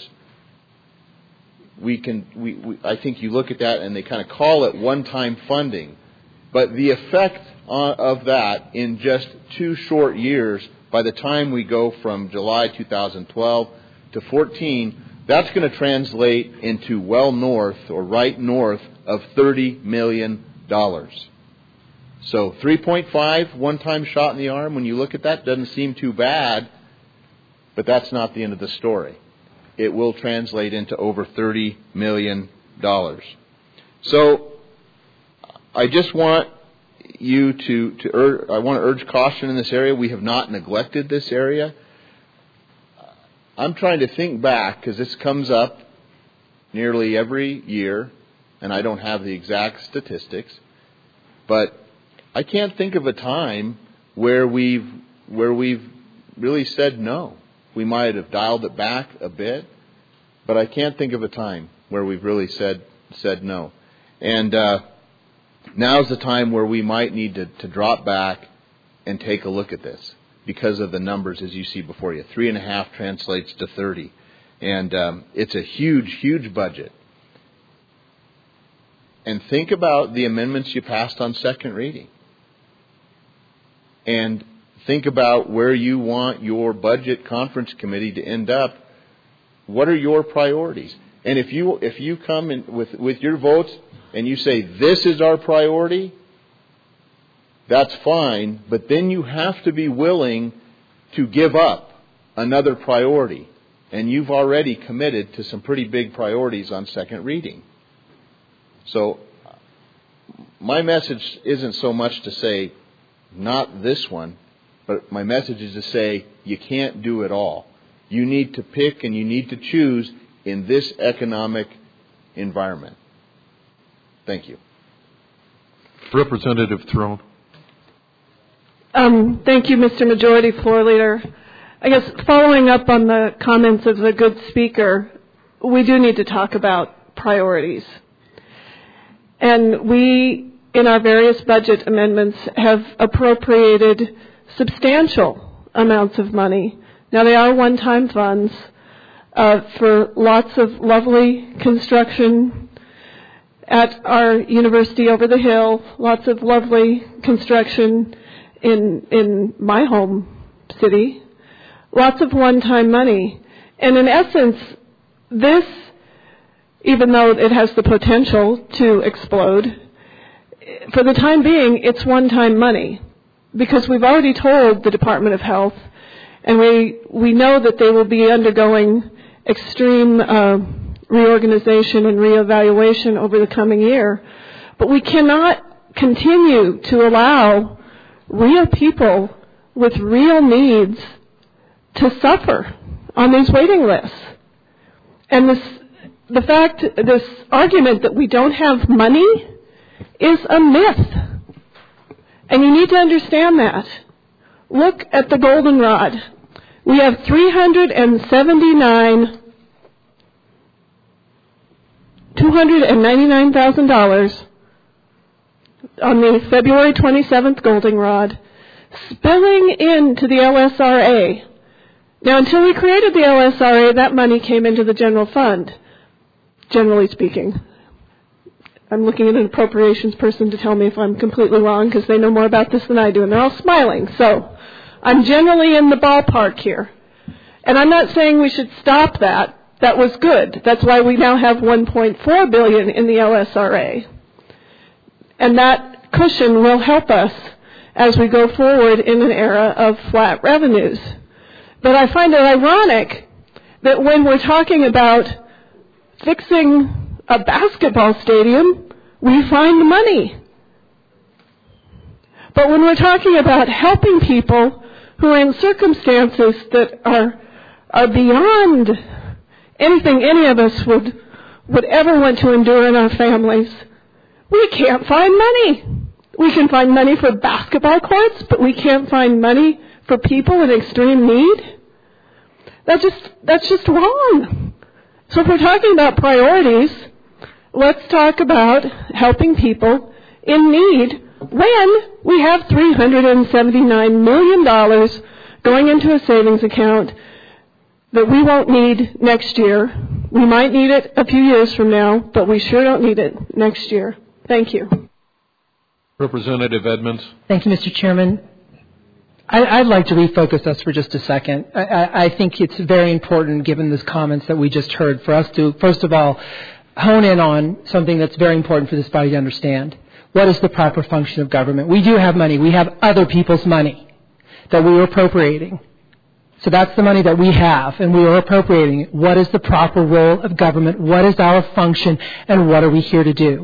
we can. We, we I think you look at that and they kind of call it one-time funding, but the effect on, of that in just two short years, by the time we go from July two thousand twelve to fourteen. That's going to translate into well north or right north of thirty million dollars. So three point five, one-time shot in the arm, when you look at that, doesn't seem too bad, but that's not the end of the story. It will translate into over thirty million dollars. So I just want you to, to ur- I want to urge caution in this area. We have not neglected this area. I'm trying to think back, because this comes up nearly every year, and I don't have the exact statistics, but I can't think of a time where we've where we've really said no. We might have dialed it back a bit, but I can't think of a time where we've really said said no. And uh, now's the time where we might need to, to drop back and take a look at this, because of the numbers as you see before you. Three and a half translates to thirty. And um, it's a huge, huge budget. And think about the amendments you passed on second reading. And think about where you want your budget conference committee to end up. What are your priorities? And if you if you come in with, with your votes and you say, this is our priority, that's fine, but then you have to be willing to give up another priority. And you've already committed to some pretty big priorities on second reading. So my message isn't so much to say, not this one, but my message is to say, you can't do it all. You need to pick and you need to choose in this economic environment. Thank you. Representative Throne. Um, thank you, Mister Majority Floor Leader. I guess following up on the comments of the good speaker, we do need to talk about priorities. And we, in our various budget amendments, have appropriated substantial amounts of money. Now, they are one-time funds, uh, for lots of lovely construction at our university over the hill, lots of lovely construction in in my home city, lots of one-time money. And in essence, this, even though it has the potential to explode, for the time being, it's one-time money, because we've already told the Department of Health, and we we know that they will be undergoing extreme uh, reorganization and reevaluation over the coming year. But we cannot continue to allow real people with real needs to suffer on these waiting lists. And this, the fact, this argument that we don't have money is a myth. And you need to understand that. Look at the goldenrod. We have three hundred seventy-nine, two hundred ninety-nine thousand dollars on the February twenty-seventh goldenrod spilling into the L S R A. Now, until we created the L S R A, that money came into the general fund, generally speaking. I'm looking at an appropriations person to tell me if I'm completely wrong, because they know more about this than I do, and they're all smiling. So I'm generally in the ballpark here. And I'm not saying we should stop that. That was good. That's why we now have one point four billion dollars in the L S R A. And that cushion will help us as we go forward in an era of flat revenues. But I find it ironic that when we're talking about fixing a basketball stadium, we find money. But when we're talking about helping people who are in circumstances that are are beyond anything any of us would would ever want to endure in our families, we can't find money. We can find money for basketball courts, but we can't find money for people in extreme need. That's just that's just wrong. So if we're talking about priorities, let's talk about helping people in need when we have three hundred seventy-nine million dollars going into a savings account that we won't need next year. We might need it a few years from now, but we sure don't need it next year. Thank you. Representative Edmonds. Thank you, Mister Chairman. I, I'd like to refocus us for just a second. I, I, I think it's very important, given those comments that we just heard, for us to, first of all, hone in on something that's very important for this body to understand. What is the proper function of government? We do have money. We have other people's money that we are appropriating. So that's the money that we have, and we are appropriating it. What is the proper role of government? What is our function, and what are we here to do?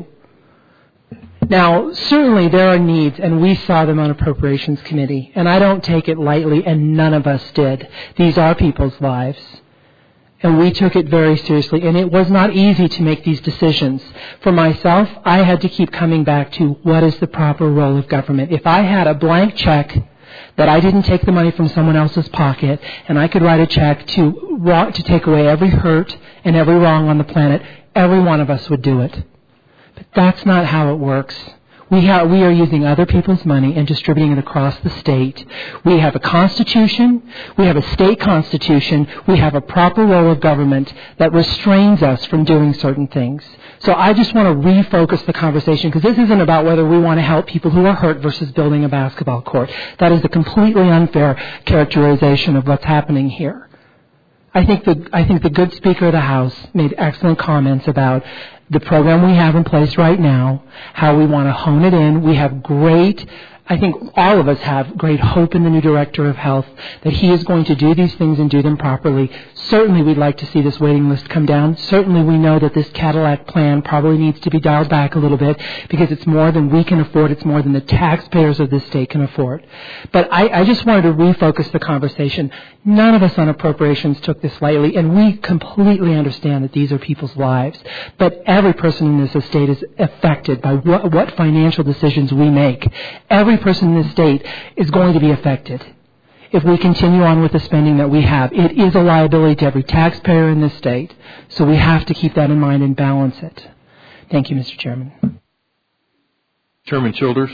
Now, certainly there are needs, and we saw them on Appropriations Committee, and I don't take it lightly, and none of us did. These are people's lives. And we took it very seriously, and it was not easy to make these decisions. For myself, I had to keep coming back to what is the proper role of government. If I had a blank check that I didn't take the money from someone else's pocket, and I could write a check to to take away every hurt and every wrong on the planet, every one of us would do it. But that's not how it works. We, have, we are using other people's money and distributing it across the state. We have a constitution. We have a state constitution. We have a proper role of government that restrains us from doing certain things. So I just want to refocus the conversation, because this isn't about whether we want to help people who are hurt versus building a basketball court. That is a completely unfair characterization of what's happening here. I think the, I think the good Speaker of the House made excellent comments about the program we have in place right now, how we want to hone it in. We have great, I think all of us have great hope in the new Director of Health that he is going to do these things and do them properly. Certainly we'd like to see this waiting list come down. Certainly we know that this Cadillac plan probably needs to be dialed back a little bit, because it's more than we can afford. It's more than the taxpayers of this state can afford. But I, I just wanted to refocus the conversation. None of us on appropriations took this lightly, and we completely understand that these are people's lives. But every person in this estate is affected by what, what financial decisions we make. Every person in this state is going to be affected if we continue on with the spending that we have. It is a liability to every taxpayer in this state, so we have to keep that in mind and balance it. Thank you, Mister Chairman. Chairman Childers.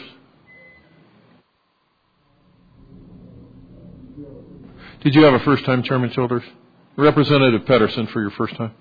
Did you have a first time, Chairman Childers? Representative Pedersen for your first time.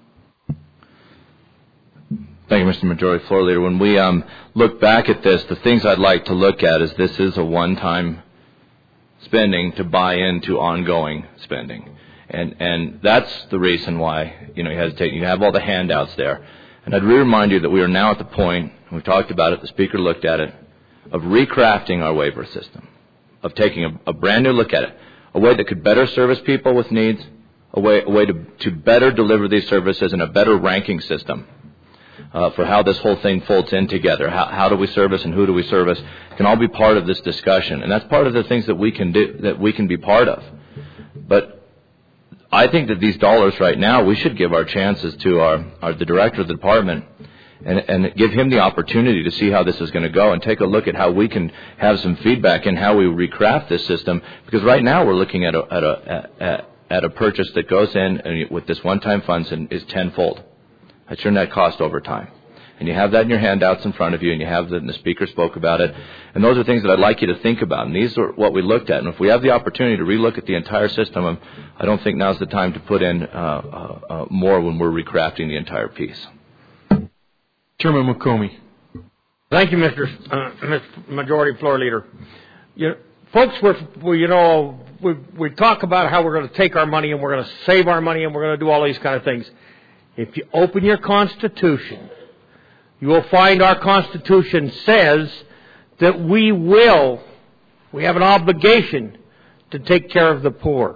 Thank you, Mister Majority Floor Leader. When we um, look back at this, the things I'd like to look at is this is a one-time spending to buy into ongoing spending. And and that's the reason why, you know, you hesitate. You have all the handouts there. And I'd remind you that we are now at the point, and we've talked about it, the Speaker looked at it, of recrafting our waiver system, of taking a, a brand new look at it, a way that could better service people with needs, a way, a way to, to better deliver these services, and a better ranking system uh, for how this whole thing folds in together. How, how do we service and who do we service can all be part of this discussion. And that's part of the things that we can do, that we can be part of. But I think that these dollars right now, we should give our chances to our, our the director of the department and, and give him the opportunity to see how this is going to go and take a look at how we can have some feedback in how we recraft this system. Because right now we're looking at a, at a, at, at a purchase that goes in and with this one-time funds and is tenfold. That's your net cost over time. And you have that in your handouts in front of you, and you have that, and the Speaker spoke about it. And those are things that I'd like you to think about. And these are what we looked at. And if we have the opportunity to relook at the entire system, I don't think now's the time to put in uh, uh, uh, more when we're recrafting the entire piece. Chairman McComey. Thank you, Mister Uh, Mister Majority Floor Leader. You know, folks, we're, we, you know, we, we talk about how we're going to take our money and we're going to save our money and we're going to do all these kind of things. If you open your Constitution, you will find our Constitution says that we will, we have an obligation to take care of the poor.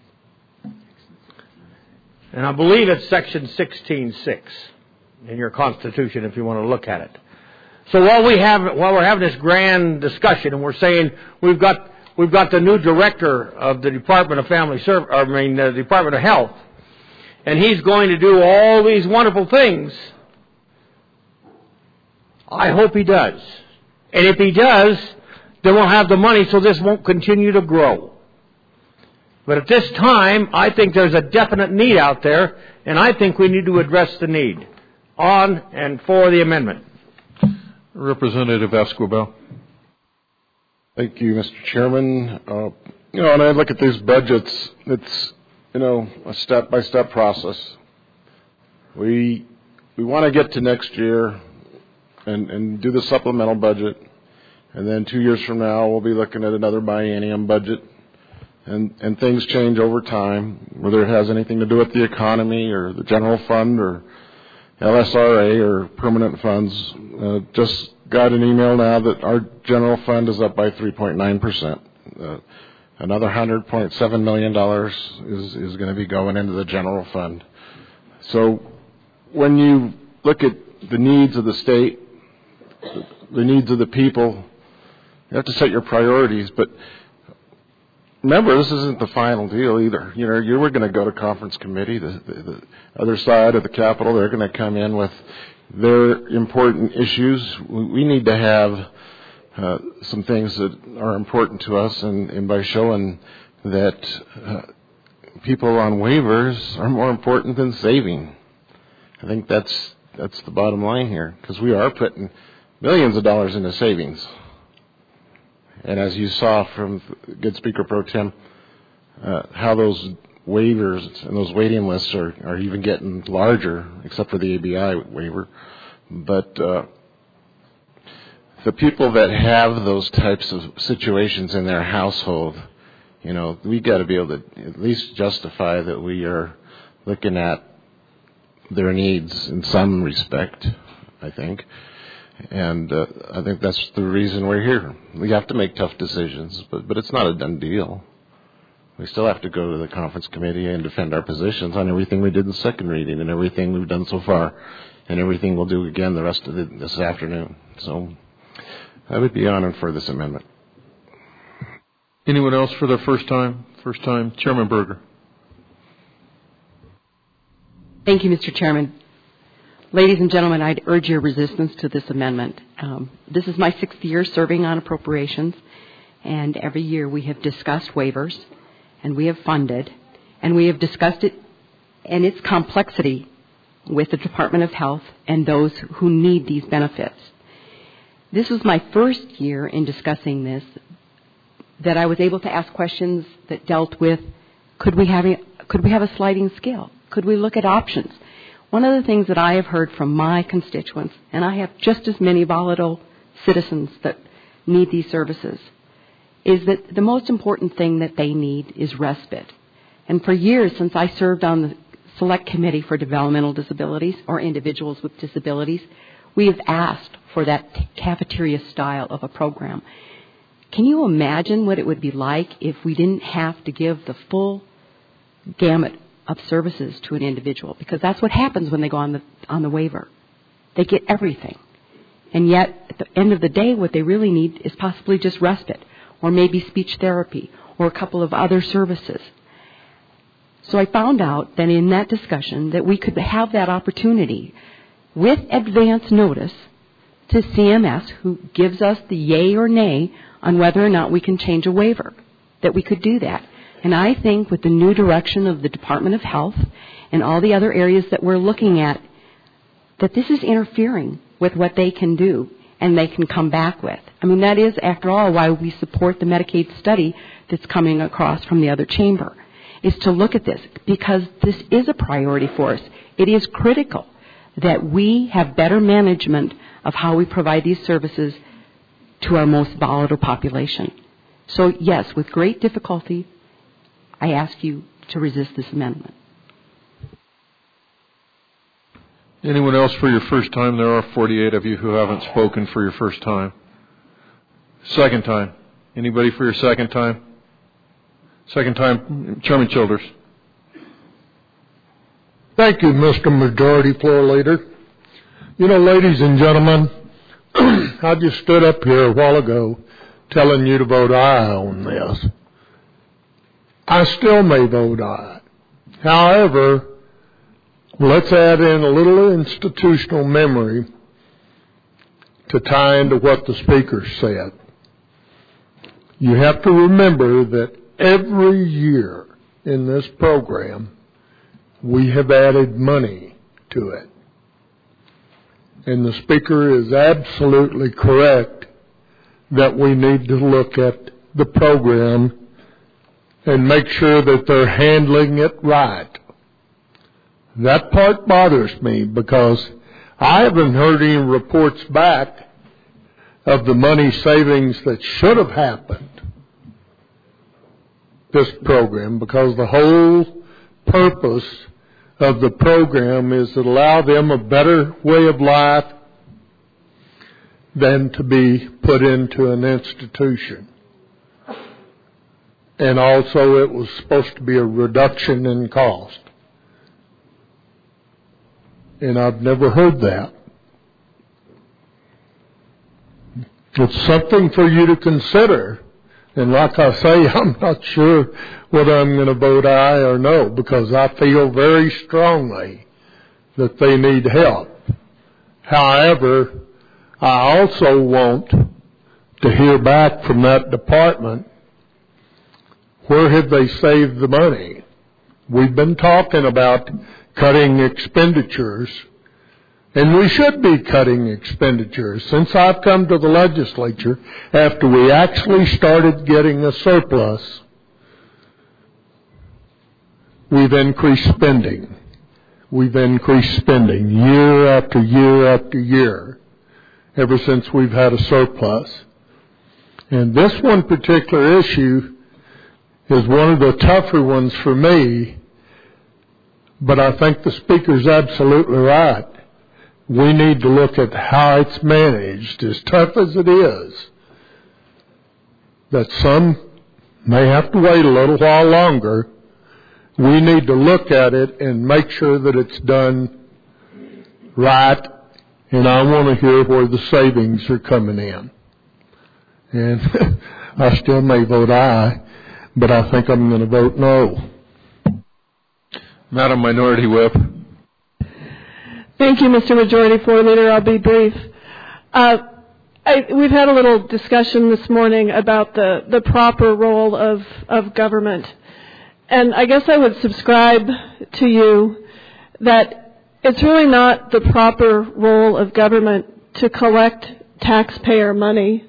And I believe it's section sixteen six in your Constitution if you want to look at it. So while we have, while we're having this grand discussion and we're saying we've got, we've got the new director of the Department of Family Service, I mean the Department of Health, and he's going to do all these wonderful things, I hope he does. And if he does, then we'll have the money so this won't continue to grow. But at this time, I think there's a definite need out there, and I think we need to address the need on and for the amendment. Representative Esquivel. Thank you, Mister Chairman. Uh, you know, when I look at these budgets, it's, you know, a step-by-step process. We we want to get to next year and, and do the supplemental budget, and then two years from now we'll be looking at another biennium budget, and, and things change over time, whether it has anything to do with the economy or the general fund or L S R A or permanent funds. Uh, just got an email now that our general fund is up by three point nine percent. Uh, another one hundred point seven million dollars is, is going to be going into the general fund. So when you look at the needs of the state, the needs of the people, you have to set your priorities. But remember, this isn't the final deal either. You know, you were going to go to conference committee. The, the, the other side of the Capitol, they're going to come in with their important issues. We need to have uh, some things that are important to us, and, and by showing that uh, people on waivers are more important than saving. I think that's that's the bottom line here, because we are putting millions of dollars into savings. And as you saw from good Speaker Pro Tem, uh, how those waivers and those waiting lists are, are even getting larger, except for the A B I waiver. But uh, the people that have those types of situations in their household, you know, we got to be able to at least justify that we are looking at their needs in some respect, I think. And uh, I think that's the reason we're here. We have to make tough decisions, but, but it's not a done deal. We still have to go to the conference committee and defend our positions on everything we did in second reading and everything we've done so far and everything we'll do again the rest of the, this afternoon. So I would be honored for this amendment. Anyone else for their first time? First time, Chairman Berger. Thank you, Mister Chairman. Ladies and gentlemen, I'd urge your resistance to this amendment. Um, this is my sixth year serving on appropriations, and every year we have discussed waivers, and we have funded, and we have discussed it and its complexity with the Department of Health and those who need these benefits. This was my first year in discussing this that I was able to ask questions that dealt with, could we have a, Could we have a sliding scale? Could we look at options? One of the things that I have heard from my constituents, and I have just as many volatile citizens that need these services, is that the most important thing that they need is respite. And for years, since I served on the Select Committee for Developmental Disabilities, or individuals with disabilities, we have asked for that cafeteria style of a program. Can you imagine what it would be like if we didn't have to give the full gamut of services to an individual? Because that's what happens when they go on the on the waiver. They get everything. And yet, at the end of the day, what they really need is possibly just respite, or maybe speech therapy, or a couple of other services. So I found out that in that discussion that we could have that opportunity with advance notice to C M S, who gives us the yay or nay on whether or not we can change a waiver, that we could do that. And I think with the new direction of the Department of Health and all the other areas that we're looking at, that this is interfering with what they can do and they can come back with. I mean, that is, after all, why we support the Medicaid study that's coming across from the other chamber, is to look at this, because this is a priority for us. It is critical that we have better management of how we provide these services to our most volatile population. So, yes, with great difficulty, I ask you to resist this amendment. Anyone else for your first time? There are forty-eight of you who haven't spoken for your first time. Second time. Anybody for your second time? Second time, Chairman Childers. Thank you, Mister Majority Floor Leader. You know, ladies and gentlemen, I just stood up here a while ago telling you to vote aye on this. I still may vote aye. However, let's add in a little institutional memory to tie into what the Speaker said. You have to remember that every year in this program, we have added money to it. And the Speaker is absolutely correct that we need to look at the program and make sure that they're handling it right. That part bothers me because I haven't heard any reports back of the money savings that should have happened this program, because the whole purpose of the program is to allow them a better way of life than to be put into an institution. And also it was supposed to be a reduction in cost. And I've never heard that. It's something for you to consider. And like I say, I'm not sure whether I'm going to vote aye or no, because I feel very strongly that they need help. However, I also want to hear back from that department, where have they saved the money? We've been talking about cutting expenditures, and we should be cutting expenditures. Since I've come to the legislature, after we actually started getting a surplus, we've increased spending. We've increased spending year after year after year, ever since we've had a surplus. And this one particular issue is one of the tougher ones for me, but I think the Speaker's absolutely right. We need to look at how it's managed, as tough as it is, that some may have to wait a little while longer. We need to look at it and make sure that it's done right, and I want to hear where the savings are coming in. And I still may vote aye, but I think I'm going to vote no. Madam Minority Whip. Thank you, Mister Majority Floor Leader. I'll be brief. Uh, I, we've had a little discussion this morning about the, the proper role of, of government. And I guess I would subscribe to you that it's really not the proper role of government to collect taxpayer money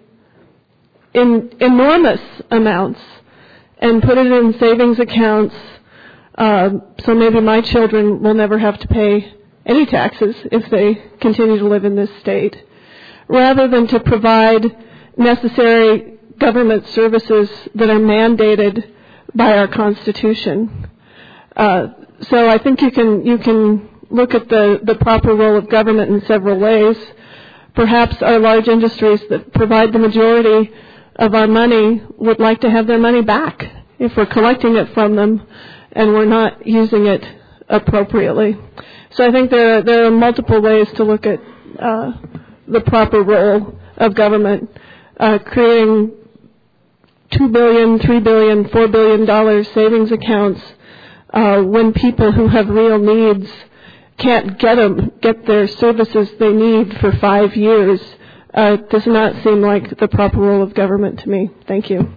in enormous amounts and put it in savings accounts Uh, so maybe my children will never have to pay any taxes if they continue to live in this state, rather than to provide necessary government services that are mandated by our Constitution. Uh, so I think you can you can look at the, the proper role of government in several ways. Perhaps our large industries that provide the majority of our money would like to have their money back if we're collecting it from them and we're not using it appropriately. So I think there are, there are multiple ways to look at uh, the proper role of government. Uh, creating two billion dollars, three billion dollars, four billion dollars savings accounts uh, when people who have real needs can't get them, get their services they need for five years uh, does not seem like the proper role of government to me. Thank you.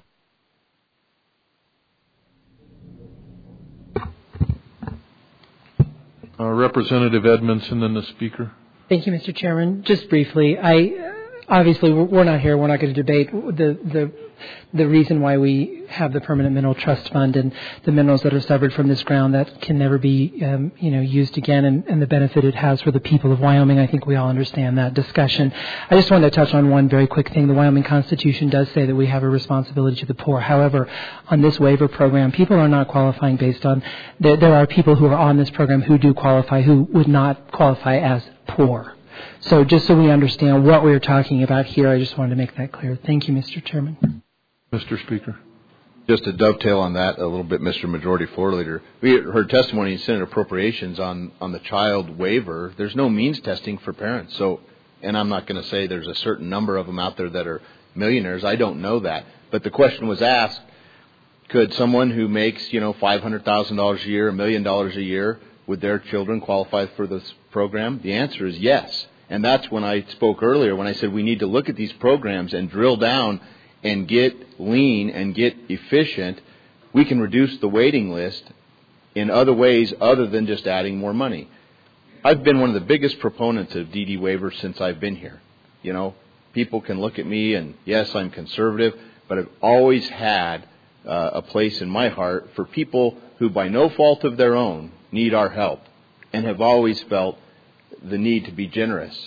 Uh, Representative Edmonds and then the Speaker. Thank you, Mister Chairman. Just briefly, I obviously we're not here. We're not going to debate the the the reason why we have the permanent mineral trust fund and the minerals that are severed from this ground that can never be um, you know used again, and, and the benefit it has for the people of Wyoming. I think we all understand that discussion. I just wanted to touch on one very quick thing. The Wyoming Constitution does say that we have a responsibility to the poor. However, on this waiver program, people are not qualifying based on there, there are people who are on this program who do qualify who would not qualify as poor. So just so we understand what we are talking about here, I just wanted to make that clear. Thank you, Mister Chairman. Mister Speaker. Just to dovetail on that a little bit, Mister Majority Floor Leader, we heard testimony in Senate Appropriations on, on the child waiver. There's no means testing for parents. So, and I'm not going to say there's a certain number of them out there that are millionaires. I don't know that. But the question was asked, could someone who makes, you know, five hundred thousand dollars a year, a million dollars a year, would their children qualify for this program? The answer is yes. And that's when I spoke earlier, when I said we need to look at these programs and drill down and get lean and get efficient. We can reduce the waiting list in other ways other than just adding more money. I've been one of the biggest proponents of D D waivers since I've been here. You know, people can look at me and, yes, I'm conservative, but I've always had uh, a place in my heart for people who, by no fault of their own, need our help and have always felt the need to be generous.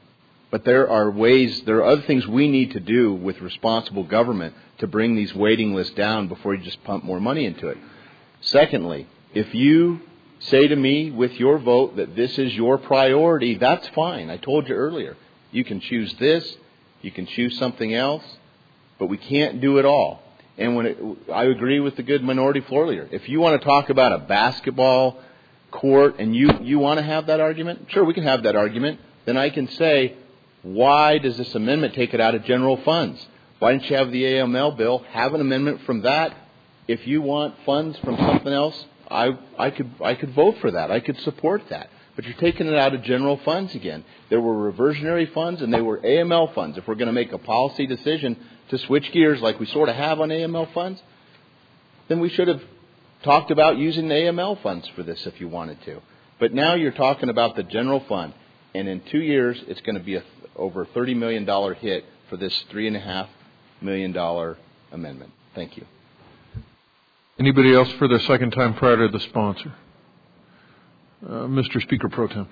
But there are ways, there are other things we need to do with responsible government to bring these waiting lists down before you just pump more money into it. Secondly, if you say to me with your vote that this is your priority, that's fine. I told you earlier. You can choose this, you can choose something else, but we can't do it all. And when it, I agree with the good minority floor leader. If you want to talk about a basketball court and you, you want to have that argument, sure, we can have that argument. Then I can say, why does this amendment take it out of general funds? Why don't you have the A M L bill, have an amendment from that? If you want funds from something else, I, I could I could vote for that. I could support that. But you're taking it out of general funds again. There were reversionary funds and they were A M L funds. If we're going to make a policy decision to switch gears like we sort of have on A M L funds, then we should have talked about using the A M L funds for this if you wanted to. But now you're talking about the general fund. And in two years, it's going to be a over thirty million dollars hit for this three point five million dollars amendment. Thank you. Anybody else for the second time prior to the sponsor? Uh, Mister Speaker Pro Tem.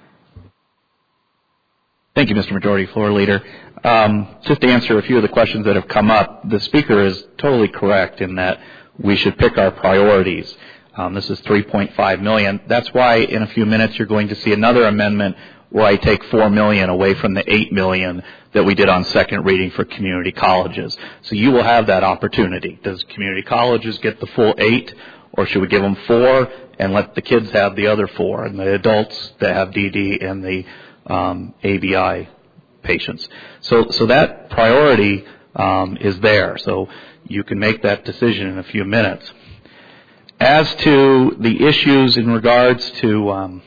Thank you, Mister Majority Floor Leader. Um, just to answer a few of the questions that have come up, the Speaker is totally correct in that we should pick our priorities. Um, this is three point five million dollars. That's why in a few minutes you're going to see another amendment where I take four million dollars away from the eight million dollars that we did on second reading for community colleges. So you will have that opportunity. Does community colleges get the full eight, or should we give them four and let the kids have the other four, and the adults that have D D and the um, A B I patients? So, so that priority um, is there. So you can make that decision in a few minutes. As to the issues in regards to um,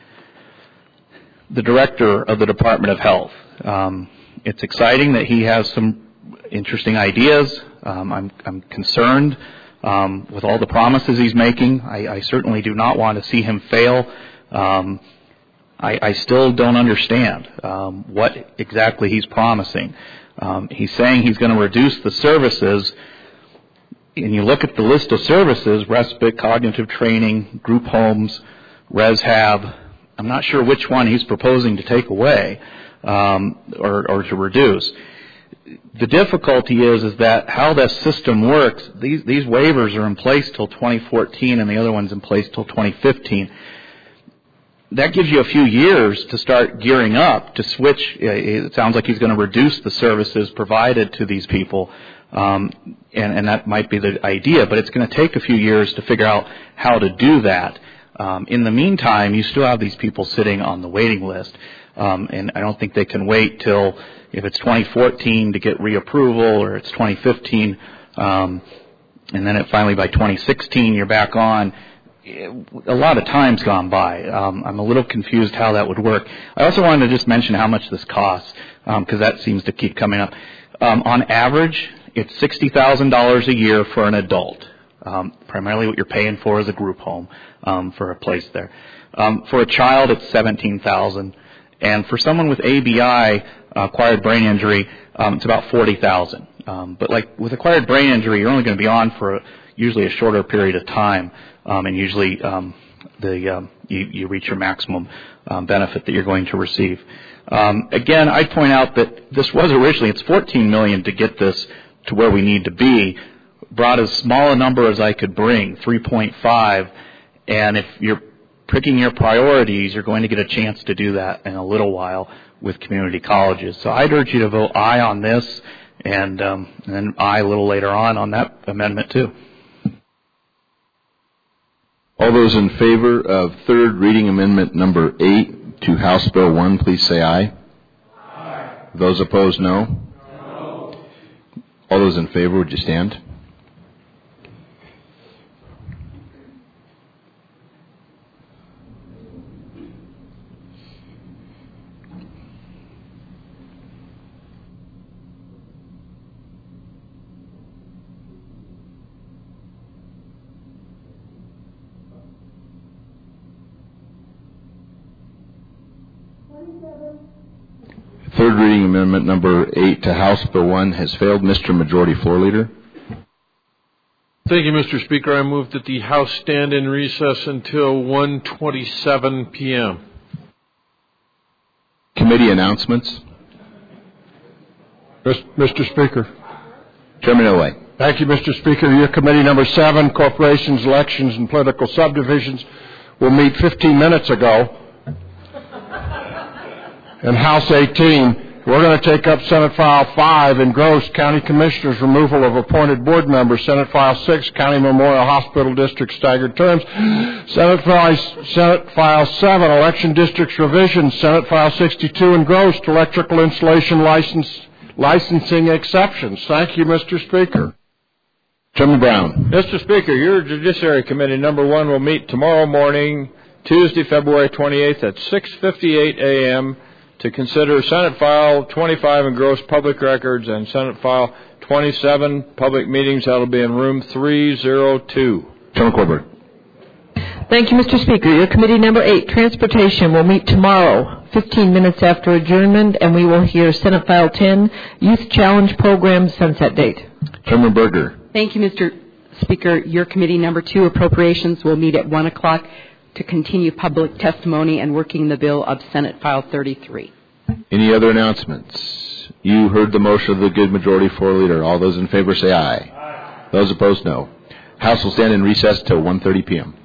the director of the Department of Health, um, it's exciting that he has some interesting ideas. Um, I'm, I'm concerned um, with all the promises he's making. I, I certainly do not want to see him fail. Um, I, I still don't understand um, what exactly he's promising. Um, he's saying he's going to reduce the services, and you look at the list of services, respite, cognitive training, group homes, ResHab, I'm not sure which one he's proposing to take away um, or, or to reduce. The difficulty is is that how that system works, these, these waivers are in place till twenty fourteen and the other one's in place till twenty fifteen. That gives you a few years to start gearing up to switch. It sounds like he's going to reduce the services provided to these people, um, and, and that might be the idea, but it's going to take a few years to figure out how to do that. Um, in the meantime, you still have these people sitting on the waiting list, um, and I don't think they can wait till if it's twenty fourteen to get reapproval or it's twenty fifteen, um, and then it finally by twenty sixteen you're back on. A lot of time's gone by. Um, I'm a little confused how that would work. I also wanted to just mention how much this costs, because um, that seems to keep coming up. Um, on average, it's sixty thousand dollars a year for an adult. Um, primarily what you're paying for is a group home um, for a place there. Um, for a child, it's seventeen thousand dollars. And for someone with A B I, uh, acquired brain injury, um, it's about forty thousand dollars. Um, but like with acquired brain injury, you're only going to be on for a, usually a shorter period of time. Um, and usually um, the um, you, you reach your maximum um, benefit that you're going to receive. Um, again, I'd point out that this was originally, it's fourteen million dollars to get this to where we need to be. Brought as small a number as I could bring, three point five, and if you're picking your priorities, you're going to get a chance to do that in a little while with community colleges. So I'd urge you to vote aye on this, and, um, and then aye a little later on on that amendment too. All those in favor of third reading amendment number eight to House Bill one, please say aye. Aye. Those opposed, no. No. All those in favor, would you stand? Third reading amendment number eight to House Bill one has failed. Mister Majority Floor Leader. Thank you, Mister Speaker. I move that the House stand in recess until one twenty-seven p.m. Committee announcements. Mister Speaker. Chairman Inouye. Thank you, Mister Speaker. Your committee number seven, Corporations, Elections, and Political Subdivisions, will meet fifteen minutes ago. In House eighteen, we're going to take up Senate File five, Engrossed County Commissioners' Removal of Appointed Board Members, Senate File six, County Memorial Hospital District Staggered Terms, Senate File, Senate File seven, Election Districts Revisions, Senate File sixty-two, Engrossed Electrical Installation License, Licensing Exceptions. Thank you, Mister Speaker. Chairman Brown. Mister Speaker, your Judiciary Committee number one will meet tomorrow morning, Tuesday, February twenty-eighth at six fifty-eight a.m., to consider Senate File twenty-five, Engrossed Public Records, and Senate File twenty-seven, Public Meetings. That will be in room three oh two. Chairman Corbett. Thank you, Mister Speaker. Your committee number eight, Transportation, will meet tomorrow, fifteen minutes after adjournment, and we will hear Senate File ten, Youth Challenge Program Sunset Date. Chairman Berger. Thank you, Mister Speaker. Your committee number two, Appropriations, will meet at one o'clock to continue public testimony and working the bill of Senate File thirty-three. Any other announcements? You heard the motion of the good majority floor leader. All those in favor say aye. Aye. Those opposed, no. House will stand in recess till one thirty p.m.